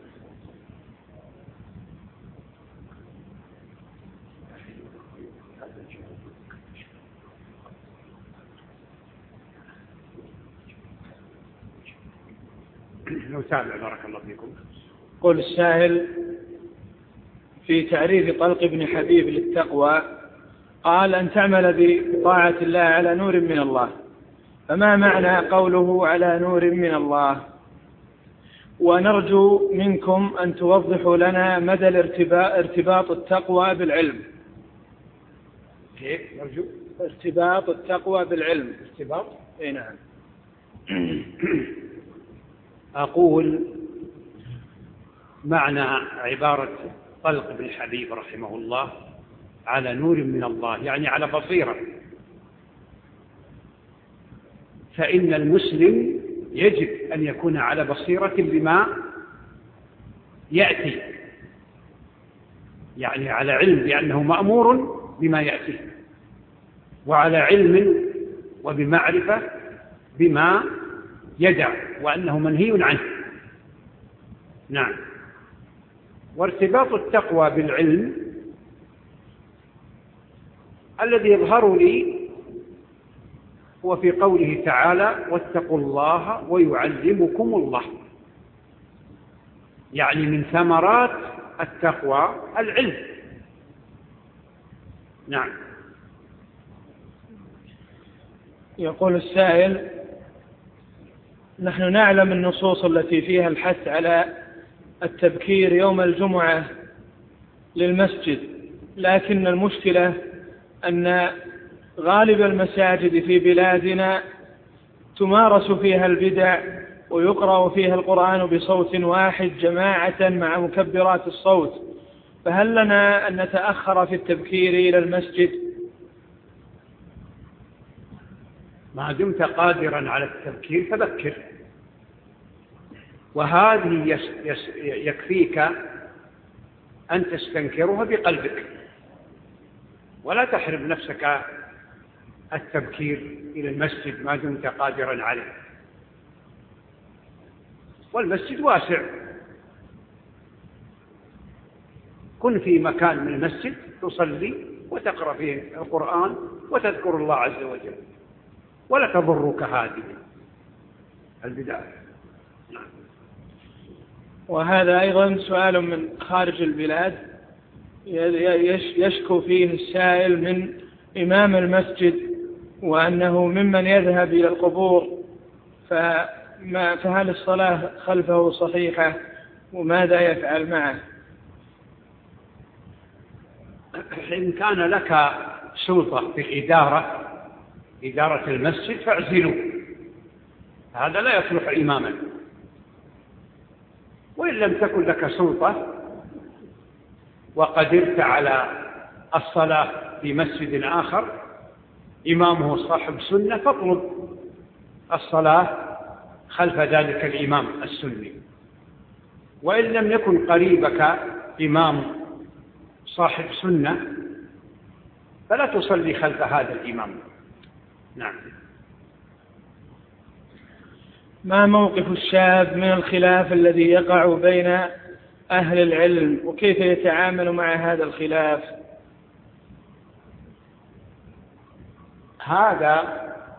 نتابع بارك الله فيكم.
قل السائل في تعريف طلق ابن حبيب للتقوى قال أن تعمل بطاعة الله على نور من الله، فما معنى قوله على نور من الله؟ ونرجو منكم أن توضحوا لنا مدى ارتباط التقوى بالعلم.
كيف نرجو؟
ارتباط التقوى بالعلم.
ارتباط؟
اي نعم.
أقول معنى عبارة طلق بن حبيب رحمه الله على نور من الله يعني على بصيرة، فإن المسلم يجب أن يكون على بصيرة بما يأتي، يعني على علم بأنه مأمور بما يأتي، وعلى علم وبمعرفة بما يدع وأنه منهي عنه. نعم. وارتباط التقوى بالعلم الذي يظهر لي هو في قوله تعالى واتقوا الله ويعلمكم الله، يعني من ثمرات التقوى العلم. نعم.
يقول السائل نحن نعلم النصوص التي فيها الحث على التبكير يوم الجمعة للمسجد، لكن المشكلة أن غالب المساجد في بلادنا تمارس فيها البدع ويقرأ فيها القرآن بصوت واحد جماعة مع مكبرات الصوت، فهل لنا أن نتأخر في التبكير إلى المسجد؟
ما دمت قادرا على التبكير فبكر، وهذه يكفيك أن تستنكرها بقلبك، ولا تحرم نفسك التبكير إلى المسجد ما دمت قادرا عليه، والمسجد واسع، كن في مكان من المسجد تصلي وتقرأ فيه القرآن وتذكر الله عز وجل، ولا تضرك هذه البداية.
وهذا أيضا سؤال من خارج البلاد يشكو فيه السائل من إمام المسجد وأنه ممن يذهب إلى القبور، فما فهل الصلاة خلفه صحيحة وماذا يفعل معه؟
إن كان لك سلطة في الإدارة إدارة المسجد فاعزلوا، هذا لا يصلح إماما. وإن لم تكن لك سلطة وقدرت على الصلاة في مسجد آخر إمامه صاحب سنة فاطلب الصلاة خلف ذلك الإمام السني. وإن لم يكن قريبك إمام صاحب سنة فلا تصلي خلف هذا الإمام. نعم.
ما موقف الشاب من الخلاف الذي يقع بين أهل العلم وكيف يتعامل مع هذا الخلاف؟
هذا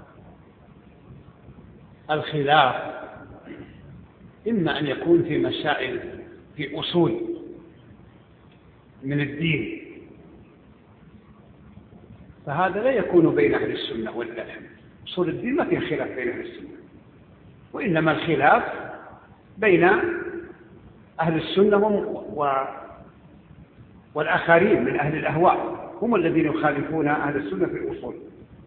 الخلاف إما أن يكون في مسائل في أصول من الدين، فهذا لا يكون بين أهل السنة والجماعة. أصول الدين ما في خلاف بين أهل السنة، وإنما الخلاف بين أهل السنة والآخرين من أهل الأهواء، هم الذين يخالفون أهل السنة في الأصول.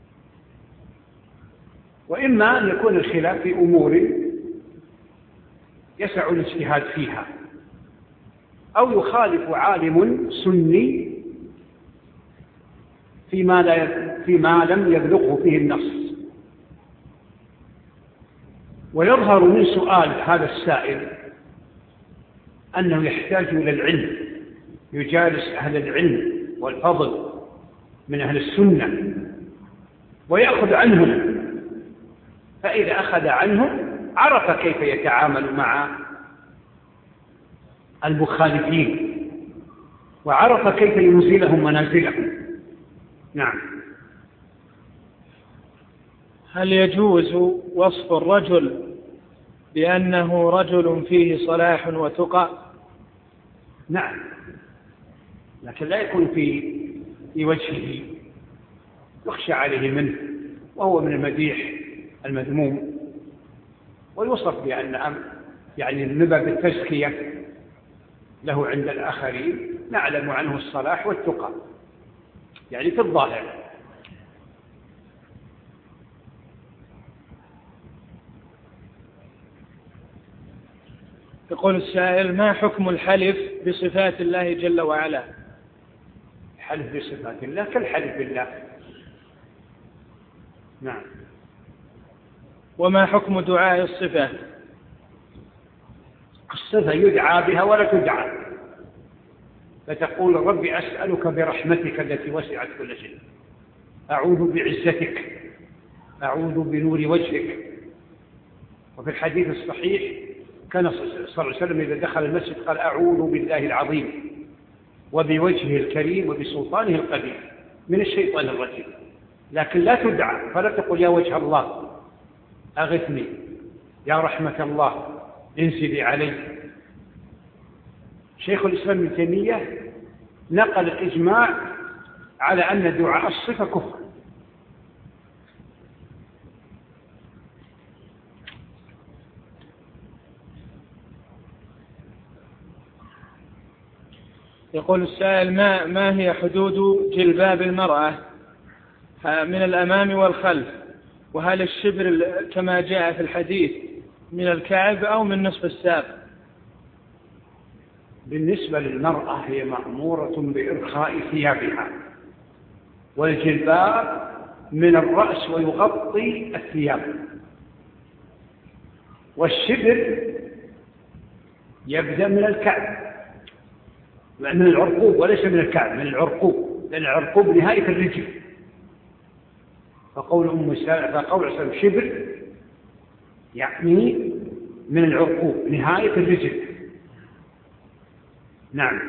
وإما أن يكون الخلاف في أمور يسع الاجتهاد فيها، أو يخالف عالم سني فيما, لا فيما لم يبلغه فيه النص. ويظهر من سؤال هذا السائل أنه يحتاج إلى العلم، يجالس أهل العلم والفضل من أهل السنة ويأخذ عنهم، فإذا أخذ عنهم عرف كيف يتعامل مع المخالفين وعرف كيف ينزلهم منازلهم. نعم.
هل يجوز وصف الرجل بأنه رجل فيه صلاح وتقى؟
نعم، لكن لا يكون في في وجهه يخشى عليه منه، وهو من المديح المذموم، ويوصف بأن يعني النبى بالتزكية له عند الآخرين، نعلم عنه الصلاح والتقى، يعني في الظاهر.
يقول السائل: ما حكم الحلف بصفات الله جل وعلا؟
الحلف بصفات الله كالحلف بالله. نعم.
وما حكم دعاء الصفة؟
الصفة يدعى بها ولا تدعى، فتقول: ربي أسألك برحمتك التي وسعت كل شيء، أعوذ بعزتك، أعوذ بنور وجهك. وفي الحديث الصحيح كان صلى الله عليه وسلم إذا دخل المسجد قال: أعوذ بالله العظيم وبوجهه الكريم وبسلطانه القديم من الشيطان الرجيم. لكن لا تدعى، فلا تقول: يا وجه الله أغثني، يا رحمة الله انزلي علي. شيخ الإسلام ابن تيمية نقل الإجماع على أن دعاء الصفة كفر.
يقول السائل: ما ما هي حدود جلباب المرأة من الأمام والخلف؟ وهل الشبر كما جاء في الحديث من الكعب أو من نصف الساق؟
بالنسبة للمرأة هي مأمورة بإرخاء ثيابها، والجلباب من الرأس ويغطي الثياب، والشبر يبدأ من الكعب، من العرقوب وليس من الكعب، من العرقوب، لأن العرقوب نهاية الرجل. فقول أم سلمة فقول سلمة شبر يعني من العرقوب نهاية الرجل. نعم.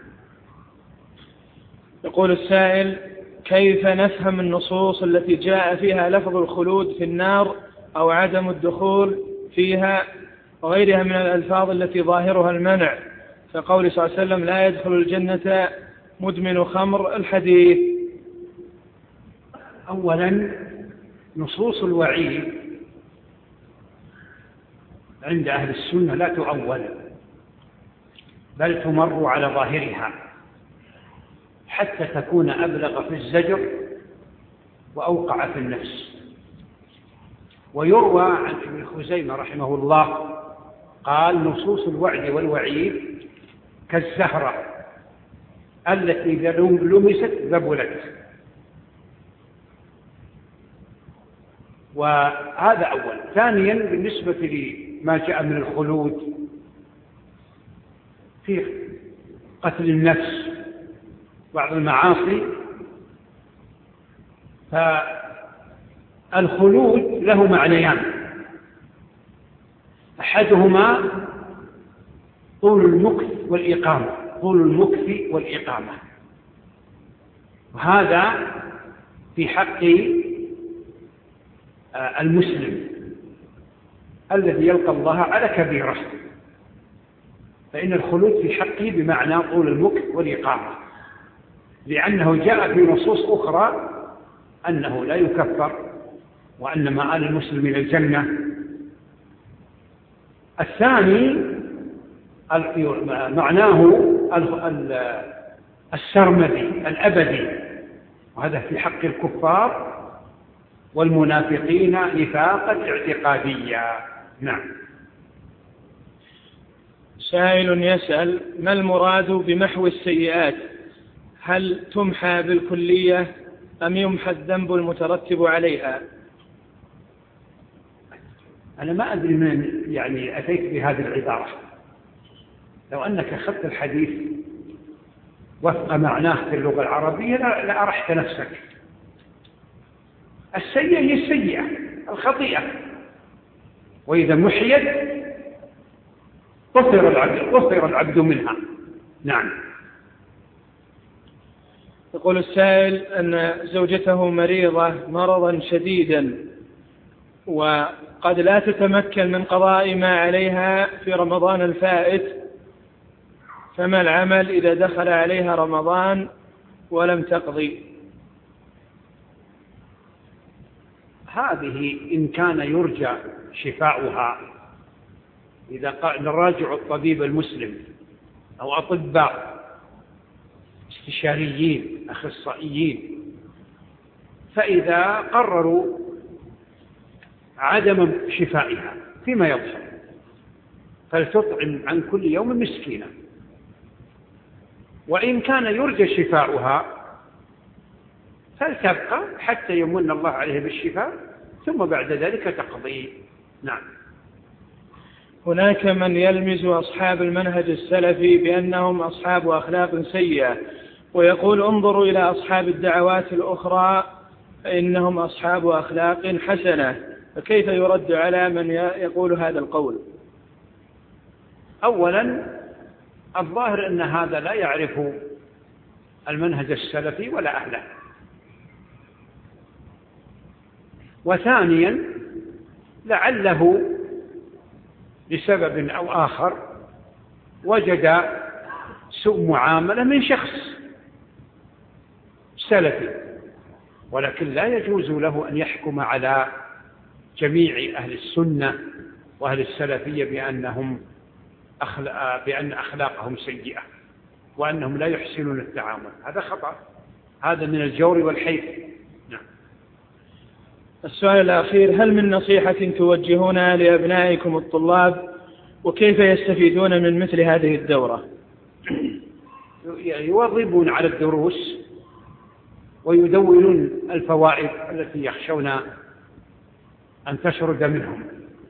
يقول السائل: كيف نفهم النصوص التي جاء فيها لفظ الخلود في النار أو عدم الدخول فيها وغيرها من الألفاظ التي ظاهرها المنع، فقول صلى الله عليه وسلم: لا يدخل الجنة مدمن خمر، الحديث؟
أولا نصوص الوعيد عند أهل السنة لا تؤول، بل تمر على ظاهرها حتى تكون أبلغ في الزجر وأوقع في النفس. ويروى عن ابن خزيمة رحمه الله قال: نصوص الوعد والوعيد كالزهرة التي إذا لمست ذبلت. وهذا أول. ثانيا بالنسبة لما جاء من الخلود في قتل النفس بعض المعاصي، فالخلود له معنيان: أحدهما طول المكث والإقامة، طول المكث والإقامة، وهذا في حق المسلم الذي يلقى الله على كبيرة، فإن الخلود في حقه بمعنى طول المكث والإقامة، لأنه جاء في نصوص أخرى أنه لا يكفر وأن مآل المسلم إلى الجنة. الثاني معناه السرمدي الأبدي، وهذا في حق الكفار والمنافقين نفاقا اعتقاديا. نعم.
سائل يسأل: ما المراد بمحو السيئات؟ هل تمحى بالكلية أم يمحى الذنب المترتب عليها؟
أنا ما أدري من يعني أتيت بهذه العبارة. لو أنك أخذت الحديث وفق معناه في اللغة العربية لأرحت نفسك. السيئة هي السيئة الخطيئة، وإذا محيت طهر العبد, طهر العبد منها. نعم.
يقول السائل أن زوجته مريضة مرضا شديدا وقد لا تتمكن من قضاء ما عليها في رمضان الفائت، فما العمل إذا دخل عليها رمضان ولم تقضي؟
هذه إن كان يرجى شفاؤها، إذا قال نراجع الطبيب المسلم أو أطباء استشاريين أخصائيين، فإذا قرروا عدم شفائها فيما يظهر فلتطعم عن كل يوم مسكينا، وإن كان يرجى شفاؤها فلتبقى حتى يمن الله عليه بالشفاء ثم بعد ذلك تقضي. نعم.
هناك من يلمز أصحاب المنهج السلفي بأنهم أصحاب أخلاق سيئة، ويقول: انظروا إلى أصحاب الدعوات الأخرى فإنهم أصحاب أخلاق حسنة، فكيف يرد على من يقول هذا القول؟
أولا الظاهر أن هذا لا يعرف المنهج السلفي ولا أهله. وثانيا لعله لسبب أو آخر وجد سوء معاملة من شخص سلفي، ولكن لا يجوز له أن يحكم على جميع أهل السنة وأهل السلفية بأنهم أخلاق بأن أخلاقهم سيئة وأنهم لا يحسنون التعامل. هذا خطأ، هذا من الجور والحيف. نعم.
السؤال الأخير: هل من نصيحة توجهونها لأبنائكم الطلاب، وكيف يستفيدون من مثل هذه الدورة؟
يواظبون على الدروس ويدونون الفوائد التي يخشون أن تشرد منهم،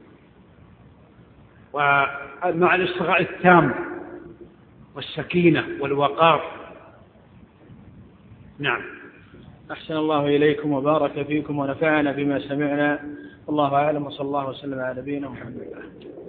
ومع الاصغاء التام والسكينة والوقار. نعم.
أحسن الله إليكم وبارك فيكم ونفعنا بما سمعنا. الله أعلم، وصلى الله وسلم على نبينا محمد.